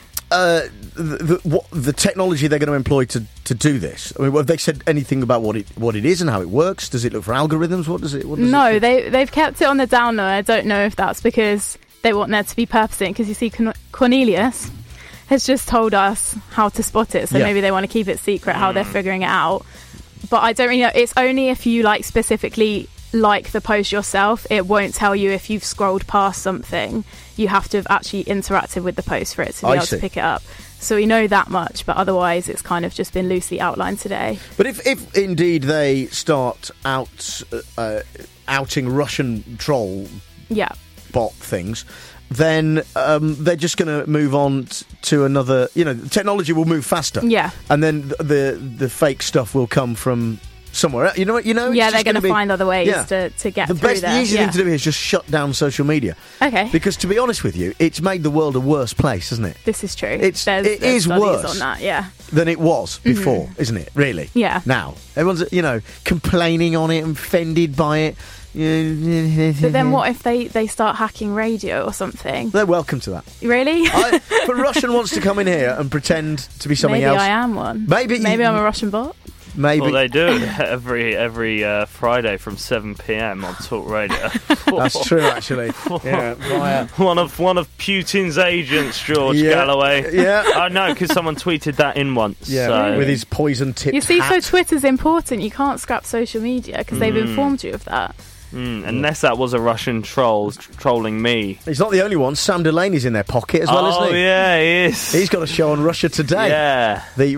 the technology they're going to employ to do this? I mean, have they said anything about what it is and how it works? Does it look for algorithms? What does it? No, they've kept it on the down low. I don't know if that's because they want there to be purposing. Because you see, Cornelius has just told us how to spot it, so maybe they want to keep it secret how they're figuring it out. But I don't really know. It's only if you specifically like the post yourself. It won't tell you if you've scrolled past something. You have to have actually interacted with the post for it to be able to pick it up. So we know that much, but otherwise it's kind of just been loosely outlined today. But if indeed they start outing Russian troll bot things, then they're just going to move on to another. Technology will move faster. Yeah, and then the fake stuff will come from somewhere else. Yeah, they're going to find other ways to get through there. The easy thing to do is just shut down social media. Okay. Because to be honest with you, it's made the world a worse place, hasn't it? This is true. It there's is studies worse on that, yeah, than it was before, isn't it? Really? Yeah. Now everyone's complaining on it and offended by it. But then what if they start hacking radio or something? They're welcome to that. Really? If a Russian wants to come in here and pretend to be something maybe else, I am one. Maybe I'm a Russian bot. maybe. Well, they do it every Friday from 7 p.m. on Talk Radio. That's true, actually. Yeah, one of Putin's agents, George Galloway. Yeah, I know because someone tweeted that in once. Yeah, so. with his poison-tipped You see, hat. so Twitter's important. You can't scrap social media because they've informed you of that. Unless that was a Russian troll trolling me. He's not the only one. Sam Delaney's in their pocket as well, isn't he? Oh, yeah, he is. He's got a show on Russia Today. Yeah. The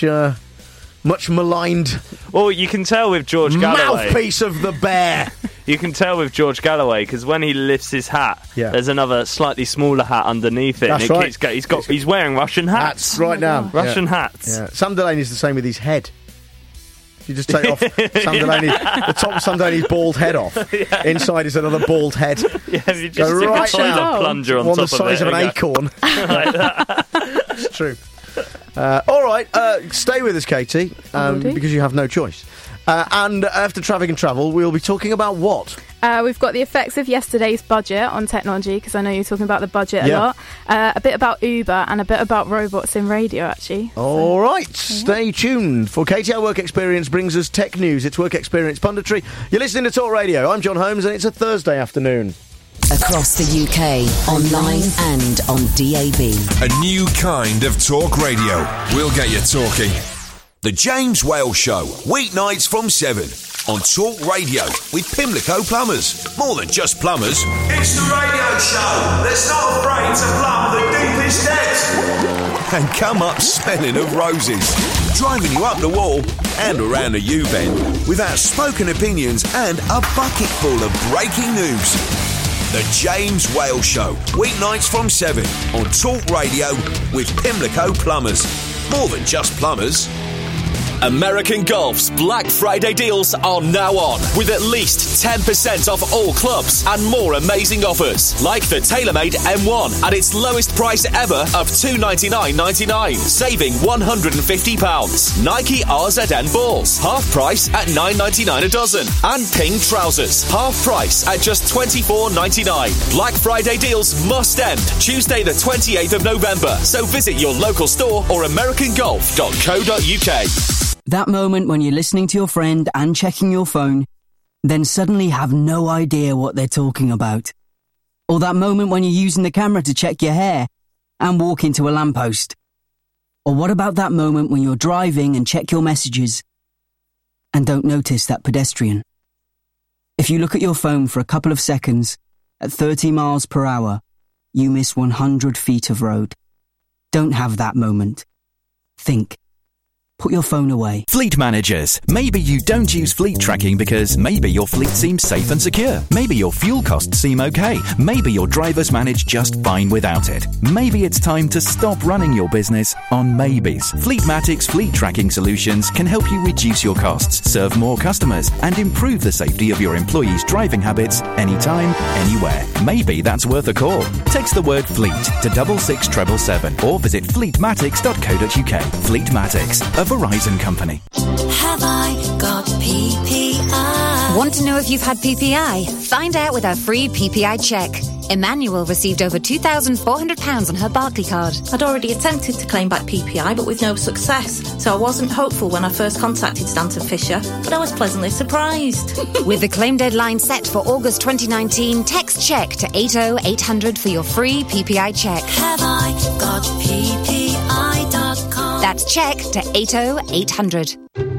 much maligned... Well, you can tell with George Galloway. Mouthpiece of the bear. You can tell with George Galloway because when he lifts his hat, there's another slightly smaller hat underneath it. That's right. He's wearing Russian hats. Hats right now. Russian hats. Yeah. Sam Delaney's the same with his head. You just take off the top of Sam Delaney's bald head off. Inside is another bald head. Yeah, you just go right down. Plunger on one top the size of an acorn. Like that. It's true. All right, stay with us, Katie, because you have no choice. And after Traffic and Travel, we'll be talking about what? We've got the effects of yesterday's budget on technology, because I know you're talking about the budget a lot. A bit about Uber and a bit about robots in radio, actually. All right, stay tuned. For Katie, our Work Experience brings us tech news. It's Work Experience Punditry. You're listening to Talk Radio. I'm John Holmes, and it's a Thursday afternoon. Across the UK, online and on DAB. A new kind of talk radio. We'll get you talking. The James Whale Show, weeknights from 7 on Talk Radio with Pimlico Plumbers. More than just plumbers. It's the radio show that's not afraid to plumb the deepest depths. And come up smelling of roses. Driving you up the wall and around the U-bend with outspoken opinions and a bucket full of breaking news. The James Whale Show, weeknights from 7 on Talk Radio with Pimlico Plumbers. More than just plumbers. American Golf's Black Friday deals are now on, with at least 10% off all clubs and more amazing offers, like the TaylorMade M1 at its lowest price ever of $299.99, saving £150. Nike RZN balls, half price at $9.99 a dozen, and Ping trousers, half price at just $24.99. Black Friday deals must end Tuesday the 28th of November, so visit your local store or americangolf.co.uk. That moment when you're listening to your friend and checking your phone, then suddenly have no idea what they're talking about. Or that moment when you're using the camera to check your hair and walk into a lamppost. Or what about that moment when you're driving and check your messages and don't notice that pedestrian? If you look at your phone for a couple of seconds at 30 miles per hour, you miss 100 feet of road. Don't have that moment. Think. Put your phone away. Fleet managers. Maybe you don't use fleet tracking because maybe your fleet seems safe and secure. Maybe your fuel costs seem okay. Maybe your drivers manage just fine without it. Maybe it's time to stop running your business on maybes. Fleetmatic's fleet tracking solutions can help you reduce your costs, serve more customers, and improve the safety of your employees' driving habits anytime, anywhere. Maybe that's worth a call. Text the word fleet to 66777 or visit fleetmatics.co.uk. Fleetmatics, a Verizon company. Have I got PPI? Want to know if you've had PPI? Find out with our free PPI check. Emmanuel received over £2,400 on her Barclaycard. I'd already attempted to claim back PPI, but with no success, so I wasn't hopeful when I first contacted Stanton Fisher, but I was pleasantly surprised. With the claim deadline set for August 2019, text check to 80800 for your free PPI check. Have I got PPI.com? That's check to 80800.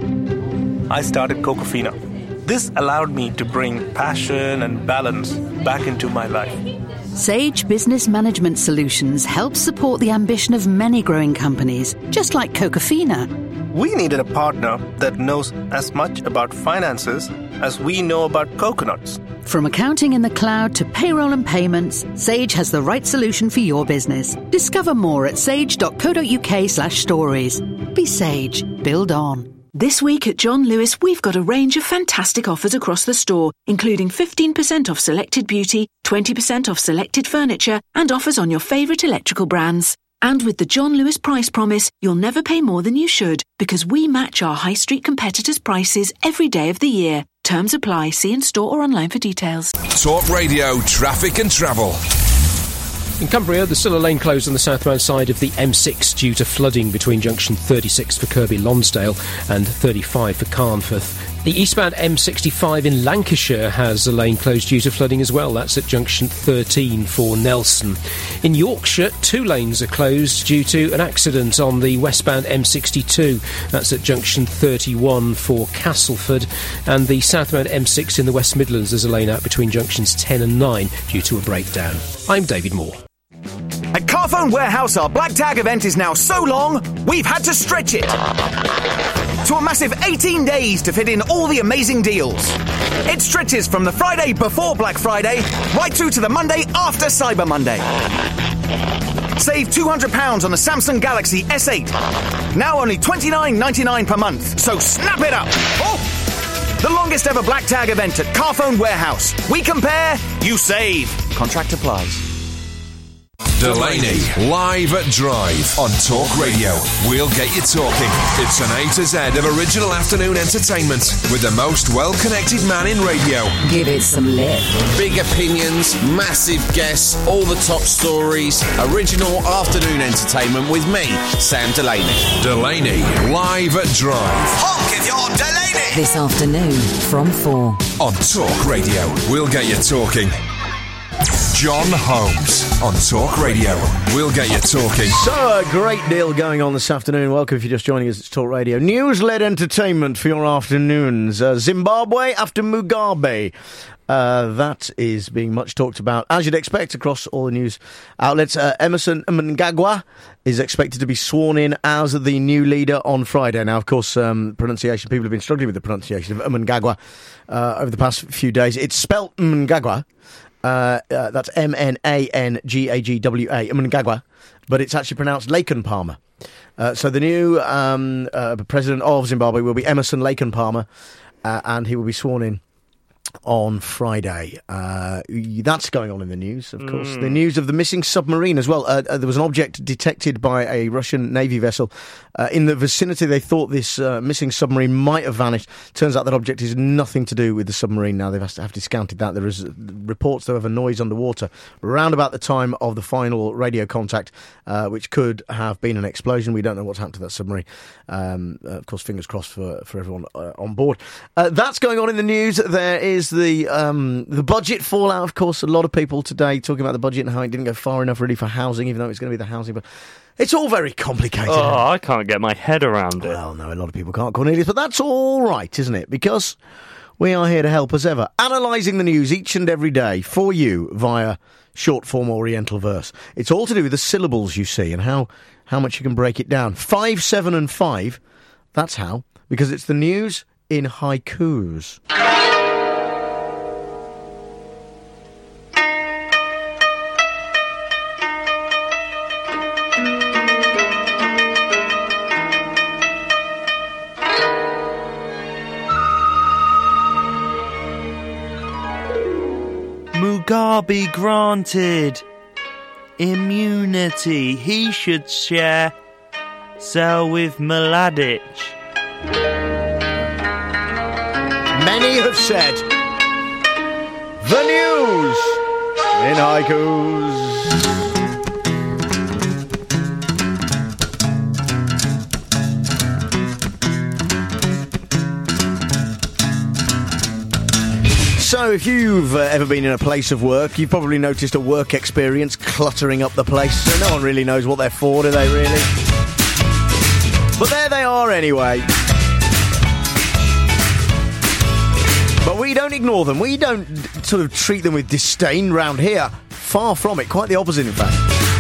I started Cocofina. This allowed me to bring passion and balance back into my life. Sage Business Management Solutions helps support the ambition of many growing companies, just like Cocofina. We needed a partner that knows as much about finances as we know about coconuts. From accounting in the cloud to payroll and payments, Sage has the right solution for your business. Discover more at sage.co.uk/stories. Be Sage. Build on. This week at John Lewis, we've got a range of fantastic offers across the store, including 15% off selected beauty, 20% off selected furniture, and offers on your favourite electrical brands. And with the John Lewis Price Promise, you'll never pay more than you should, because we match our high street competitors' prices every day of the year. Terms apply. See in store or online for details. Talk Radio Traffic and Travel. In Cumbria, there's still a lane closed on the southbound side of the M6 due to flooding between junction 36 for Kirkby Lonsdale and 35 for Carnforth. The eastbound M65 in Lancashire has a lane closed due to flooding as well. That's at junction 13 for Nelson. In Yorkshire, 2 lanes are closed due to an accident on the westbound M62. That's at junction 31 for Castleford. And the southbound M6 in the West Midlands, there's a lane out between junctions 10 and 9 due to a breakdown. I'm David Moore. At Carphone Warehouse, our Black Tag event is now so long, we've had to stretch it to a massive 18 days to fit in all the amazing deals. It stretches from the Friday before Black Friday right through to the Monday after Cyber Monday. Save £200 on the Samsung Galaxy S8. Now only $29.99 per month, so snap it up. Oh! The longest ever Black Tag event at Carphone Warehouse. We compare, you save. Contract applies. Delaney, live at Drive on Talk Radio. We'll get you talking. It's an A to Z of original afternoon entertainment with the most well-connected man in radio. Give it some lip. Big opinions, massive guests, all the top stories. Original afternoon entertainment with me, Sam Delaney. Delaney, live at Drive. Honk if you're Delaney! This afternoon from 4. On Talk Radio. We'll get you talking. John Holmes on Talk Radio. We'll get you talking. So, a great deal going on this afternoon. Welcome if you're just joining us. It's Talk Radio. News-led entertainment for your afternoons. Zimbabwe after Mugabe. That is being much talked about, as you'd expect, across all the news outlets. Emmerson Mnangagwa is expected to be sworn in as the new leader on Friday. Now, of course, pronunciation, people have been struggling with the pronunciation of Mnangagwa over the past few days. It's spelt Mnangagwa. That's Mnangagwa, Mnangagwa, but it's actually pronounced Laken Palmer. So the new president of Zimbabwe will be Emmerson Laken Palmer, and he will be sworn in on Friday. That's going on in the news, of course. The news of the missing submarine as well. There was an object detected by a Russian Navy vessel in the vicinity. They thought this missing submarine might have vanished. Turns out that object is nothing to do with the submarine now. They've have discounted that. There is reports, though, of a noise underwater around about the time of the final radio contact, which could have been an explosion. We don't know what's happened to that submarine. Of course, fingers crossed for everyone on board. That's going on in the news. There is the budget fallout, of course. A lot of people today talking about the budget and how it didn't go far enough really for housing, even though it's going to be the housing. But it's all very complicated. Oh, I can't get my head around it. Well, no, a lot of people can't, Cornelius, but that's all right, isn't it? Because we are here to help as ever, analysing the news each and every day for you via short form Oriental verse. It's all to do with the syllables, you see, and how much you can break it down. 5, 7 and 5, that's how, because it's the news in haikus. Mugabe granted immunity. He should share cell with Mladic. Many have said the news in haikus. So, if you've ever been in a place of work, you've probably noticed a work experience cluttering up the place. So no one really knows what they're for, do they, really? But there they are anyway. But we don't ignore them. We don't sort of treat them with disdain round here. Far from it. Quite the opposite, in fact.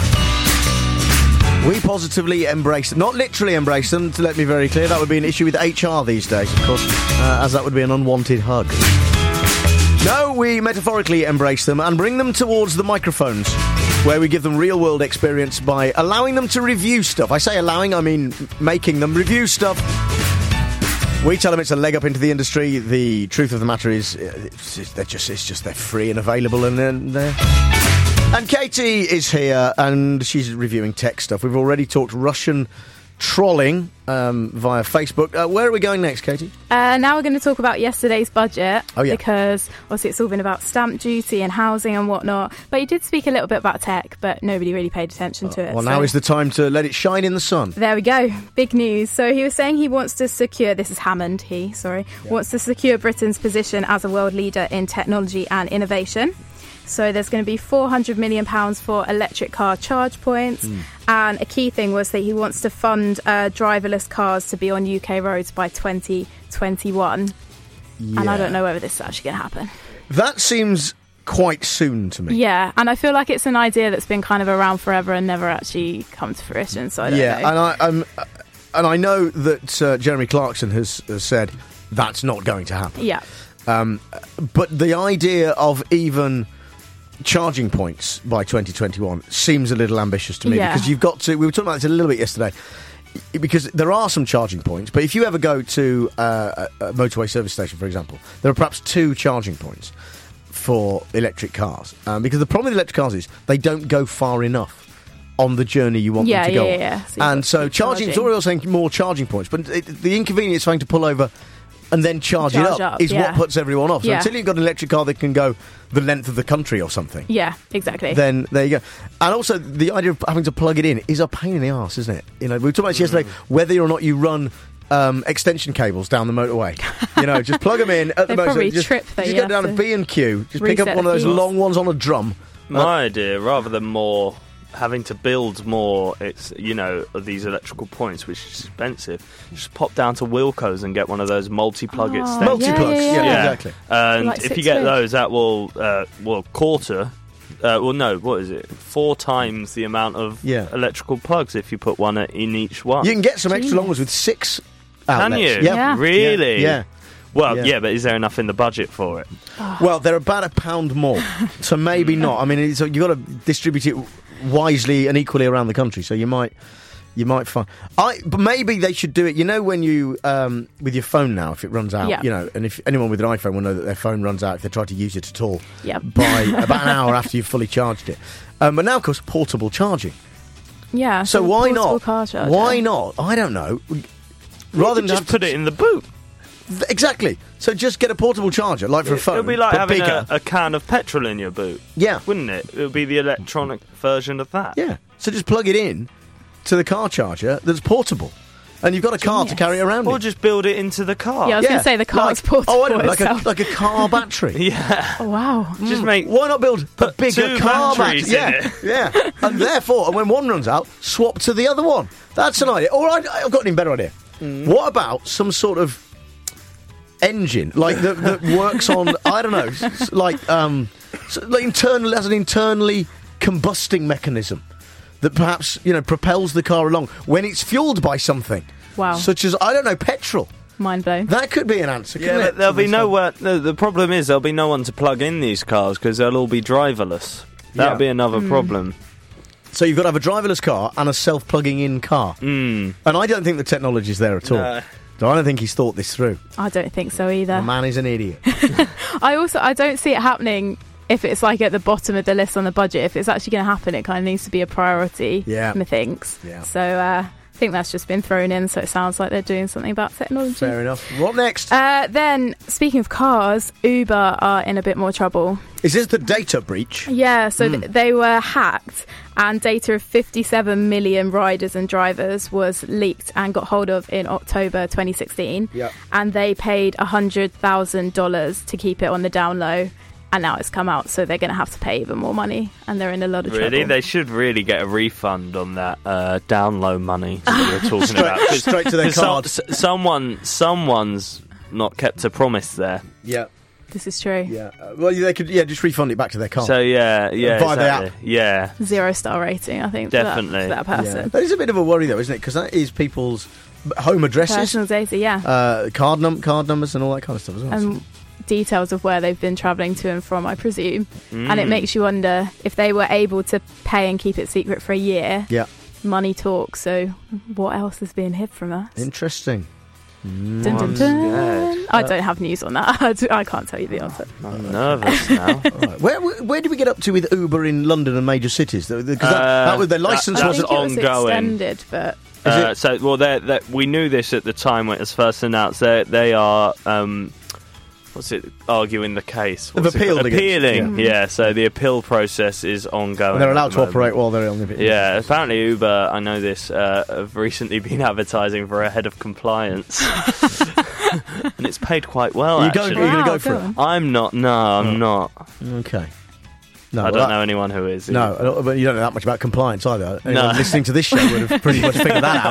We positively embrace them. Not literally embrace them, to let me very clear. That would be an issue with HR these days, of course, as that would be an unwanted hug. No, we metaphorically embrace them and bring them towards the microphones, where we give them real-world experience by allowing them to review stuff. I say allowing, I mean making them review stuff. We tell them it's a leg up into the industry. The truth of the matter is, they're free and available, and they're... And Katie is here, and she's reviewing tech stuff. We've already talked Russian trolling via Facebook. Where are we going next, Katie? Now we're going to talk about yesterday's budget. Oh, yeah. Because obviously it's all been about stamp duty and housing and whatnot. But he did speak a little bit about tech, but nobody really paid attention to it. Well, now is the time to let it shine in the sun. There we go. Big news. So he was saying he wants to secure, this is Hammond, wants to secure Britain's position as a world leader in technology and innovation. So there's going to be £400 million for electric car charge points. And a key thing was that he wants to fund driverless cars to be on UK roads by 2021. Yeah. And I don't know whether this is actually going to happen. That seems quite soon to me. Yeah, and I feel like it's an idea that's been kind of around forever and never actually come to fruition. So I don't know. And I know that Jeremy Clarkson has said that's not going to happen. Yeah. But the idea of even charging points by 2021 seems a little ambitious to me, because you've got to, we were talking about this a little bit yesterday, because there are some charging points, but if you ever go to a motorway service station, for example, there are perhaps 2 charging points for electric cars, because the problem with electric cars is they don't go far enough on the journey you want them to go on. So charging, it's already saying more charging points, but the inconvenience of having to pull over and then charge it up is what puts everyone off. So until you've got an electric car that can go the length of the country or something. Yeah, exactly. Then there you go. And also, the idea of having to plug it in is a pain in the arse, isn't it? You know, we were talking about this yesterday, whether or not you run extension cables down the motorway. You know, just plug them in. At the probably just trip though. Just go down to B&Q, just pick up one of those long ones on a drum. My idea, rather than more having to build more, it's, you know, of these electrical points, which is expensive, just pop down to Wilco's and get one of those multi-plug extensions. Multi-plugs, yeah, exactly. And like if you get those, that will, quarter... what is it? 4 times the amount of electrical plugs if you put one in each one. You can get some extra long ones with 6 outlets. Can you? Yeah. Really? Yeah. Well, but is there enough in the budget for it? Well, they're about £1 more, so maybe not. I mean, you've got to distribute it wisely and equally around the country, so you might find... But maybe they should do it, you know, when you... with your phone now, if it runs out, you know, and if anyone with an iPhone will know that their phone runs out if they try to use it at all by about an hour after you've fully charged it. But now, of course, portable charging. Yeah. So why not? Car charger. Why not? I don't know. Rather than just put it in the boot. Exactly. So just get a portable charger, like for a phone. It would be like having bigger. a can of petrol in your boot. Yeah. Wouldn't it? It would be the electronic version of that. Yeah. So just plug it in to the car charger that's portable. And you've got a car to carry it around Or in. just build it into the car. Yeah, I was going to say the car's portable. Oh, I don't know, itself. like a car battery. Yeah. Oh, wow. Just make... Why not build a bigger 2 car batteries battery? in it. Yeah. And therefore, when one runs out, swap to the other one. That's an idea. Or I've got an even better idea. What about some sort of engine, like that works on, I don't know, like has an internally combusting mechanism that perhaps, you know, propels the car along when it's fueled by something. Wow. Such as, I don't know, petrol. Mind blown. That could be an answer, couldn't it? There'll be nowhere... The problem is there'll be no one to plug in these cars because they'll all be driverless. That'll be another problem. So you've got to have a driverless car and a self-plugging in car. And I don't think the technology's there at all. No. So I don't think he's thought this through. I don't think so either. The man is an idiot. I don't see it happening if it's like at the bottom of the list on the budget. If it's actually going to happen, it kind of needs to be a priority, methinks. Yeah. So I think that's just been thrown in, so it sounds like they're doing something about technology. Fair enough. What next? Then, speaking of cars, Uber are in a bit more trouble. Is this the data breach? Yeah, so they were hacked, and data of 57 million riders and drivers was leaked and got hold of in October 2016. Yeah. And they paid $100,000 to keep it on the down low. And now it's come out, so they're going to have to pay even more money, and they're in a lot of trouble. Really? They should really get a refund on that down low money that you were talking about. Straight to their card. Someone's not kept a promise there. Yeah. This is true. Yeah. Well, they could just refund it back to their card. So, via the app. Yeah. 0-star rating, I think, definitely for that person. Yeah. That is a bit of a worry, though, isn't it? Because that is people's home addresses. Personal data, card numbers and all that kind of stuff as well. And details of where they've been travelling to and from, I presume. And it makes you wonder if they were able to pay and keep it secret for a year. Yeah. Money talks, so what else is being hid from us? Interesting. Dun, dun, dun. I don't have news on that. I can't tell you the answer. I'm nervous now. Right. Where did we get up to with Uber in London and major cities? Because their licence that's wasn't ongoing. Extended, but We knew this at the time when it was first announced. They are arguing the case. They've appealed against. Appealing, yeah. So the appeal process is ongoing. And they're allowed to operate while they're on the. Yeah, apparently Uber, I know this, have recently been advertising for a head of compliance. And it's paid quite well, Are you actually. going to go for it? I'm not. No, I'm not. Okay. No, I don't know anyone who is. No, but you don't know that much about compliance either. Anyone listening to this show would have pretty much figured that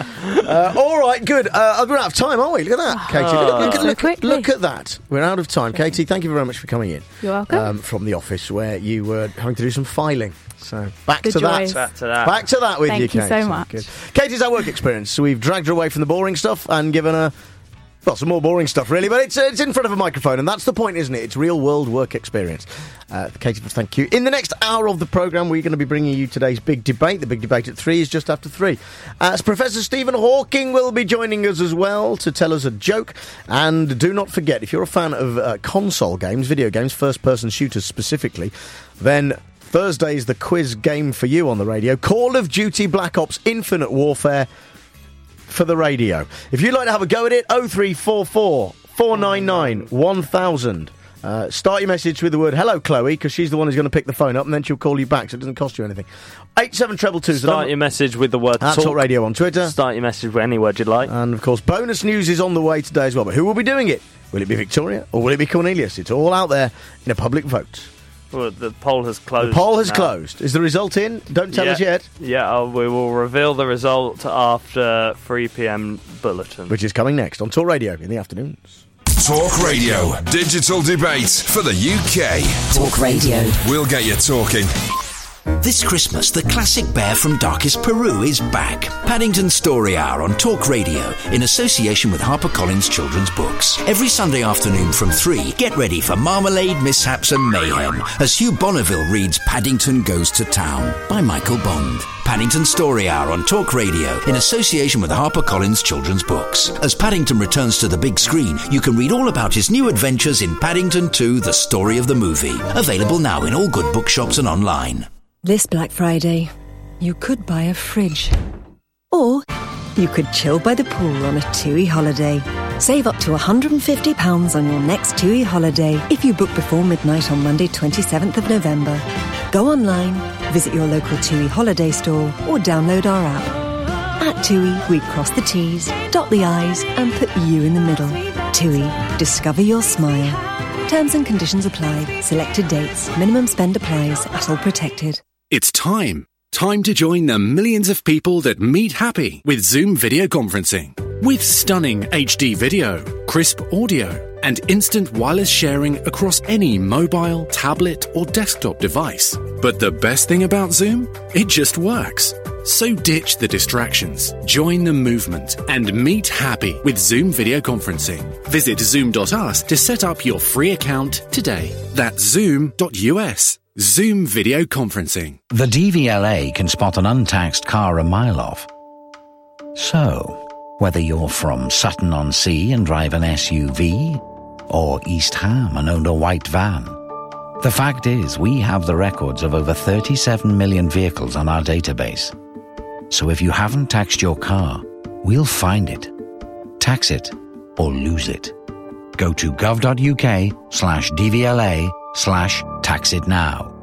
out. All right, good. We're out of time, aren't we? Look at that, Katie. Look at that. We're out of time. Katie, thank you very much for coming in. You're welcome. From the office where you were having to do some filing. So back to joys. that. Back to that with you, Katie. Thank you so much. Good. Katie's our work experience. So we've dragged her away from the boring stuff and given her... Well, some more boring stuff, really, but it's in front of a microphone, and that's the point, isn't it? It's real-world work experience. Katie, thank you. In the next hour of the programme, we're going to be bringing you today's big debate. The big debate at 3 is just after 3. Professor Stephen Hawking will be joining us as well to tell us a joke. And do not forget, if you're a fan of console games, video games, first-person shooters specifically, then... Thursday's the quiz game for you on the radio. Call of Duty Black Ops Infinite Warfare for the radio. If you'd like to have a go at it, 0344 499 1000. Start your message with the word hello, Chloe, because she's the one who's going to pick the phone up, and then she'll call you back, so it doesn't cost you anything. 87222. Start your message with the word Talk Radio on Twitter. Start your message with any word you'd like. And, of course, bonus news is on the way today as well. But who will be doing it? Will it be Victoria or will it be Cornelius? It's all out there in a public vote. Well, the poll has closed. The poll has closed. Is the result in? Don't tell us yet. Yeah, we will reveal the result after 3 p.m. bulletin. Which is coming next on Talk Radio in the afternoons. Talk Radio. Digital debate for the UK. Talk Radio. We'll get you talking. This Christmas, the classic bear from darkest Peru is back. Paddington Story Hour on Talk Radio in association with HarperCollins Children's Books. Every Sunday afternoon from 3, get ready for marmalade, mishaps and mayhem as Hugh Bonneville reads Paddington Goes to Town by Michael Bond. Paddington Story Hour on Talk Radio in association with HarperCollins Children's Books. As Paddington returns to the big screen, you can read all about his new adventures in Paddington 2, The Story of the Movie. Available now in all good bookshops and online. This Black Friday, you could buy a fridge. Or you could chill by the pool on a TUI holiday. Save up to £150 on your next TUI holiday if you book before midnight on Monday 27th of November. Go online, visit your local TUI holiday store or download our app. At TUI, we cross the T's, dot the I's and put you in the middle. TUI, discover your smile. Terms and conditions apply. Selected dates. Minimum spend applies. At all protected. It's time. Time to join the millions of people that meet happy with Zoom video conferencing. With stunning HD video, crisp audio, and instant wireless sharing across any mobile, tablet, or desktop device. But the best thing about Zoom? It just works. So ditch the distractions, join the movement, and meet happy with Zoom video conferencing. Visit Zoom.us to set up your free account today. That's Zoom.us. Zoom video conferencing. The DVLA can spot an untaxed car a mile off. So, whether you're from Sutton-on-Sea and drive an SUV, or East Ham and own a white van, the fact is we have the records of over 37 million vehicles on our database. So if you haven't taxed your car, we'll find it. Tax it or lose it. Go to gov.uk/DVLA/taxitnow.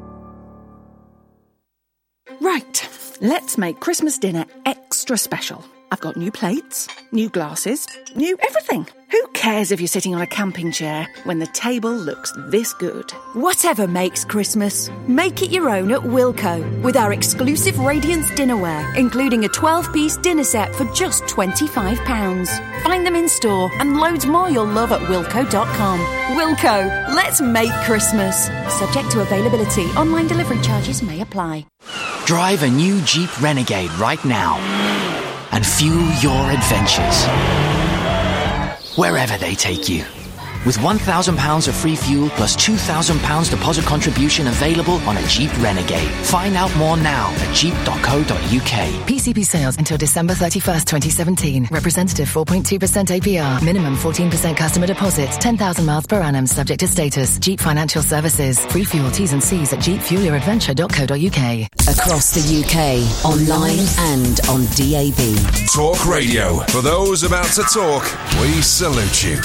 Right, let's make Christmas dinner extra special. I've got new plates, new glasses, new everything. Who cares if you're sitting on a camping chair when the table looks this good? Whatever makes Christmas, make it your own at Wilko with our exclusive Radiance dinnerware, including a 12-piece dinner set for just £25. Find them in store and loads more you'll love at wilko.com. Wilko, let's make Christmas. Subject to availability, online delivery charges may apply. Drive a new Jeep Renegade right now and fuel your adventures wherever they take you. with £1,000 of free fuel plus £2,000 deposit contribution available on a Jeep Renegade. Find out more now at jeep.co.uk. PCP sales until December 31st, 2017. Representative 4.2% APR. Minimum 14% customer deposits. 10,000 miles per annum subject to status. Jeep Financial Services. Free fuel T's and C's at jeepfueleradventure.co.uk. Across the UK, online and on DAB. Talk Radio. For those about to talk, we salute you.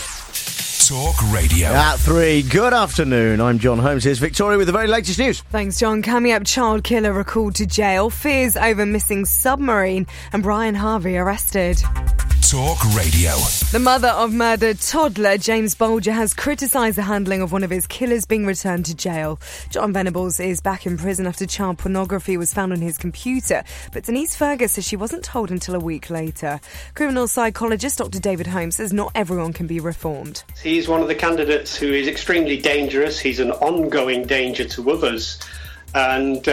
Talk Radio. At 3, good afternoon. I'm John Holmes. Here's Victoria with the very latest news. Thanks, John. Coming up, child killer recalled to jail, fears over missing submarine, and Brian Harvey arrested. Talk Radio. The mother of murdered toddler James Bolger has criticised the handling of one of his killers being returned to jail. John Venables is back in prison after child pornography was found on his computer, but Denise Fergus says she wasn't told until a week later. Criminal psychologist Dr. David Holmes says not everyone can be reformed. He's one of the candidates who is extremely dangerous. He's an ongoing danger to others. And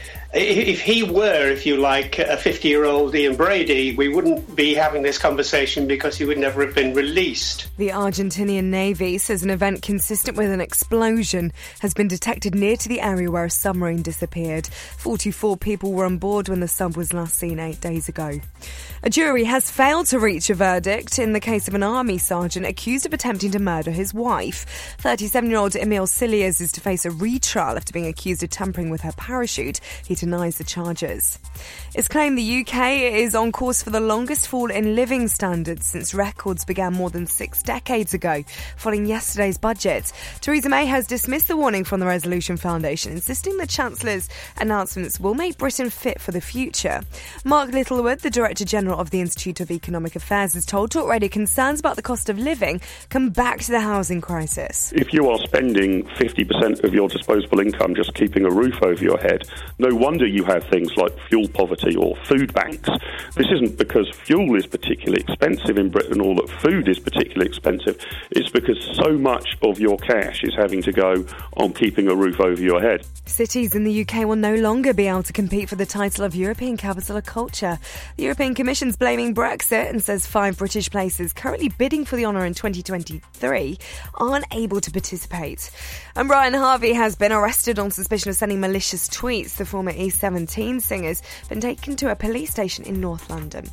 if he were, if you like, a 50-year-old Ian Brady, we wouldn't be having this conversation because he would never have been released. The Argentinian Navy says an event consistent with an explosion has been detected near to the area where a submarine disappeared. 44 people were on board when the sub was last seen 8 days ago. A jury has failed to reach a verdict in the case of an army sergeant accused of attempting to murder his wife. 37-year-old Emile Cilliers is to face a retrial after being accused of tampering with her parachute. He denies the charges. It's claimed the UK is on course for the longest fall in living standards since records began more than 6 decades ago, following yesterday's budget. Theresa May has dismissed the warning from the Resolution Foundation, insisting the Chancellor's announcements will make Britain fit for the future. Mark Littlewood, the Director General of the Institute of Economic Affairs, has told Talk Radio concerns about the cost of living come back to the housing crisis. If you are spending 50% of your disposable income just keeping a roof over your head, no wonder you have things like fuel poverty or food banks. This isn't because fuel is particularly expensive in Britain or that food is particularly expensive. It's because so much of your cash is having to go on keeping a roof over your head. Cities in the UK will no longer be able to compete for the title of European Capital of Culture. The European Commission's blaming Brexit and says 5 British places currently bidding for the honour in 2023 aren't able to participate. And Brian Harvey has been arrested on suspicion of sending malicious tweets. The former E17 singer's been taken to a police station in North London.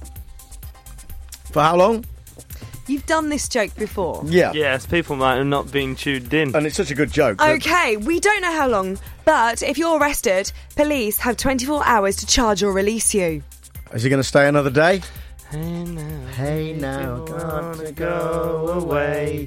For how long? You've done this joke before. Yeah. Yes, people might have not been tuned in. And it's such a good joke. Okay, we don't know how long, but if you're arrested, police have 24 hours to charge or release you. Is he going to stay another day? Hey now, got to go away.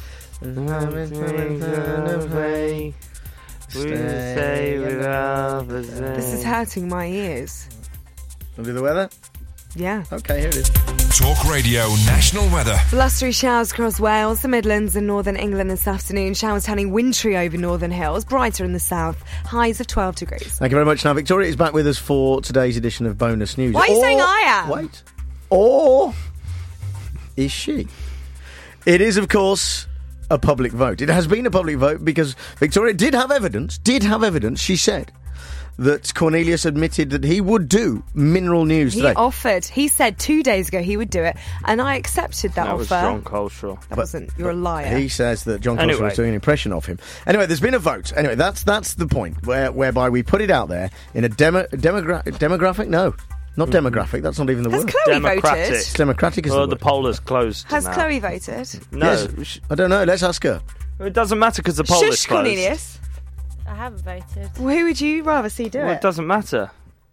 This is hurting my ears. Want to do the weather? Yeah. Okay, here it is. Talk Radio National Weather. Blustery showers across Wales, the Midlands and northern England this afternoon. Showers turning wintry over northern hills, brighter in the south. Highs of 12 degrees. Thank you very much. Now, Victoria is back with us for today's edition of Bonus News. Why are you saying I am? Wait. Or is she? It is, of course, a public vote. It has been a public vote because Victoria did have evidence, she said, that Cornelius admitted that he would do mineral news today. He said 2 days ago he would do it, and I accepted that offer. Was John Coleshaw. That wasn't. You're a liar. He says that John Coleshaw was doing an impression of him. Anyway, there's been a vote. Anyway, that's the point, whereby we put it out there in a demographic? No. Not demographic, that's not even the word. Has Chloe voted? It's democratic is the word. The poll is closed. Has now. Chloe voted? No. Yes. I don't know, let's ask her. It doesn't matter because the poll is closed. Cornelius. I haven't voted. Well, who would you rather see do it? It doesn't matter.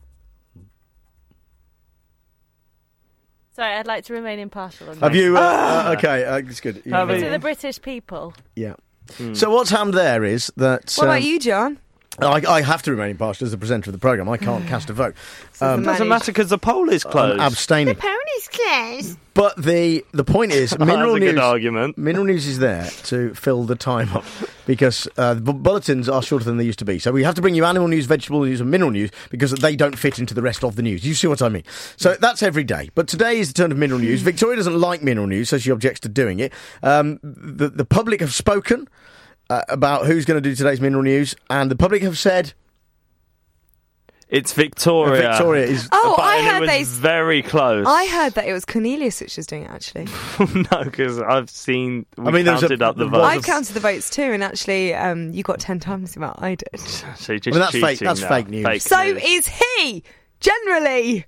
Sorry, I'd like to remain impartial on Have this. you... okay, it's good. To the British people. Yeah. So what's happened there is that... What about you, John? I have to remain impartial as the presenter of the programme. I can't cast a vote. It doesn't matter because the poll is closed. I'm abstaining. The poll is closed. But the point is, mineral news. Good argument. Mineral news is there to fill the time up because the bulletins are shorter than they used to be. So we have to bring you animal news, vegetable news, and mineral news because they don't fit into the rest of the news. You see what I mean? So that's every day. But today is the turn of mineral news. Victoria doesn't like mineral news, so she objects to doing it. The public have spoken about who's going to do today's mineral news, and the public have said It's Victoria. Victoria is. Oh, I And heard it was very close. I heard that it was Cornelius which was doing it, actually. No, because I've seen. There's counted up the votes. I've counted the votes too, and actually, you got 10 times the amount I did. So you're just that's fake. cheating That's now. fake news. So is he, generally.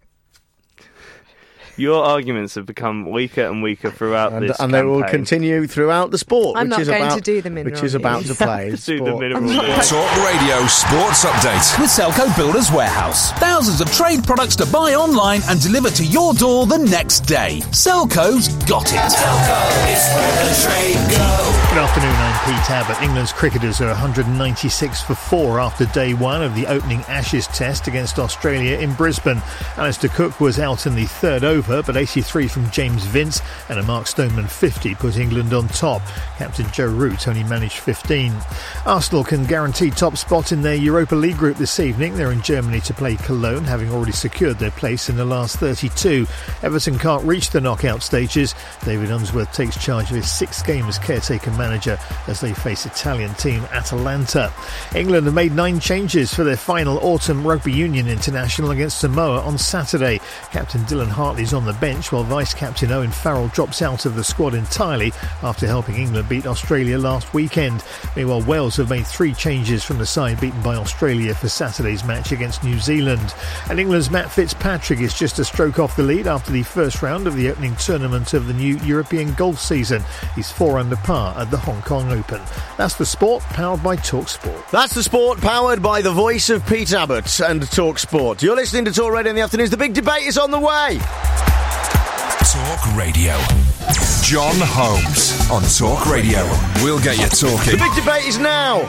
Your arguments have become weaker and weaker throughout this and they will campaign. continue throughout the sport, I'm which not is going about to do the mineral which is about news. to play. Do the sport. mineral news. Talk Radio Sports Update. With Selco Builders Warehouse. Thousands of trade products to buy online and deliver to your door the next day. Selco's got it. Selco is where the trade go. Good afternoon, I'm Pete Abbott. England's cricketers are 196 for 4 after day one of the opening Ashes test against Australia in Brisbane. Alistair Cook was out in the third over, but 83 from James Vince and a Mark Stoneman 50 put England on top. Captain Joe Root only managed 15. Arsenal can guarantee top spot in their Europa League group this evening. They're in Germany to play Cologne, having already secured their place in the last 32. Everton can't reach the knockout stages. David Unsworth takes charge of his 6th game as caretaker manager as they face Italian team Atalanta. England have made 9 changes for their final autumn rugby union international against Samoa on Saturday. Captain Dylan Hartley's on the bench while vice-captain Owen Farrell drops out of the squad entirely after helping England beat Australia last weekend. Meanwhile, Wales have made 3 changes from the side beaten by Australia for Saturday's match against New Zealand. And England's Matt Fitzpatrick is just a stroke off the lead after the first round of the opening tournament of the new European golf season. He's 4 under par at the Hong Kong Open. That's the sport, powered by TalkSport. That's the sport, powered by the voice of Pete Abbott and TalkSport. You're listening to Talk Radio in the afternoons. The big debate is on the way. Talk Radio. John Holmes on Talk Radio. We'll get you talking. The big debate is now.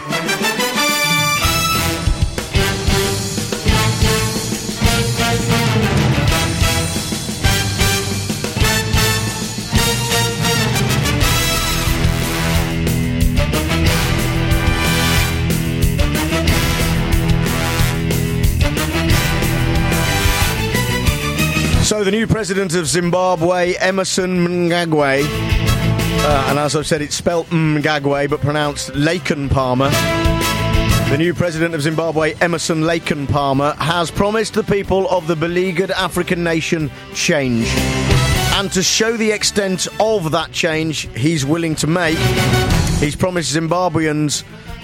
So the new president of Zimbabwe, Emerson Mnangagwa, and as I've said, it's spelt Mnangagwa but pronounced Laken Palmer. The new president of Zimbabwe, Emerson Laken Palmer, has promised the people of the beleaguered African nation change. And to show the extent of that change he's willing to make, he's promised Zimbabweans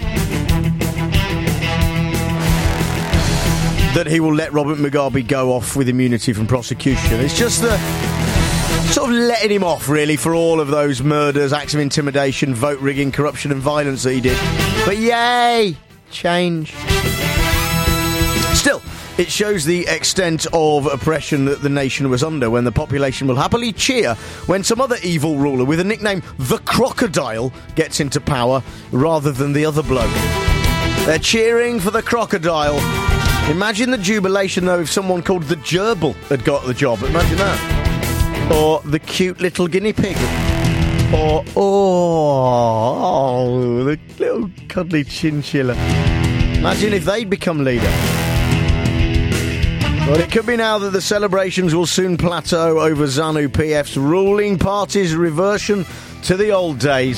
that he will let Robert Mugabe go off with immunity from prosecution. It's just the sort of letting him off, really, for all of those murders, acts of intimidation, vote rigging, corruption and violence that he did. But yay! Change. Still, it shows the extent of oppression that the nation was under, when the population will happily cheer when some other evil ruler with a nickname, the Crocodile, gets into power rather than the other bloke. They're cheering for the Crocodile. Imagine the jubilation, though, if someone called the Gerbil had got the job. Imagine that. Or the cute little guinea pig. Or, the little cuddly chinchilla. Imagine if they'd become leader. Well, it could be now that the celebrations will soon plateau over ZANU-PF's ruling party's reversion to the old days.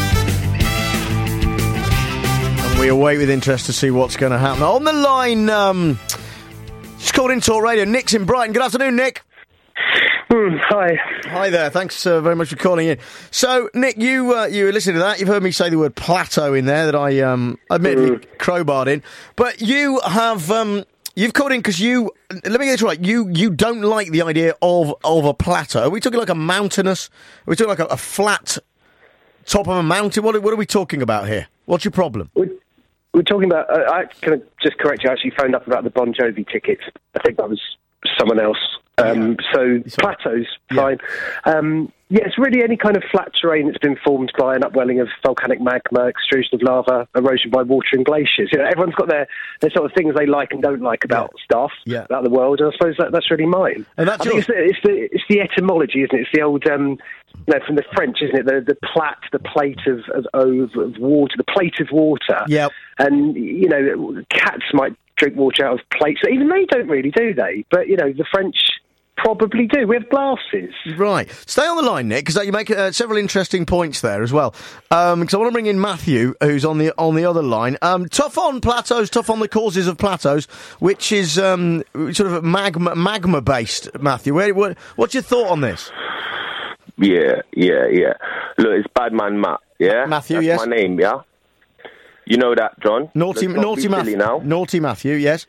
We await with interest to see what's going to happen. On the line, just called in Talk Radio. Nick's in Brighton. Good afternoon, Nick. Hi. Hi there. Thanks very much for calling in. So, Nick, you were listening to that. You've heard me say the word plateau in there that I admittedly crowbarred in. But you have you've called in because let me get this right. You don't like the idea of a plateau. Are we talking like a mountainous? Are we talking like a flat top of a mountain? What are we talking about here? What's your problem? We're talking about, I can just correct you, I actually phoned up about the Bon Jovi tickets. I think that was someone else. So plateaus, fine. Yeah, it's really any kind of flat terrain that's been formed by an upwelling of volcanic magma, extrusion of lava, erosion by water and glaciers. You know, everyone's got their sort of things they like and don't like about stuff, about the world, and I suppose that's really mine. And that's it's the etymology, isn't it? It's the old, from the French, isn't it? The plate, the plate of water, the plate of water. Yep. And, cats might drink water out of plates. Even they don't really, do they? But, the French probably do. We have glasses. Right. Stay on the line, Nick, because you make several interesting points there as well. Because I want to bring in Matthew, who's on the other line. Tough on plateaus, tough on the causes of plateaus, which is sort of magma based. Matthew, what's your thought on this? Yeah. Look, it's Badman Matt. Yeah, Matthew. That's yes, my name. Yeah. You know that, John? Naughty Matthew. Now. Naughty Matthew. Yes.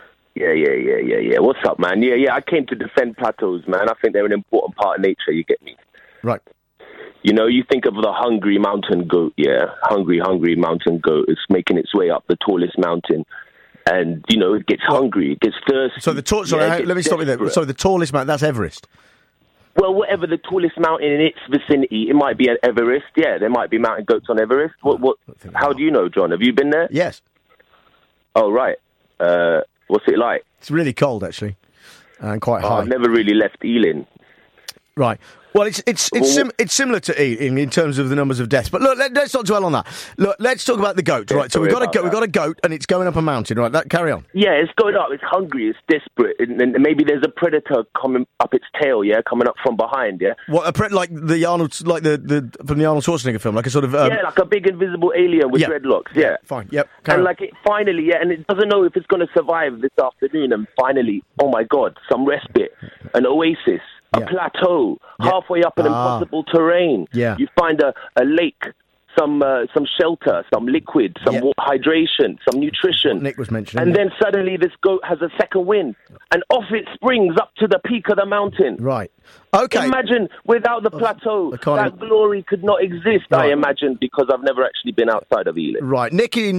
Yeah. What's up, man? Yeah. I came to defend plateaus, man. I think they're an important part of nature. You get me? Right. You know, you think of the hungry mountain goat. Yeah, hungry mountain goat. It's making its way up the tallest mountain, and you know it gets hungry, it gets thirsty. So let me stop you there. So the tallest mountain, that's Everest. Well, whatever the tallest mountain in its vicinity, it might be Everest. Yeah, there might be mountain goats on Everest. What? How do you know, John? Have you been there? Yes. Oh, right. What's it like? It's really cold, actually, and quite high. I've never really left Ealing. Right. Well, it's similar to Ealing in terms of the numbers of deaths. But look, let's not dwell on that. Look, let's talk about the goat. Right. So we've got a goat, and it's going up a mountain. Right. Carry on. Yeah, it's going up. It's hungry. It's desperate, and maybe there's a predator coming up its tail. Yeah, coming up from behind. Yeah. What like the Arnold, like the from the Arnold Schwarzenegger film, like a sort of yeah, like a big invisible alien with dreadlocks. Yeah. Fine. Yep. And like finally, and it doesn't know if it's going to survive this afternoon. And finally, oh my God, some respite, an oasis. A plateau, halfway up an impossible terrain. Yeah. You find a lake, some shelter, some liquid, some hydration, some nutrition. Nick was mentioning. And then suddenly this goat has a second wind, and off it springs up to the peak of the mountain. Right. Okay. Imagine without the plateau, that glory could not exist. Right. I imagine, because I've never actually been outside of Ealing. Right,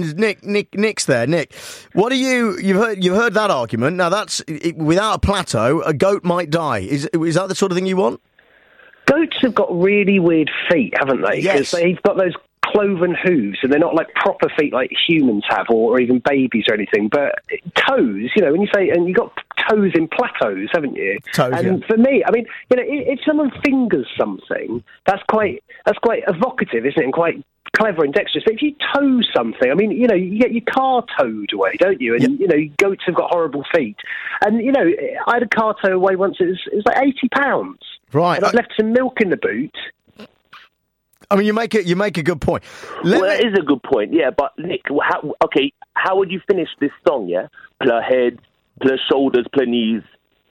Nick's there. Nick, what are you've heard that argument? Now that's without a plateau, a goat might die. Is that the sort of thing you want? Goats have got really weird feet, haven't they? Yes. Because they've got those cloven hooves, and they're not like proper feet like humans have, or even babies or anything. But toes, you know, when you say, and you've got toes in plateaus, haven't you? Toes, and for me, I mean, you know, if someone fingers something, that's quite evocative, isn't it? And quite clever and dexterous. But if you toe something, I mean, you know, you get your car towed away, don't you? And, you know, goats have got horrible feet. And, you know, I had a car tow away once, it was like £80. Right. And I've left some milk in the boot. I mean, you make a good point. It is a good point, yeah. But Nick, how would you finish this song? Yeah, play head, play shoulders, play knees.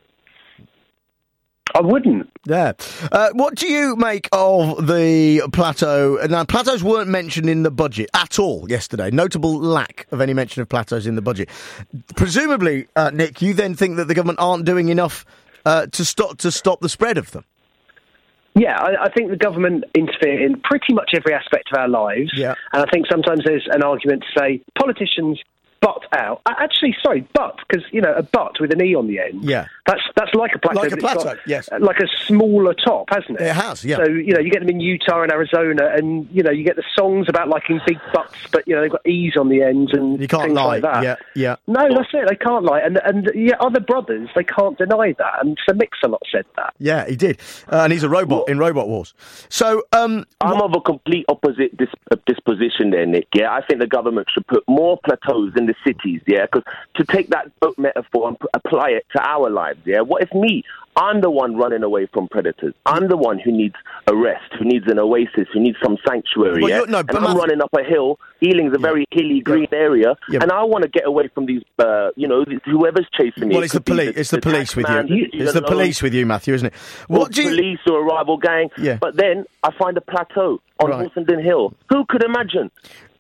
I wouldn't. Yeah. What do you make of the plateau? Now, plateaus weren't mentioned in the budget at all yesterday. Notable lack of any mention of plateaus in the budget. Presumably, Nick, you then think that the government aren't doing enough to stop the spread of them. Yeah, I think the government interfere in pretty much every aspect of our lives. Yeah. And I think sometimes there's an argument to say politicians butt out. Because, you know, a butt with an E on the end. Yeah. That's like a plateau. Like a plateau, yes. Like a smaller top, hasn't it? It has, yeah. So, you know, you get them in Utah and Arizona, and, you know, you get the songs about liking big butts, but, you know, they've got E's on the ends and you can't things lie. like that. Yeah. No, that's it. They can't lie. And other brothers, they can't deny that. And Sir Mix-a-Lot said that. Yeah, he did. And he's a robot in Robot Wars. So, I'm of a complete opposite disposition there, Nick. Yeah, I think the government should put more plateaus in the cities, yeah, because to take that boat metaphor and apply it to our lives, yeah, what if I'm the one running away from predators. I'm the one who needs a rest, who needs an oasis, who needs some sanctuary. Well, yeah? And I'm running up a hill. Ealing's a very hilly, green area, and I want to get away from these, whoever's chasing me. Well, it's the police. It's the police with you. It's the police with you, Matthew, isn't it? What do you... Police or a rival gang. Yeah. But then I find a plateau on Horsenden Hill. Who could imagine?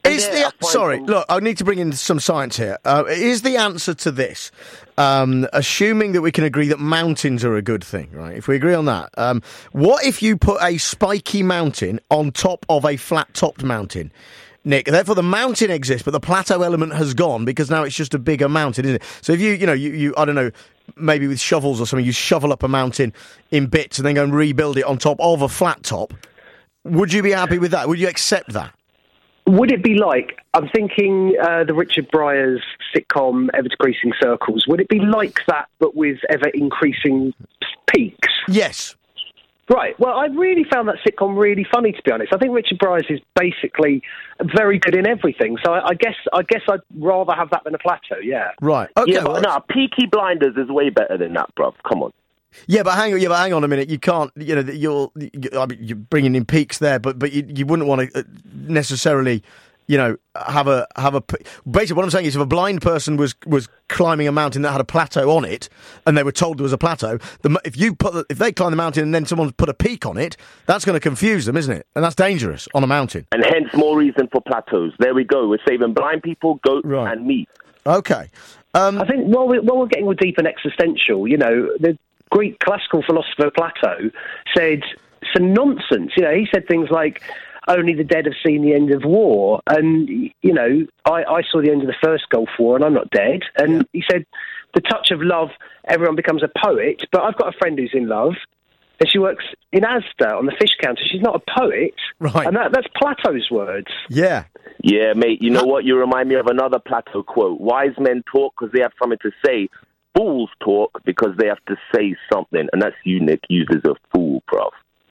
Look, I need to bring in some science here. Is the answer to this, assuming that we can agree that mountains are a good thing, right? If we agree on that, what if you put a spiky mountain on top of a flat-topped mountain? Nick, therefore the mountain exists, but the plateau element has gone because now it's just a bigger mountain, isn't it? So if you I don't know, maybe with shovels or something, you shovel up a mountain in bits and then go and rebuild it on top of a flat top, would you be happy with that? Would you accept that? Would it be like, I'm thinking the Richard Bryars sitcom Ever Decreasing Circles, would it be like that but with ever increasing peaks? Yes. Right, well, I really found that sitcom really funny, to be honest. I think Richard Bryars is basically very good in everything, so I guess I'd rather have that than a plateau, yeah. Right, okay. Yeah, but Peaky Blinders is way better than that, bruv, come on. Yeah, but hang on a minute. You can't, you're bringing in peaks there, but you wouldn't want to necessarily, have a. Basically, what I'm saying is, if a blind person was climbing a mountain that had a plateau on it, and they were told there was a plateau, if they climb the mountain and then someone put a peak on it, that's going to confuse them, isn't it? And that's dangerous on a mountain. And hence more reason for plateaus. There we go. We're saving blind people, goats, and meat. Okay. I think while we're getting all deep and existential, the Greek classical philosopher Plato said some nonsense. He said things like, only the dead have seen the end of war. And, I saw the end of the first Gulf War and I'm not dead. And he said, the touch of love, everyone becomes a poet. But I've got a friend who's in love and she works in Asda on the fish counter. She's not a poet. Right. And that's Plato's words. Yeah. Yeah, mate. You know what? You remind me of another Plato quote. Wise men talk because they have something to say. Fools talk because they have to say something. And that's you, Nick, used as a fool, bruv.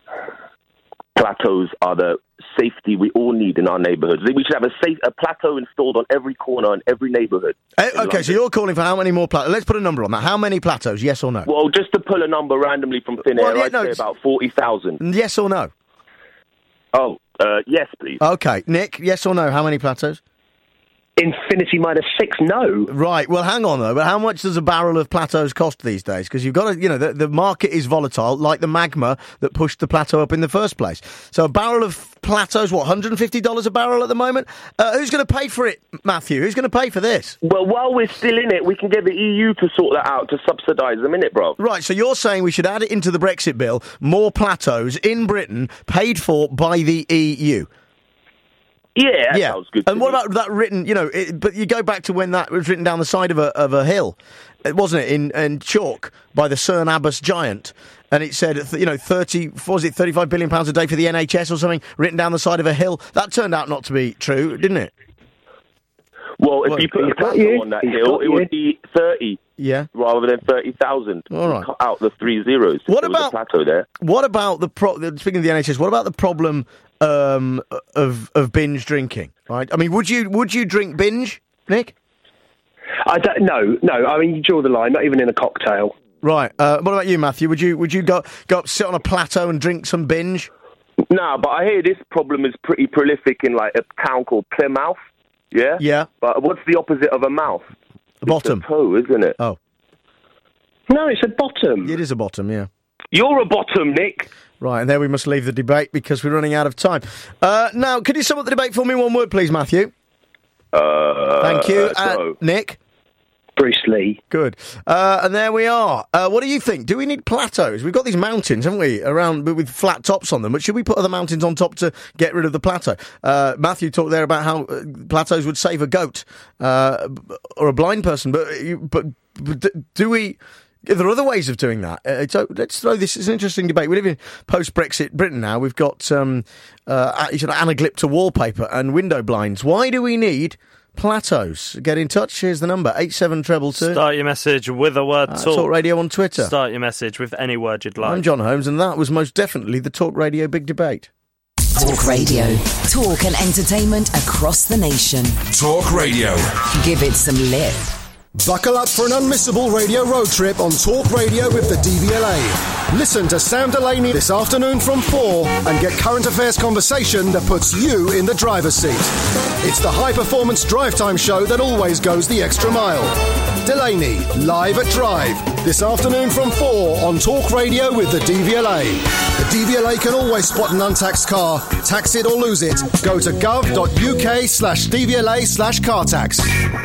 Plateaus are the safety we all need in our neighbourhoods. We should have a plateau installed on every corner in every neighbourhood. Okay, so you're calling for how many more plateaus? Let's put a number on that. How many plateaus, yes or no? Well, just to pull a number randomly from thin air, I'd say about 40,000. Yes or no? Oh, yes, please. Okay, Nick, yes or no? How many plateaus? Infinity minus 6, no. Right, well, hang on, though. But how much does a barrel of plateaus cost these days? Because you've got to, the market is volatile, like the magma that pushed the plateau up in the first place. So a barrel of plateaus, $150 a barrel at the moment? Who's going to pay for it, Matthew? Who's going to pay for this? Well, while we're still in it, we can get the EU to sort that out, to subsidise them, innit, bro? Right, so you're saying we should add it into the Brexit bill, more plateaus in Britain paid for by the EU? Yeah, that sounds good. And what about that written, but you go back to when that was written down the side of a hill, wasn't it, in chalk by the Cern Abbas giant, and it said, 35 billion pounds a day for the NHS or something, written down the side of a hill. That turned out not to be true, didn't it? Well, if you put a plateau on that hill, it would be 30. Yeah. Rather than 30,000. All right. Cut out the 3 zeros. What there about was a plateau there? What about speaking of the NHS? What about the problem of binge drinking? Right. I mean, would you drink binge, Nick? I don't. No. I mean, you draw the line. Not even in a cocktail. Right. What about you, Matthew? Would you go up, sit on a plateau and drink some binge? No, but I hear this problem is pretty prolific in like a town called Plymouth. Yeah. Yeah. But what's the opposite of a mouth? A bottom. It's a toe, isn't it? Oh. No, it's a bottom. It is a bottom, yeah. You're a bottom, Nick. Right, and there we must leave the debate because we're running out of time. Now, could you sum up the debate for me in one word, please, Matthew? Thank you. Nick? Bruce Lee. Good. And there we are. What do you think? Do we need plateaus? We've got these mountains, haven't we, around with flat tops on them, but should we put other mountains on top to get rid of the plateau? Matthew talked there about how plateaus would save a goat or a blind person, but do we... There are other ways of doing that. Let's throw this. It's an interesting debate. We live in post-Brexit Britain now. We've got anaglypta wallpaper and window blinds. Why do we need plateaus? Get in touch. Here's the number, 87222. Start your message with a word talk. Talk Radio on Twitter. Start your message with any word you'd like. I'm John Holmes, and that was most definitely the Talk Radio Big Debate. Talk Radio. Talk and entertainment across the nation. Talk Radio. Give it some lip. Buckle up for an unmissable radio road trip on Talk Radio with the DVLA. Listen to Sam Delaney this afternoon from 4 and get current affairs conversation that puts you in the driver's seat. It's the high-performance drive time show that always goes the extra mile. Delaney, live at Drive, this afternoon from 4 on Talk Radio with the DVLA. The DVLA can always spot an untaxed car, tax it or lose it. Go to gov.uk/DVLA/car tax.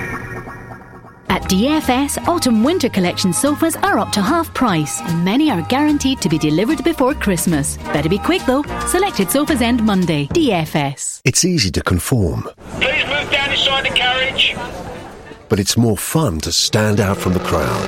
At DFS, autumn-winter collection sofas are up to half price and many are guaranteed to be delivered before Christmas. Better be quick though. Selected sofas end Monday. DFS. It's easy to conform. Please move down inside the carriage. But it's more fun to stand out from the crowd.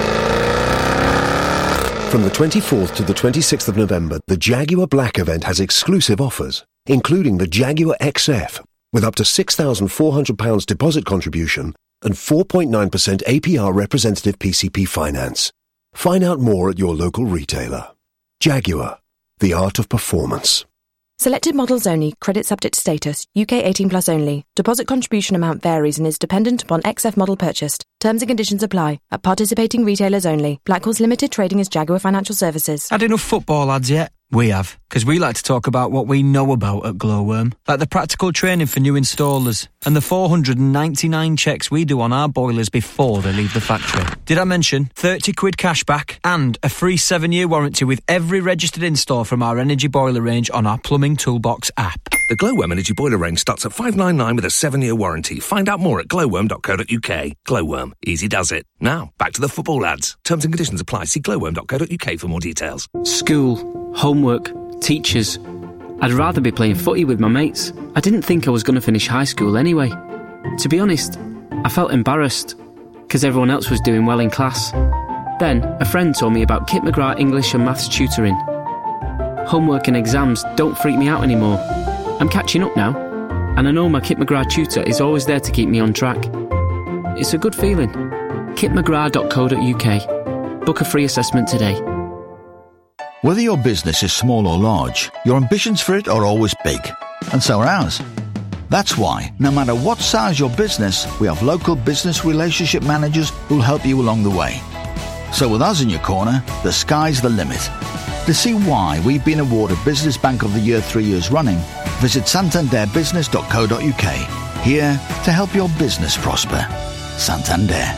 From the 24th to the 26th of November, the Jaguar Black event has exclusive offers, including the Jaguar XF, with up to £6,400 deposit contribution and 4.9% APR representative PCP finance. Find out more at your local retailer. Jaguar, the art of performance. Selected models only. Credit subject to status. UK 18 plus only. Deposit contribution amount varies and is dependent upon XF model purchased. Terms and conditions apply. At participating retailers only. Black Horse Limited trading as Jaguar Financial Services. Had enough football, lads, yet? We have, because we like to talk about what we know about at Glowworm, like the practical training for new installers and the 499 checks we do on our boilers before they leave the factory. Did I mention 30 quid cash back and a free 7-year warranty with every registered install from our energy boiler range on our Plumbing Toolbox app? The Glowworm energy boiler range starts at $599 with a 7-year warranty. Find out more at glowworm.co.uk. Glowworm, easy does it. Now, back to the football, lads. Terms and conditions apply. See glowworm.co.uk for more details. School, homework, teachers. I'd rather be playing footy with my mates. I didn't think I was going to finish high school anyway. To be honest, I felt embarrassed because everyone else was doing well in class. Then, a friend told me about Kit McGrath English and Maths tutoring. Homework and exams don't freak me out anymore. I'm catching up now, and I know my Kit McGrath tutor is always there to keep me on track. It's a good feeling. kitmcgrath.co.uk. Book a free assessment today. Whether your business is small or large, your ambitions for it are always big. And so are ours. That's why, no matter what size your business, we have local business relationship managers who'll help you along the way. So with us in your corner, the sky's the limit. To see why we've been awarded Business Bank of the Year 3 years running, visit santanderbusiness.co.uk. Here to help your business prosper. Santander.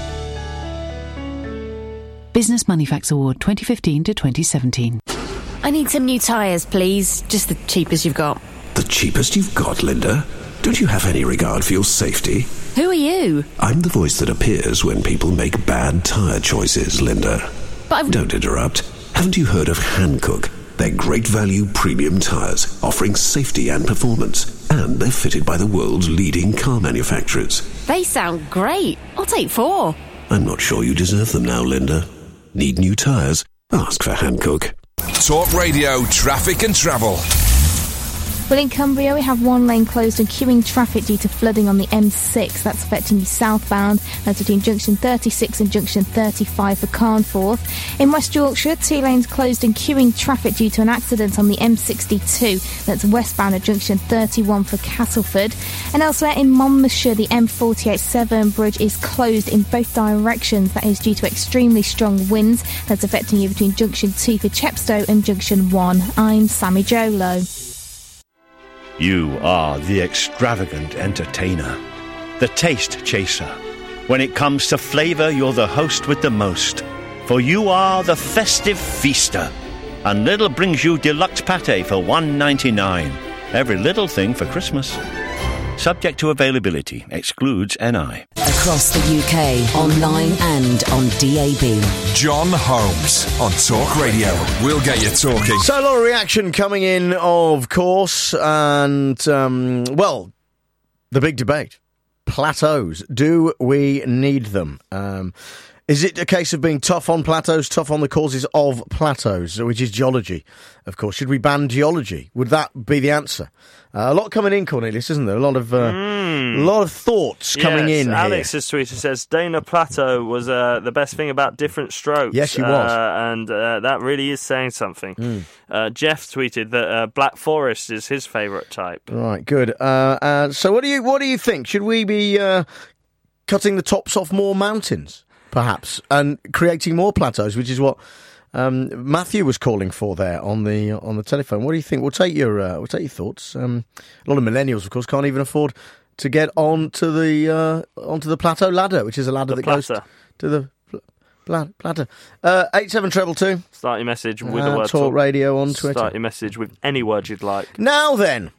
Business Moneyfacts Award 2015 to 2017. I need some new tyres, please. Just the cheapest you've got. The cheapest you've got, Linda? Don't you have any regard for your safety? Who are you? I'm the voice that appears when people make bad tyre choices, Linda. But Don't interrupt. Haven't you heard of Hankook? They're great value premium tyres, offering safety and performance. And they're fitted by the world's leading car manufacturers. They sound great. I'll take 4. I'm not sure you deserve them now, Linda. Need new tyres? Ask for Hankook. Talk Radio, traffic and travel. Well, in Cumbria, we have one lane closed and queuing traffic due to flooding on the M6. That's affecting you southbound. That's between junction 36 and junction 35 for Carnforth. In West Yorkshire, 2 lanes closed and queuing traffic due to an accident on the M62. That's westbound at junction 31 for Castleford. And elsewhere in Monmouthshire, the M48 Severn Bridge is closed in both directions. That is due to extremely strong winds. That's affecting you between junction 2 for Chepstow and junction 1. I'm Sammy Jolo. You are the extravagant entertainer, the taste chaser. When it comes to flavour, you're the host with the most. For you are the festive feaster. And Lidl brings you deluxe pâté for $1.99. Every little thing for Christmas. Subject to availability. Excludes NI. Across the UK, online and on DAB. John Holmes on Talk Radio. We'll get you talking. So a lot of reaction coming in, of course, and, well, the big debate. Plateaus. Do we need them? Is it a case of being tough on plateaus, tough on the causes of plateaus, which is geology, of course? Should we ban geology? Would that be the answer? A lot coming in, Cornelius, isn't there? A lot of thoughts coming in. Alex here. has tweeted, says Dana Plateau was the best thing about different strokes. Yes, she was. And that really is saying something. Jeff tweeted that Black Forest is his favourite type. Right, good. So what do you think? Should we be cutting the tops off more mountains, perhaps, and creating more plateaus, which is what Matthew was calling for there on the telephone? What do you think? We'll take your thoughts. A lot of millennials, of course, can't even afford to get onto the plateau ladder, which is a ladder that goes to the plateau. 87222. Start your message with the word Talk Radio on Twitter. Start your message with any word you'd like. Now then.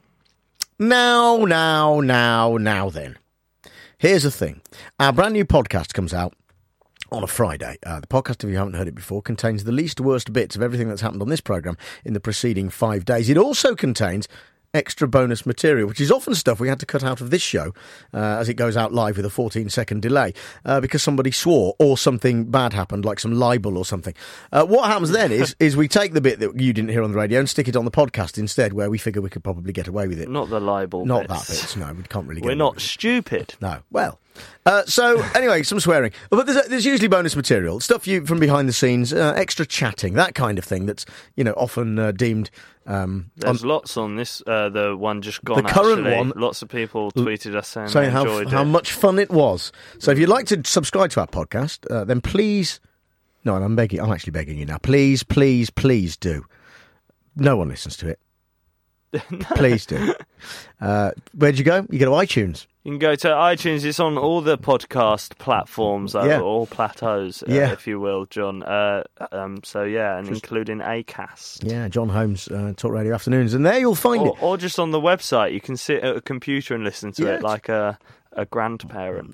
Here's the thing. Our brand new podcast comes out on a Friday. The podcast, if you haven't heard it before, contains the least worst bits of everything that's happened on this programme in the preceding 5 days. It also contains extra bonus material, which is often stuff we had to cut out of this show as it goes out live with a 14-second delay because somebody swore or something bad happened, like some libel or something. What happens then is we take the bit that you didn't hear on the radio and stick it on the podcast instead, where we figure we could probably get away with it. Not the libel Not bits. that bit, no, we can't really get We're away not with it. stupid. No. Well, So, anyway, some swearing. But there's usually bonus material, stuff from behind the scenes, extra chatting, that kind of thing that's, often deemed... There's lots on this, the one just gone, the current actually. one. Lots of people tweeted us saying they how enjoyed it. much fun it was. So if you'd like to subscribe to our podcast, then please... No, I'm actually begging you now. Please, please, please do. No one listens to it. Please do. Where'd you go? You go to iTunes. You can go to iTunes. It's on all the podcast platforms, all plateaus, if you will, John. And including Acast. Yeah, John Holmes, Talk Radio Afternoons. And there you'll find it. Or just on the website. You can sit at a computer and listen to it like a grandparent.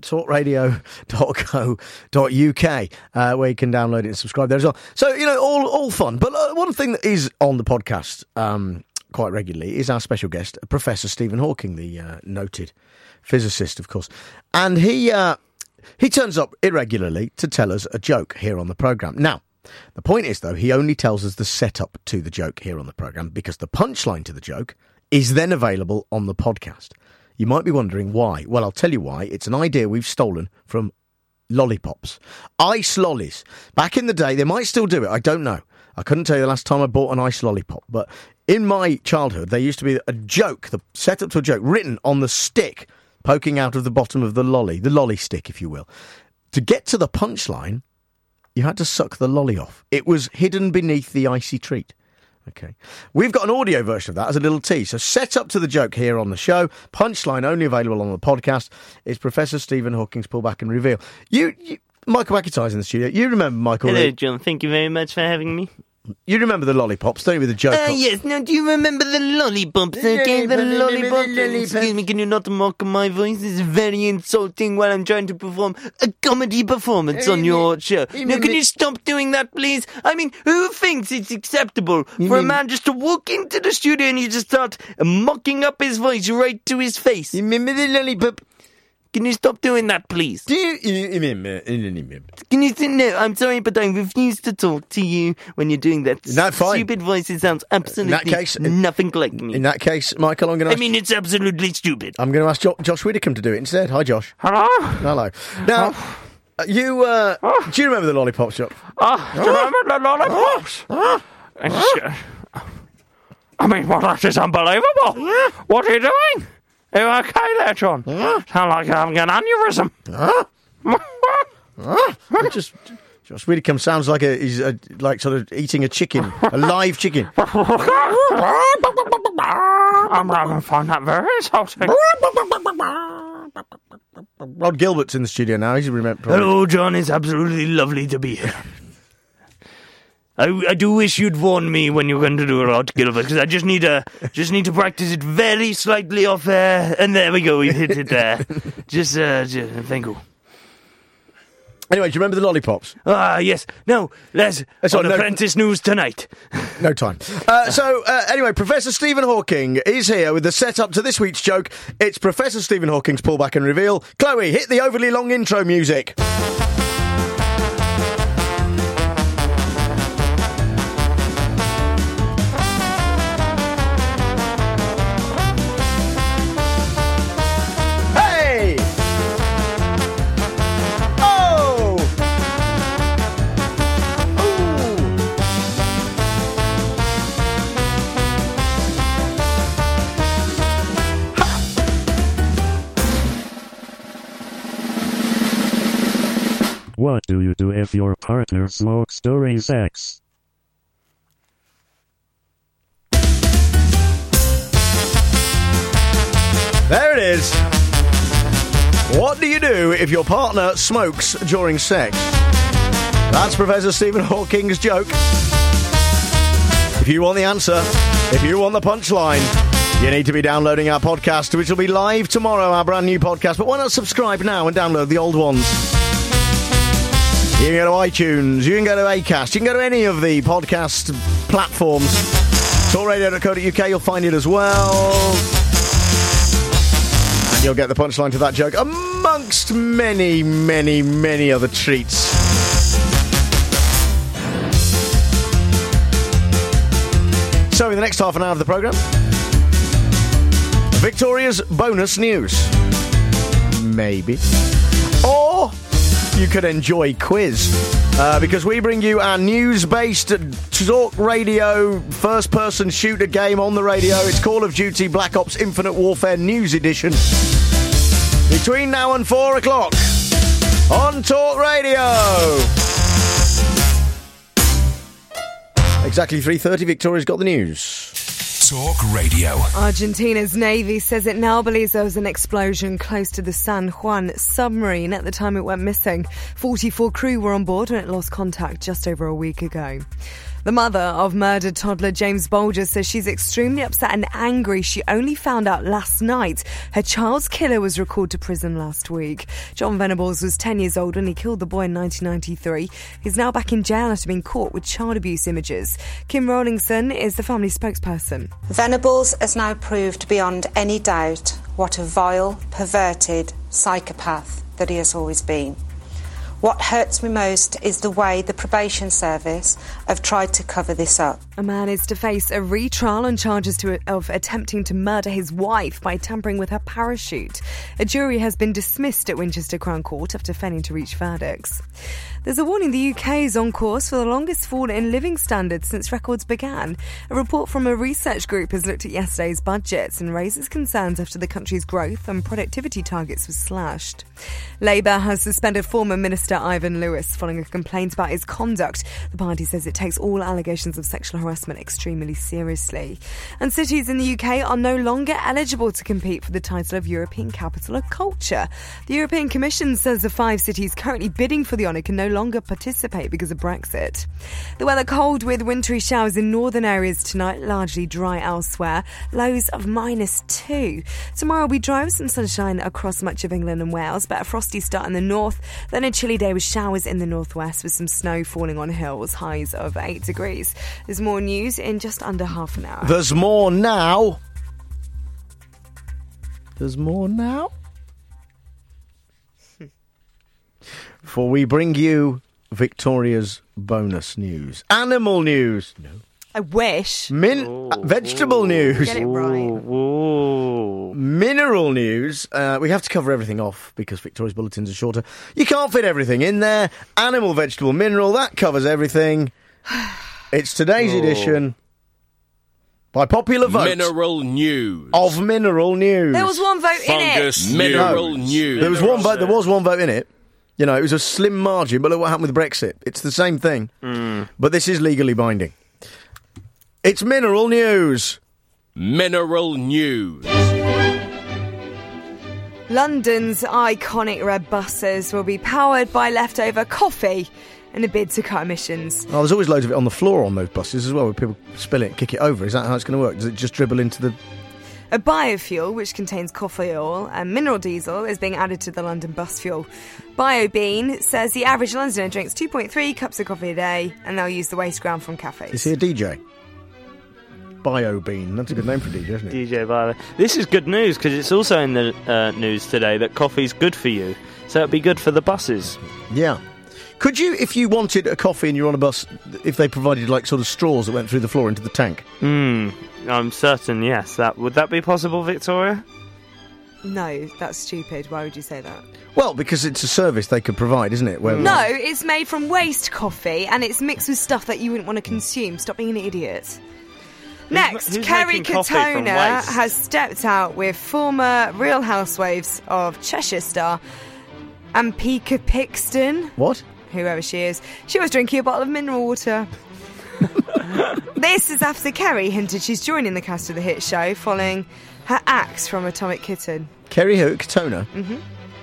Talkradio.co.uk, where you can download it and subscribe there as well. So, all fun. But one thing that is on the podcast quite regularly is our special guest, Professor Stephen Hawking, the noted physicist, of course. And he turns up irregularly to tell us a joke here on the programme. Now, the point is, though, he only tells us the setup to the joke here on the programme because the punchline to the joke is then available on the podcast. You might be wondering why. Well, I'll tell you why. It's an idea we've stolen from lollipops. Ice lollies. Back in the day, they might still do it. I don't know. I couldn't tell you the last time I bought an ice lollipop. But in my childhood, there used to be a joke, the setup to a joke, written on the stick poking out of the bottom of the lolly stick, if you will. To get to the punchline, you had to suck the lolly off. It was hidden beneath the icy treat. Okay. We've got an audio version of that as a little tease. So set up to the joke here on the show. Punchline only available on the podcast is Professor Stephen Hawking's Pull Back and Reveal. Michael McIntyre's in the studio. You remember Michael? Hello, John. Thank you very much for having me. You remember the lollipops, don't you, with the joke? Yes. Now, do you remember the lollipops? Okay, the lollipops. Excuse me, can you not mock my voice? It's very insulting while I'm trying to perform a comedy performance on your show. Now, can you stop doing that, please? I mean, who thinks it's acceptable for a man just to walk into the studio and you just start mocking up his voice right to his face? You remember the lollipop? Can you stop doing that, please? Do you remember? Can you say no? I'm sorry, but I refuse to talk to you when you're doing that stupid voice. It sounds absolutely nothing like me. In that case, Michael, I'm going to it's absolutely stupid. I'm going to ask Josh Widdicombe to do it instead. Hi, Josh. Hello. Now, do you remember the lollipop shop? Do you remember the lollipops? I mean, that is unbelievable. What are you doing? Are you okay there, John? Sound like you're having an aneurysm. Josh Widdicombe sounds like he's like sort of eating a chicken, a live chicken. I find that very insulting. Rod Gilbert's in the studio now. He's remember. Hello, John. It's absolutely lovely to be here. I do wish you'd warn me when you're going to do a Rod Gilbert, because I just need to practice it very slightly off air, and there we go, we hit it there. Just thank you. Anyway, do you remember the lollipops? Yes. No, let's on Apprentice News tonight. No time. Anyway, Professor Stephen Hawking is here with the setup to this week's joke. It's Professor Stephen Hawking's Pull Back and Reveal. Chloe, hit the overly long intro music. What do you do if your partner smokes during sex? There it is. What do you do if your partner smokes during sex? That's Professor Stephen Hawking's joke. If you want the answer, if you want the punchline, you need to be downloading our podcast, which will be live tomorrow, our brand new podcast. But why not subscribe now and download the old ones? You can go to iTunes, you can go to Acast, you can go to any of the podcast platforms. Talkradio.co.uk, you'll find it as well. And you'll get the punchline to that joke, amongst many, many, many other treats. So, in the next half an hour of the programme, Victoria's bonus news. maybe. Or you could enjoy quiz. Because we bring you our news-based talk radio first-person shooter game on the radio. It's Call of Duty Black Ops Infinite Warfare News Edition. Between now and 4 o'clock on Talk Radio. Exactly 3:30, Victoria's got the news. Talk Radio. Argentina's Navy says it now believes there was an explosion close to the San Juan submarine at the time it went missing. 44 crew were on board when it lost contact just over a week ago. The mother of murdered toddler James Bolger says she's extremely upset and angry. She only found out last night her child's killer was recalled to prison last week. John Venables was 10 years old when he killed the boy in 1993. He's now back in jail after being caught with child abuse images. Kim Rawlinson is the family spokesperson. Venables has now proved beyond any doubt what a vile, perverted psychopath that he has always been. What hurts me most is the way the probation service have tried to cover this up. A man is to face a retrial on charges of attempting to murder his wife by tampering with her parachute. A jury has been dismissed at Winchester Crown Court after failing to reach verdicts. There's a warning the UK is on course for the longest fall in living standards since records began. A report from a research group has looked at yesterday's budgets and raises concerns after the country's growth and productivity targets were slashed. Labour has suspended former Minister Ivan Lewis following a complaint about his conduct. The party says it takes all allegations of sexual harassment extremely seriously. And cities in the UK are no longer eligible to compete for the title of European Capital of Culture. The European Commission says the 5 cities currently bidding for the honour can no longer participate because of Brexit. The weather cold with wintry showers in northern areas tonight, largely dry elsewhere. Lows of -2. Tomorrow will be dry with some sunshine across much of England and Wales, but a frosty start in the north, then a chilly day with showers in the northwest with some snow falling on hills, highs of 8 degrees. There's more news in just under half an hour. There's more now. There's more now. For we bring you Victoria's bonus news. Animal news. No. I wish. Vegetable news. Get it right. Mineral news. We have to cover everything off because Victoria's bulletins are shorter. You can't fit everything in there. Animal, vegetable, mineral, that covers everything. It's today's edition. By popular vote. Mineral news. Of mineral news. There was one vote Fungus in it. Mineral news. There was one vote. There was one vote in it. You know, it was a slim margin, but look what happened with Brexit. It's the same thing. But this is legally binding. It's mineral news. Mineral news. London's iconic red buses will be powered by leftover coffee in a bid to cut emissions. Oh, there's always loads of it on the floor on those buses as well, where people spill it and kick it over. Is that how it's going to work? Does it just dribble into the... A biofuel, which contains coffee oil and mineral diesel, is being added to the London bus fuel. BioBean says the average Londoner drinks 2.3 cups of coffee a day, and they'll use the waste ground from cafes. Is he a DJ? BioBean. That's a good name for a DJ, isn't it? DJ Bio. This is good news because it's also in the news today that coffee's good for you. So it'd be good for the buses. Yeah. Could you, if you wanted a coffee and you're on a bus, if they provided like sort of straws that went through the floor into the tank? I'm certain, yes. Would that be possible, Victoria? No, that's stupid. Why would you say that? Well, because it's a service they could provide, isn't it? No, it's made from waste coffee and it's mixed with stuff that you wouldn't want to consume. Stop being an idiot. Next, who's Kerry making coffee from Katona waste? has stepped out with former Real Housewives of Cheshire star Ampika Pixton. What? Whoever she is. She was drinking a bottle of mineral water. This is after Kerry hinted she's joining the cast of the hit show following her axe from Atomic Kitten. Kerry who? Katona? Mm-hmm.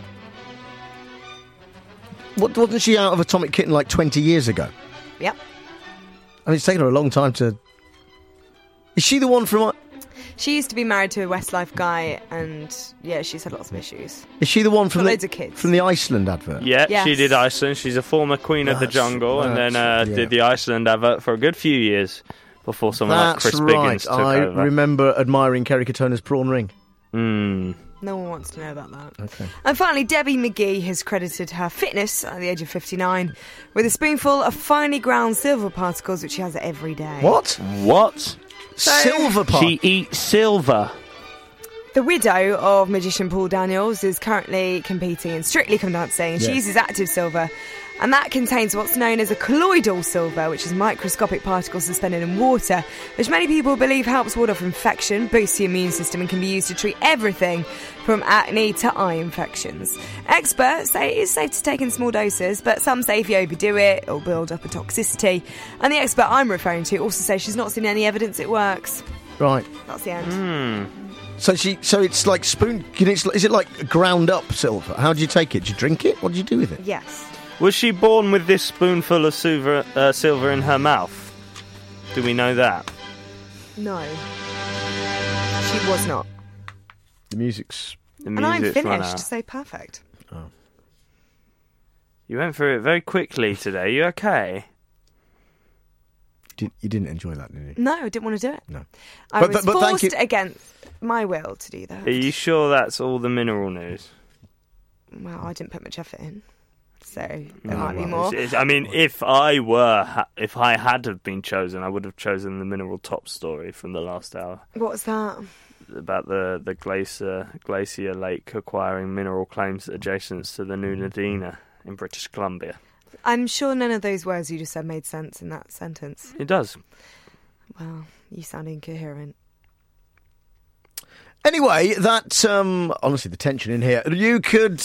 Wasn't she out of Atomic Kitten like 20 years ago? Yep. I mean, it's taken her a long time to... Is she the one from... She used to be married to a Westlife guy, and yeah, she's had lots of issues. Is she the one from loads of kids. From the Iceland advert? Yeah, Yes. She did Iceland. She's a former queen of the jungle, and then did the Iceland advert for a good few years before someone like Chris Biggins took over. I remember admiring Kerry Katona's prawn ring. No one wants to know about that. Okay. And finally, Debbie McGee has credited her fitness at the age of 59 with a spoonful of finely ground silver particles, which she has every day. What? So- Silver particles? She eats silver. The widow of magician Paul Daniels is currently competing in Strictly Come Dancing. She uses active silver, and that contains what's known as a colloidal silver, which is microscopic particles suspended in water, which many people believe helps ward off infection, boosts the immune system, and can be used to treat everything from acne to eye infections. Experts say it is safe to take in small doses, but some say if you overdo it, it'll build up a toxicity. And the expert I'm referring to also says she's not seen any evidence it works. Right. That's the end. So it's like is it like ground up silver? How do you take it? Do you drink it? What do you do with it? Yes. Was she born with this spoonful of silver in her mouth? Do we know that? No. She was not. The music's And I'm finished, so perfect. Oh. You went through it very quickly today. You okay? You didn't enjoy that, did you? No, I didn't want to do it. No. I But was thank you. forced against my will to do that. Are you sure that's all the mineral news? Well, I didn't put much effort in, so there might be more. I mean, if I had have been chosen, I would have chosen the mineral top story from the last hour. What's that? About the glacier lake acquiring mineral claims adjacent to the New Nadina in British Columbia. I'm sure none of those words you just said made sense in that sentence. It does. Well, you sound incoherent. Anyway, that honestly, the tension in here. You could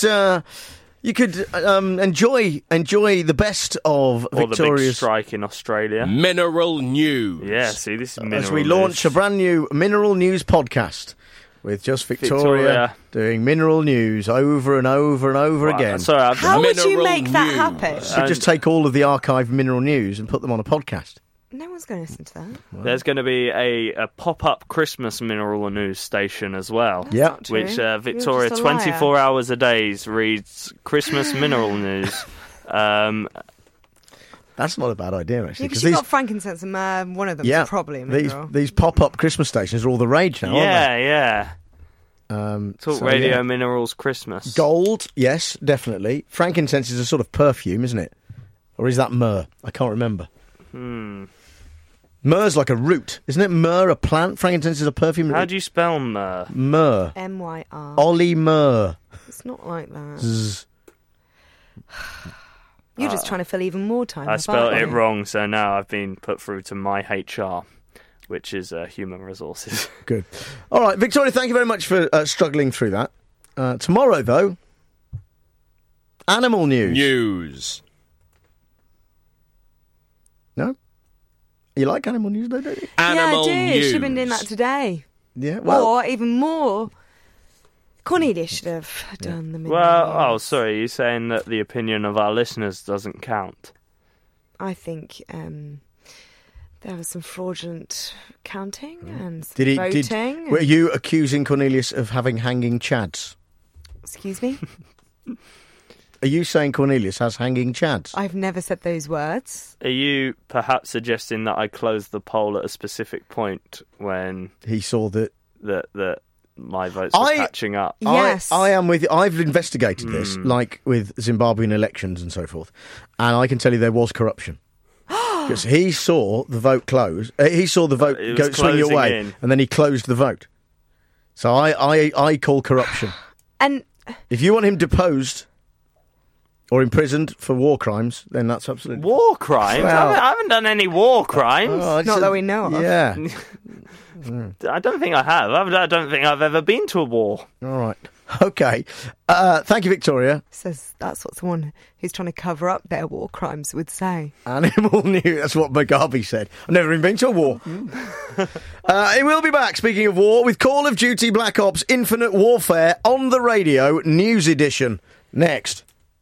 enjoy the best of Or the big Victoria's strike in Australia. Mineral news. Yeah, see, this is mineral as we news. launch a brand new mineral news podcast with just Victoria doing mineral news over and over and over again. Sorry, How would you make that happen? So just take all of the archived mineral news and put them on a podcast. No one's going to listen to that. There's going to be a pop-up Christmas mineral news station as well. Yeah. not true. Which You're Victoria, just a liar. 24 hours a day, reads Christmas mineral news. That's not a bad idea, actually. Because you've got frankincense and one of them is probably a mineral. These pop-up Christmas stations are all the rage now, aren't Yeah. they? Talk Radio Minerals Christmas. Gold, yes, definitely. Frankincense is a sort of perfume, isn't it? Or is that myrrh? I can't remember. Myrrh's like a root, isn't it? Myrrh, a plant. Frankincense is a perfume. How do you spell myrrh? Myrrh. M-Y-R. Ollie Myrrh. It's not like that. Zzz. You're just trying to fill even more time. I up, spelled aren't it you? wrong, so now I've been put through to my HR, which is human resources. Good. All right, Victoria, thank you very much for struggling through that. Tomorrow, though, animal news. News. No? You like animal news, though, don't you? Animal yeah, I do. news. Should have been doing that today. Yeah, well... Or even more, Cornelia should have done the mineral Well, news. sorry, you're saying that the opinion of our listeners doesn't count? I think there was some fraudulent counting and some Did he? voting. Were you accusing Cornelius of having hanging chads? Excuse me? Are you saying Cornelius has hanging chads? I've never said those words. Are you perhaps suggesting that I closed the poll at a specific point when he saw that my votes were catching up? Yes. I am with you. I've investigated this, like with Zimbabwean elections and so forth, and I can tell you there was corruption. Because he saw the vote close. He saw the vote It go was swing closing away, in. and then he closed the vote. So I call corruption. And if you want him deposed or imprisoned for war crimes, then that's absolutely... War crimes? Well- I haven't done any war crimes. Oh, I not said- that we know of. Yeah. I don't think I have. I don't think I've ever been to a war. All right. Okay. Thank you, Victoria. Says that's what someone who's trying to cover up their war crimes would say. Animal news. That's what Mugabe said. I've never even been to a war. It will be back, speaking of war, with Call of Duty Black Ops Infinite Warfare on the radio, News Edition. Next.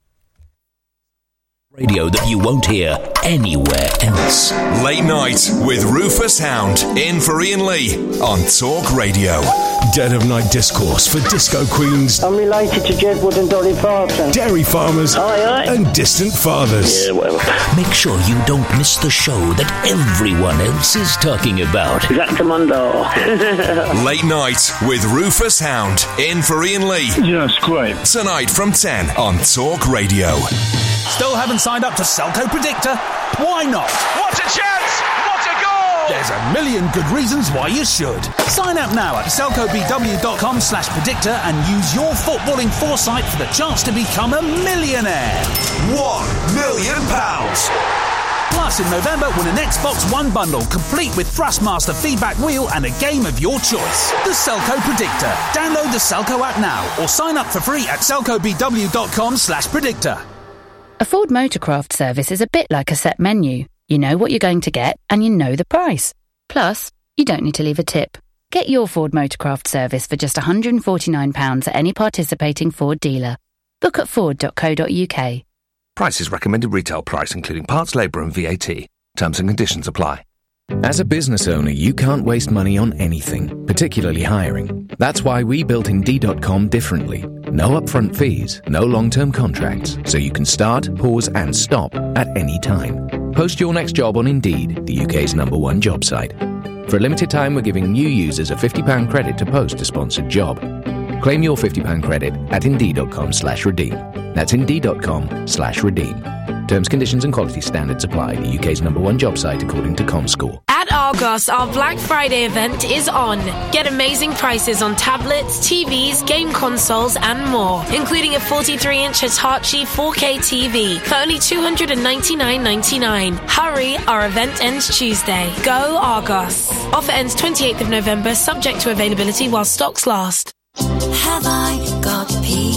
Radio that you won't hear anywhere else. Late Night with Rufus Hound in for Ian Lee on Talk Radio. Dead of night discourse for disco queens. I'm related to Jed Wood and Dolly Parton. Dairy farmers. And distant fathers. Yeah, well. Make sure you don't miss the show that everyone else is talking about. Jack Commando. Late Night with Rufus Hound in for Ian Lee. Yes, great. Tonight from 10 on Talk Radio. Still haven't signed up to Selco Predictor? Why not? What a chance! What a goal! There's a million good reasons why you should. Sign up now at selcobw.com/predictor and use your footballing foresight for the chance to become a millionaire. £1 million. Plus, in November, win an Xbox One bundle, complete with Thrustmaster feedback wheel and a game of your choice. The Selco Predictor. Download the Selco app now or sign up for free at selcobw.com/predictor. A Ford Motorcraft service is a bit like a set menu. You know what you're going to get and you know the price. Plus, you don't need to leave a tip. Get your Ford Motorcraft service for just £149 at any participating Ford dealer. Book at ford.co.uk. Price is recommended retail price, including parts, labour and VAT. Terms and conditions apply. As a business owner, you can't waste money on anything, particularly hiring. That's why we built Indeed.com differently. No upfront fees, no long-term contracts, so you can start, pause and stop at any time. Post your next job on Indeed, the UK's #1 job site. For a limited time, we're giving new users a £50 credit to post a sponsored job. Claim your £50 credit at Indeed.com/redeem. That's Indeed.com/redeem. Terms, conditions and quality standards apply. The UK's #1 job site according to ComScore. At Argos, our Black Friday event is on. Get amazing prices on tablets, TVs, game consoles and more, including a 43-inch Hitachi 4K TV for only $299.99. Hurry, our event ends Tuesday. Go Argos. Offer ends 28th of November, subject to availability while stocks last. Have I got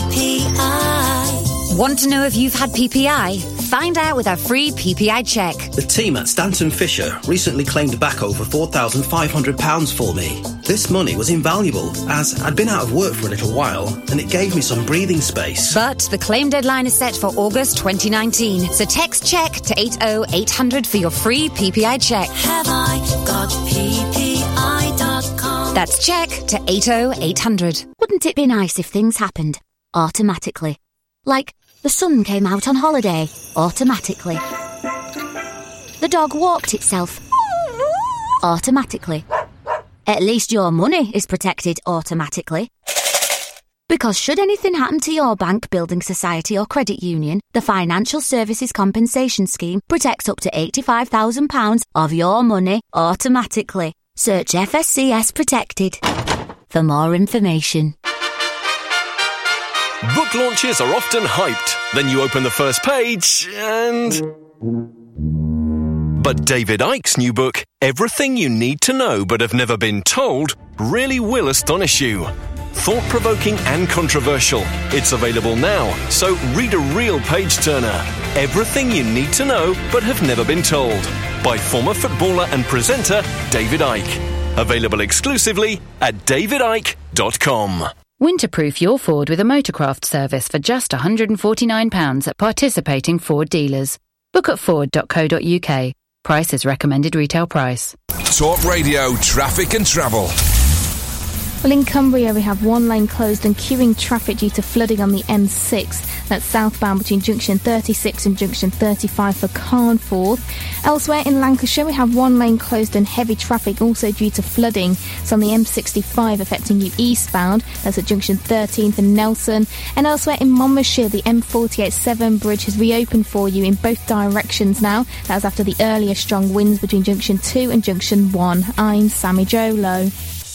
PPI? Want to know if you've had PPI? Find out with our free PPI check. The team at Stanton Fisher recently claimed back over £4,500 for me. This money was invaluable, as I'd been out of work for a little while, and it gave me some breathing space. But the claim deadline is set for August 2019, so text check to 80800 for your free PPI check. Have I got PPI.com? That's check to 80800. Wouldn't it be nice if things happened automatically? Like, the sun came out on holiday automatically. The dog walked itself automatically. At least your money is protected automatically. Because should anything happen to your bank, building society or credit union, the Financial Services Compensation Scheme protects up to £85,000 of your money automatically. Search FSCS Protected for more information. Book launches are often hyped. Then you open the first page and... But David Icke's new book, Everything You Need to Know But Have Never Been Told, really will astonish you. Thought-provoking and controversial. It's available now, so read a real page-turner. Everything You Need to Know But Have Never Been Told, by former footballer and presenter David Icke. Available exclusively at davidicke.com. Winterproof your Ford with a Motorcraft service for just £149 at participating Ford dealers. Book at ford.co.uk. Price is recommended retail price. Talk Radio Traffic and Travel. Well, in Cumbria, we have one lane closed and queuing traffic due to flooding on the M6. That's southbound between junction 36 and junction 35 for Carnforth. Elsewhere in Lancashire, we have one lane closed and heavy traffic also due to flooding. So on the M65 affecting you eastbound, that's at junction 13 for Nelson. And elsewhere in Monmouthshire, the M48 Severn Bridge has reopened for you in both directions now. That's after the earlier strong winds between junction 2 and junction 1. I'm Sammy Jolo.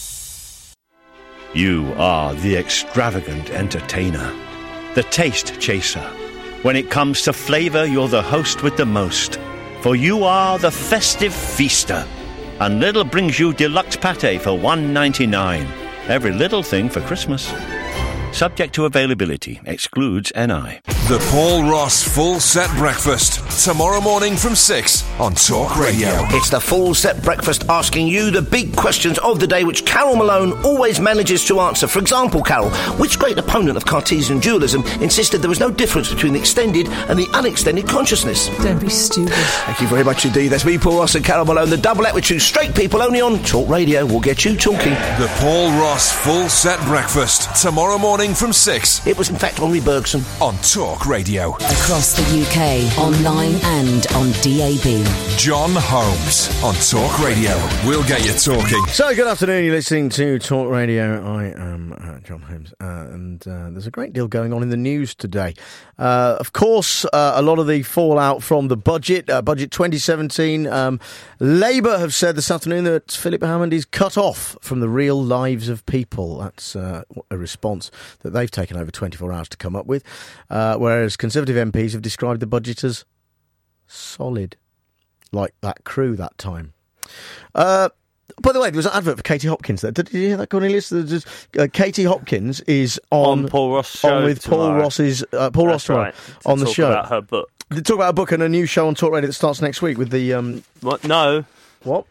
You are the extravagant entertainer, the taste chaser. When it comes to flavour, you're the host with the most. For you are the festive feaster. And Lidl brings you deluxe pâté for $1.99. Every little thing for Christmas. Subject to availability. Excludes NI. The Paul Ross Full Set Breakfast. Tomorrow morning from 6 on Talk Radio. It's the Full Set Breakfast asking you the big questions of the day which Carol Malone always manages to answer. For example, Carol, which great opponent of Cartesian dualism insisted there was no difference between the extended and the unextended consciousness? Don't be stupid. Thank you very much indeed. That's me, Paul Ross and Carol Malone. The double act with two straight people only on Talk Radio will get you talking. The Paul Ross Full Set Breakfast. Tomorrow morning Morning from 6. It was, in fact, Henri Bergson. On Talk Radio. Across the UK, online and on DAB. John Holmes on Talk Radio. We'll get you talking. So, good afternoon. You're listening to Talk Radio. I am John Holmes, and there's a great deal going on in the news today. Of course, a lot of the fallout from the budget 2017. Labour have said this afternoon that Philip Hammond is cut off from the real lives of people. That's a response that they've taken over 24 hours to come up with, whereas Conservative MPs have described the budget as solid, like that crew that time. By the way, there was an advert for Katie Hopkins there. Did you hear that, Cornelius? Katie Hopkins is on Paul Ross' show with tomorrow. Paul Ross tomorrow, right, on the show. About her book. They talk about a book and a new show on Talk Radio that starts next week with the What? No. What?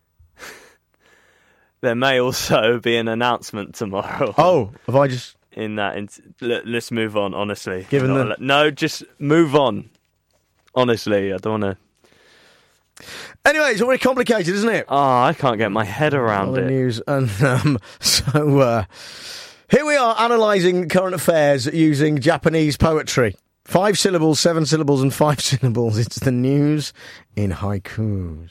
There may also be an announcement tomorrow. Oh, have I just in that? Let's move on. Honestly, just move on. Honestly, I don't want to. Anyway, it's already complicated, isn't it? Oh, I can't get my head around the it. News, and so here we are analysing current affairs using Japanese poetry. 5 syllables, 7 syllables, and 5 syllables. It's the news in haikus.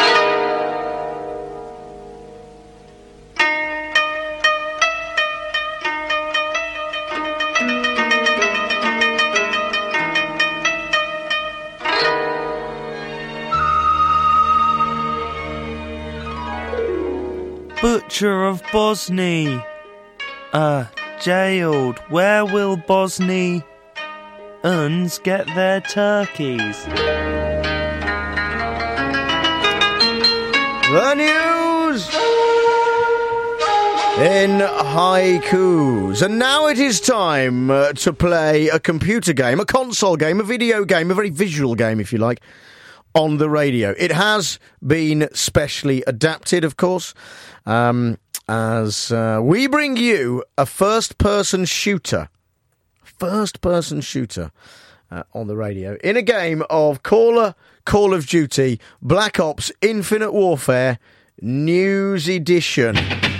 Butcher of Bosny. Jailed. Where will Bosnians get their turkeys? The news in haikus. And now it is time to play a computer game, a console game, a video game, a very visual game, if you like, on the radio. It has been specially adapted, of course, as we bring you a first-person shooter on the radio in a game of Call of Duty, Black Ops, Infinite Warfare, News Edition.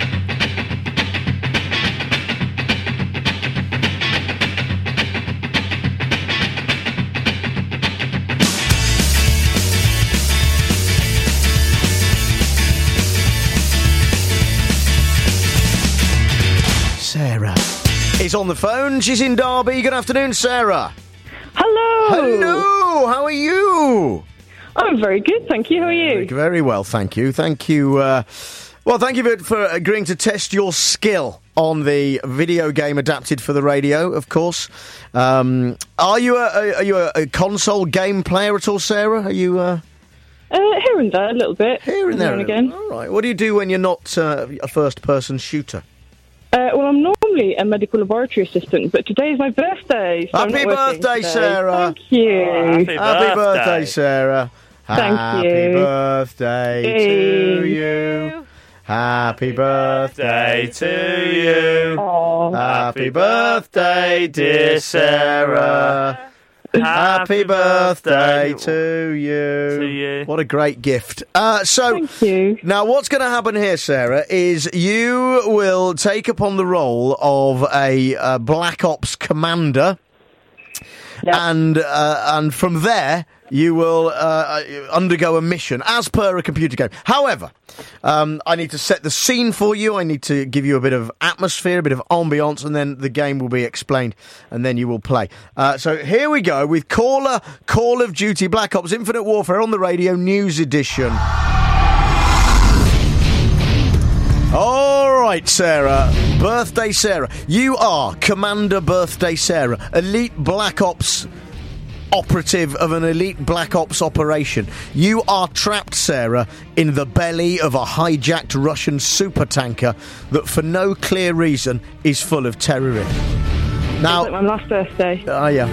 Sarah is on the phone. She's in Derby. Good afternoon, Sarah. Hello. How are you? I'm very good, thank you. How are you? Very well, thank you. Thank you. Thank you for agreeing to test your skill on the video game adapted for the radio, of course. Are you a console game player at all, Sarah? Are you... Here and there, a little bit. Here and there. And again. All right. What do you do when you're not a first-person shooter? Well, I'm normally a medical laboratory assistant, but today is my birthday. So Happy birthday, Sarah. Thank you. Happy birthday, Sarah. Thank you. Happy birthday to you. Happy birthday to you. Aww. Happy birthday, dear Sarah. Happy birthday to you. What a great gift. Thank you. Now what's going to happen here, Sarah, is you will take upon the role of a Black Ops commander. Yep. And from there you will undergo a mission as per a computer game. However, I need to set the scene for you. I need to give you a bit of atmosphere, a bit of ambience, and then the game will be explained, and then you will play. So here we go with Call of Duty Black Ops Infinite Warfare on the radio, News Edition. All right, Sarah. Birthday Sarah. You are Commander Birthday Sarah, elite Black Ops operative of an elite Black Ops operation. You are trapped, Sarah, in the belly of a hijacked Russian supertanker that, for no clear reason, is full of terrorists. Now, it's like my last birthday. Yeah.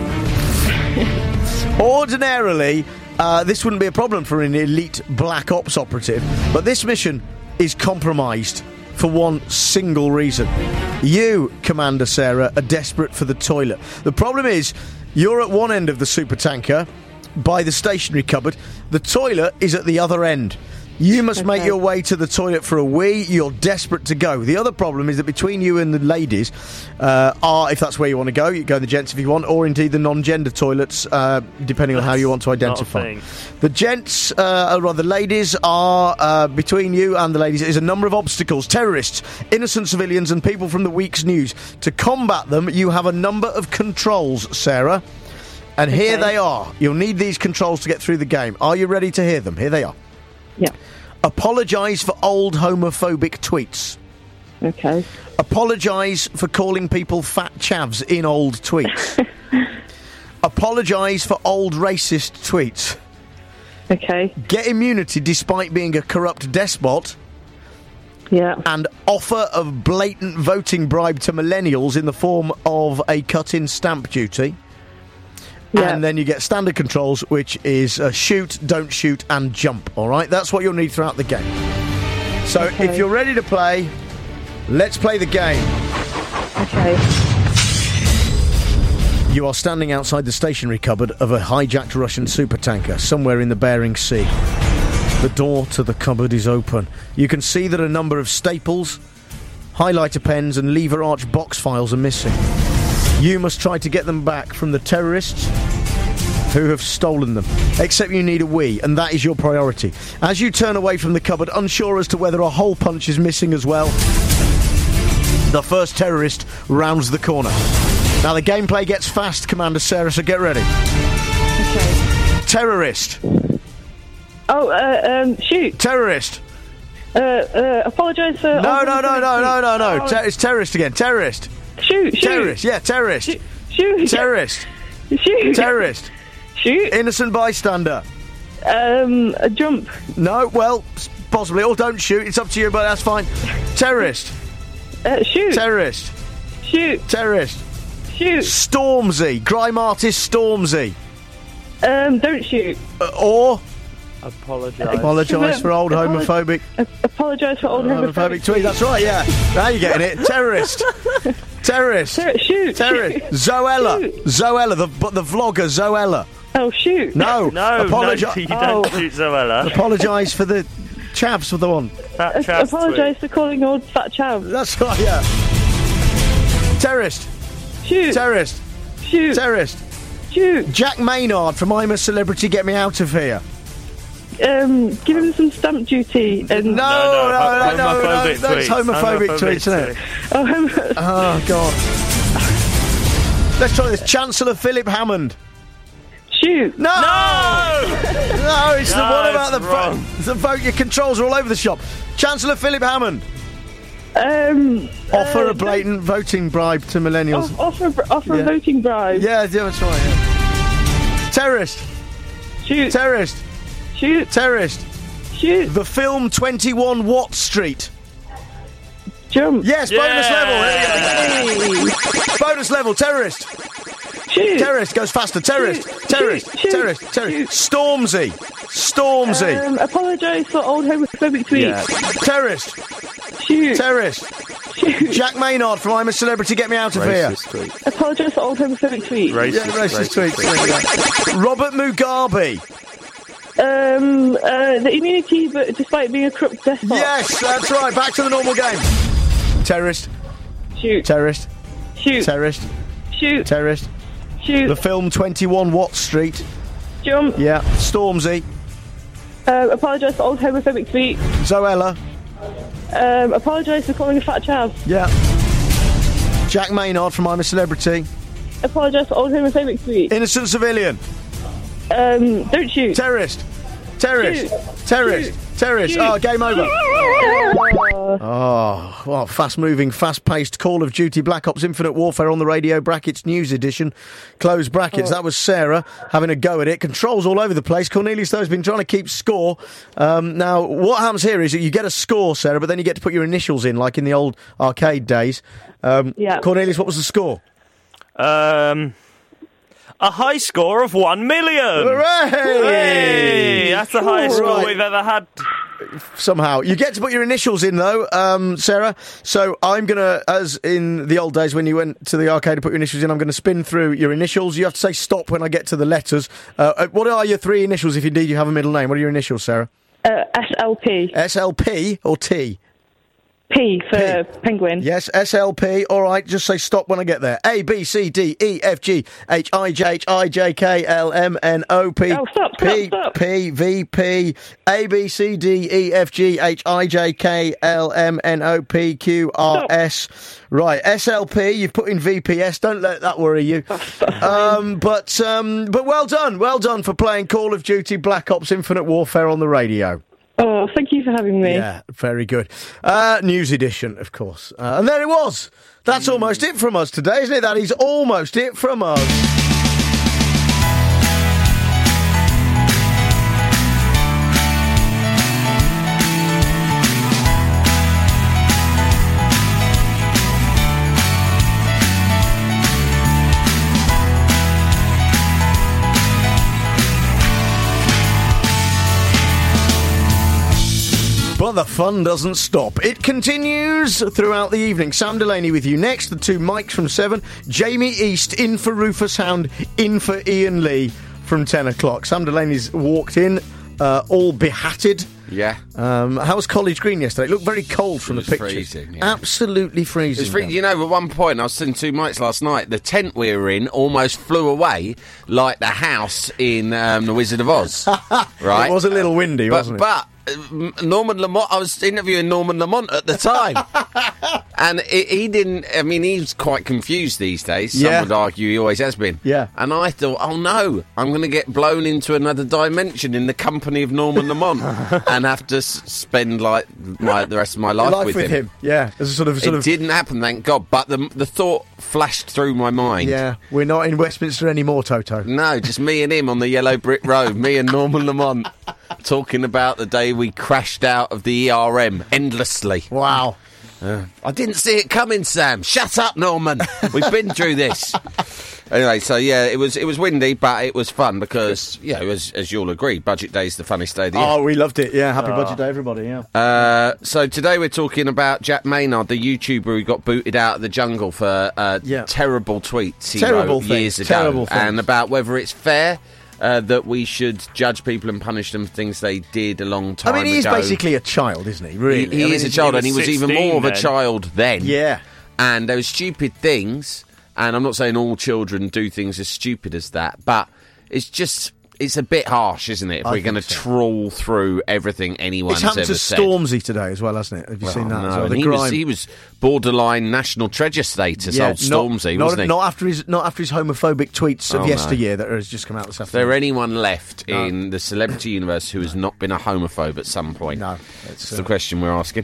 Ordinarily, this wouldn't be a problem for an elite Black Ops operative, but this mission is compromised for one single reason. You, Commander Sarah, are desperate for the toilet. The problem is, you're at one end of the supertanker by the stationary cupboard. The toilet is at the other end. You must make your way to the toilet for a wee. You're desperate to go. The other problem is that between you and the ladies are, if that's where you want to go, you go in the gents if you want, or indeed the non-gender toilets, depending on how you want to identify. The gents, or rather the ladies, are between you and the ladies is a number of obstacles. Terrorists, innocent civilians and people from the week's news. To combat them, you have a number of controls, Sarah. And here they are. You'll need these controls to get through the game. Are you ready to hear them? Here they are. Yeah. Apologise for old homophobic tweets. Okay. Apologise for calling people fat chavs in old tweets. Apologise for old racist tweets. Okay. Get immunity despite being a corrupt despot. Yeah. And offer of blatant voting bribe to millennials in the form of a cut-in stamp duty. Yeah. And then you get standard controls, which is shoot, don't shoot, and jump, all right? That's what you'll need throughout the game. So if you're ready to play, let's play the game. Okay. You are standing outside the stationery cupboard of a hijacked Russian supertanker somewhere in the Bering Sea. The door to the cupboard is open. You can see that a number of staples, highlighter pens, and lever arch box files are missing. You must try to get them back from the terrorists who have stolen them. Except you need a wee, and that is your priority. As you turn away from the cupboard, unsure as to whether a hole punch is missing as well, the first terrorist rounds the corner. Now the gameplay gets fast, Commander Sarah, so get ready. Okay. Terrorist. Shoot. Terrorist. Apologise for... No. It's terrorist again. Terrorist. Shoot. Terrorist. Yeah, terrorist. Shoot. Terrorist. Shoot. Terrorist. Shoot. Innocent bystander. A jump. No, well, possibly. Or don't shoot. It's up to you, but that's fine. Terrorist. Shoot. Terrorist. Shoot. Terrorist. Shoot. Stormzy. Grime artist Stormzy. Don't shoot. Or... Apologise for old homophobic... Apologise for old homophobic tweet. That's right, yeah. Now you're getting it. Terrorist. Terrorist. Shoot. Terrorist. Zoella. Shoot. Zoella, the vlogger Zoella. Oh, shoot. No. Apologise. You don't shoot Zoella. Apologise for the chavs for the one. Fat chavs Apologise for calling old fat chav. That's right, yeah. Terrorist. Shoot. Terrorist. Shoot. Terrorist. Shoot. Jack Maynard from I'm a Celebrity, Get Me Out of Here. Give him some stamp duty. And No, that's homophobic tweets, isn't it? Oh, God. Let's try this. Chancellor Philip Hammond. Shoot. No, it's the one about the vote. The vote. Your controls are all over the shop. Chancellor Philip Hammond. Offer a blatant voting bribe to millennials. Offer a voting bribe. Yeah, that's right. Yeah. Terrorist. Shoot. Terrorist. Shoot. Terrorist. Shoot. The film 21 Watt Street. Jump. Yes, bonus level. Bonus level. Terrorist. Shoot. Terrorist goes faster. Terrorist. Terrorist. Terrorist. Terrorist. Stormzy. Apologise for old homophobic tweets. Yeah. Terrorist. Shoot. Terrorist. Shoot. Jack Maynard from I'm a Celebrity, Get Me Out of Here. Apologise for old homophobic tweets. Racist tweets. Robert Mugabe. The immunity, but despite being a corrupt despot. Yes, that's right. Back to the normal game. Terrorist. Shoot. Terrorist. Shoot. Terrorist. Shoot. Terrorist. Shoot. The film 21 Watt Street. Jump. Yeah. Stormzy. Apologise for old homophobic tweet. Zoella. Apologise for calling a fat chav. Yeah. Jack Maynard from I'm a Celebrity. Apologise for old homophobic tweet. Innocent civilian. Don't shoot. Terrorist. Terrorist. Shoot. Terrorist. Shoot. Terrorist. Shoot. Oh, game over. Oh, well, fast-moving, fast-paced Call of Duty Black Ops Infinite Warfare on the radio, brackets, news edition, close brackets. That was Sarah having a go at it. Controls all over the place. Cornelius, though, has been trying to keep score. Now, what happens here is that you get a score, Sarah, but then you get to put your initials in, like in the old arcade days. Yeah. Cornelius, what was the score? A high score of 1 million! Hooray! Hey, that's the highest score we've ever had. Somehow. You get to put your initials in, though, Sarah. So I'm going to, as in the old days when you went to the arcade to put your initials in, I'm going to spin through your initials. You have to say stop when I get to the letters. What are your three initials, if indeed you have a middle name? What are your initials, Sarah? SLK. SLP. SLP or T? P for penguin. Yes, SLP. All right, just say stop when I get there. A, B, C, D, E, F, G, H, I, J, K, L, M, N, O, P, P, V, P, A, B, C, D, E, F, G, H, I, J, K, L, M, N, O, P, Q, R, S. Right, SLP, you've put in VPS, don't let that worry you. But well done for playing Call of Duty Black Ops Infinite Warfare on the radio. Oh, thank you for having me. Yeah, very good. News edition, of course. And there it was. That's almost it from us today, isn't it? That is almost it from us. But the fun doesn't stop. It continues throughout the evening. Sam Delaney with you next. The two Mikes from 7. Jamie East in for Rufus Hound, in for Ian Lee from 10 o'clock. Sam Delaney's walked in, all behatted. Yeah. How was College Green yesterday? It looked very cold from the pictures. Freezing, yeah. Absolutely freezing. It was freezing. You know, at one point, I was seeing two Mikes last night. The tent we were in almost flew away like the house in The Wizard of Oz. Right? It was a little windy, wasn't it? But Norman Lamont, I was interviewing Norman Lamont at the time. And he didn't, I mean, he's quite confused these days. Some would argue he always has been. Yeah. And I thought, oh no, I'm going to get blown into another dimension in the company of Norman Lamont and have to spend like the rest of my life with him. Yeah. As a It didn't happen, thank God. But the thought flashed through my mind. Yeah. We're not in Westminster anymore, Toto. No, just me and him on the yellow brick road. Me and Norman Lamont talking about the day we crashed out of the ERM endlessly. Wow. I didn't see it coming, Sam. Shut up, Norman. We've been through this. Anyway, so yeah, it was windy, but it was fun because, yeah, as you'll agree, Budget Day is the funniest day of the year. Oh, we loved it. Yeah, happy Budget Day, everybody. Yeah. So today we're talking about Jack Maynard, the YouTuber who got booted out of the jungle for terrible tweets he wrote years ago, and about whether it's fair. That we should judge people and punish them for things they did a long time ago. I mean, he's basically a child, isn't he? Really, he is a child, and he was even more of a child then. Yeah. And there were stupid things, and I'm not saying all children do things as stupid as that, but it's a bit harsh, isn't it, if we're going to trawl through everything anyone's ever said. It's happened to Stormzy today as well, hasn't it? Have you seen that? No, and he was borderline national treasure status, old Stormzy, wasn't he? Not after his homophobic tweets of yesteryear that has just come out this afternoon. Is there anyone left in the celebrity universe who has not been a homophobe at some point? No. That's the question we're asking.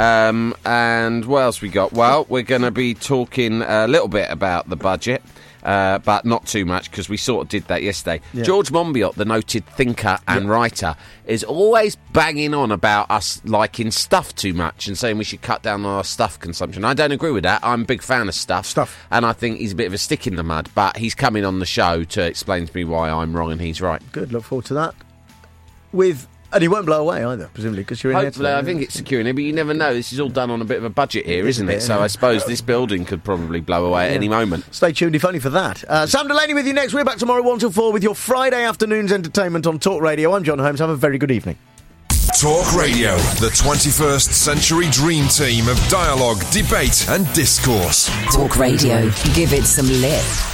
And what else we got? Well, we're going to be talking a little bit about the budget. But not too much, because we sort of did that yesterday. Yeah. George Monbiot, the noted thinker and writer, is always banging on about us liking stuff too much and saying we should cut down on our stuff consumption. I don't agree with that. I'm a big fan of stuff. And I think he's a bit of a stick in the mud, but he's coming on the show to explain to me why I'm wrong and he's right. Good, look forward to that. And he won't blow away either, presumably, because you're in Hopefully, here today. I think it's secure in here, but you never know. This is all done on a bit of a budget here, isn't it? So I suppose this building could probably blow away at any moment. Stay tuned, if only for that. Sam Delaney with you next. We're back tomorrow 1 till 4 with your Friday afternoon's entertainment on Talk Radio. I'm John Holmes. Have a very good evening. Talk Radio, the 21st century dream team of dialogue, debate and discourse. Talk Radio. Give it some lip.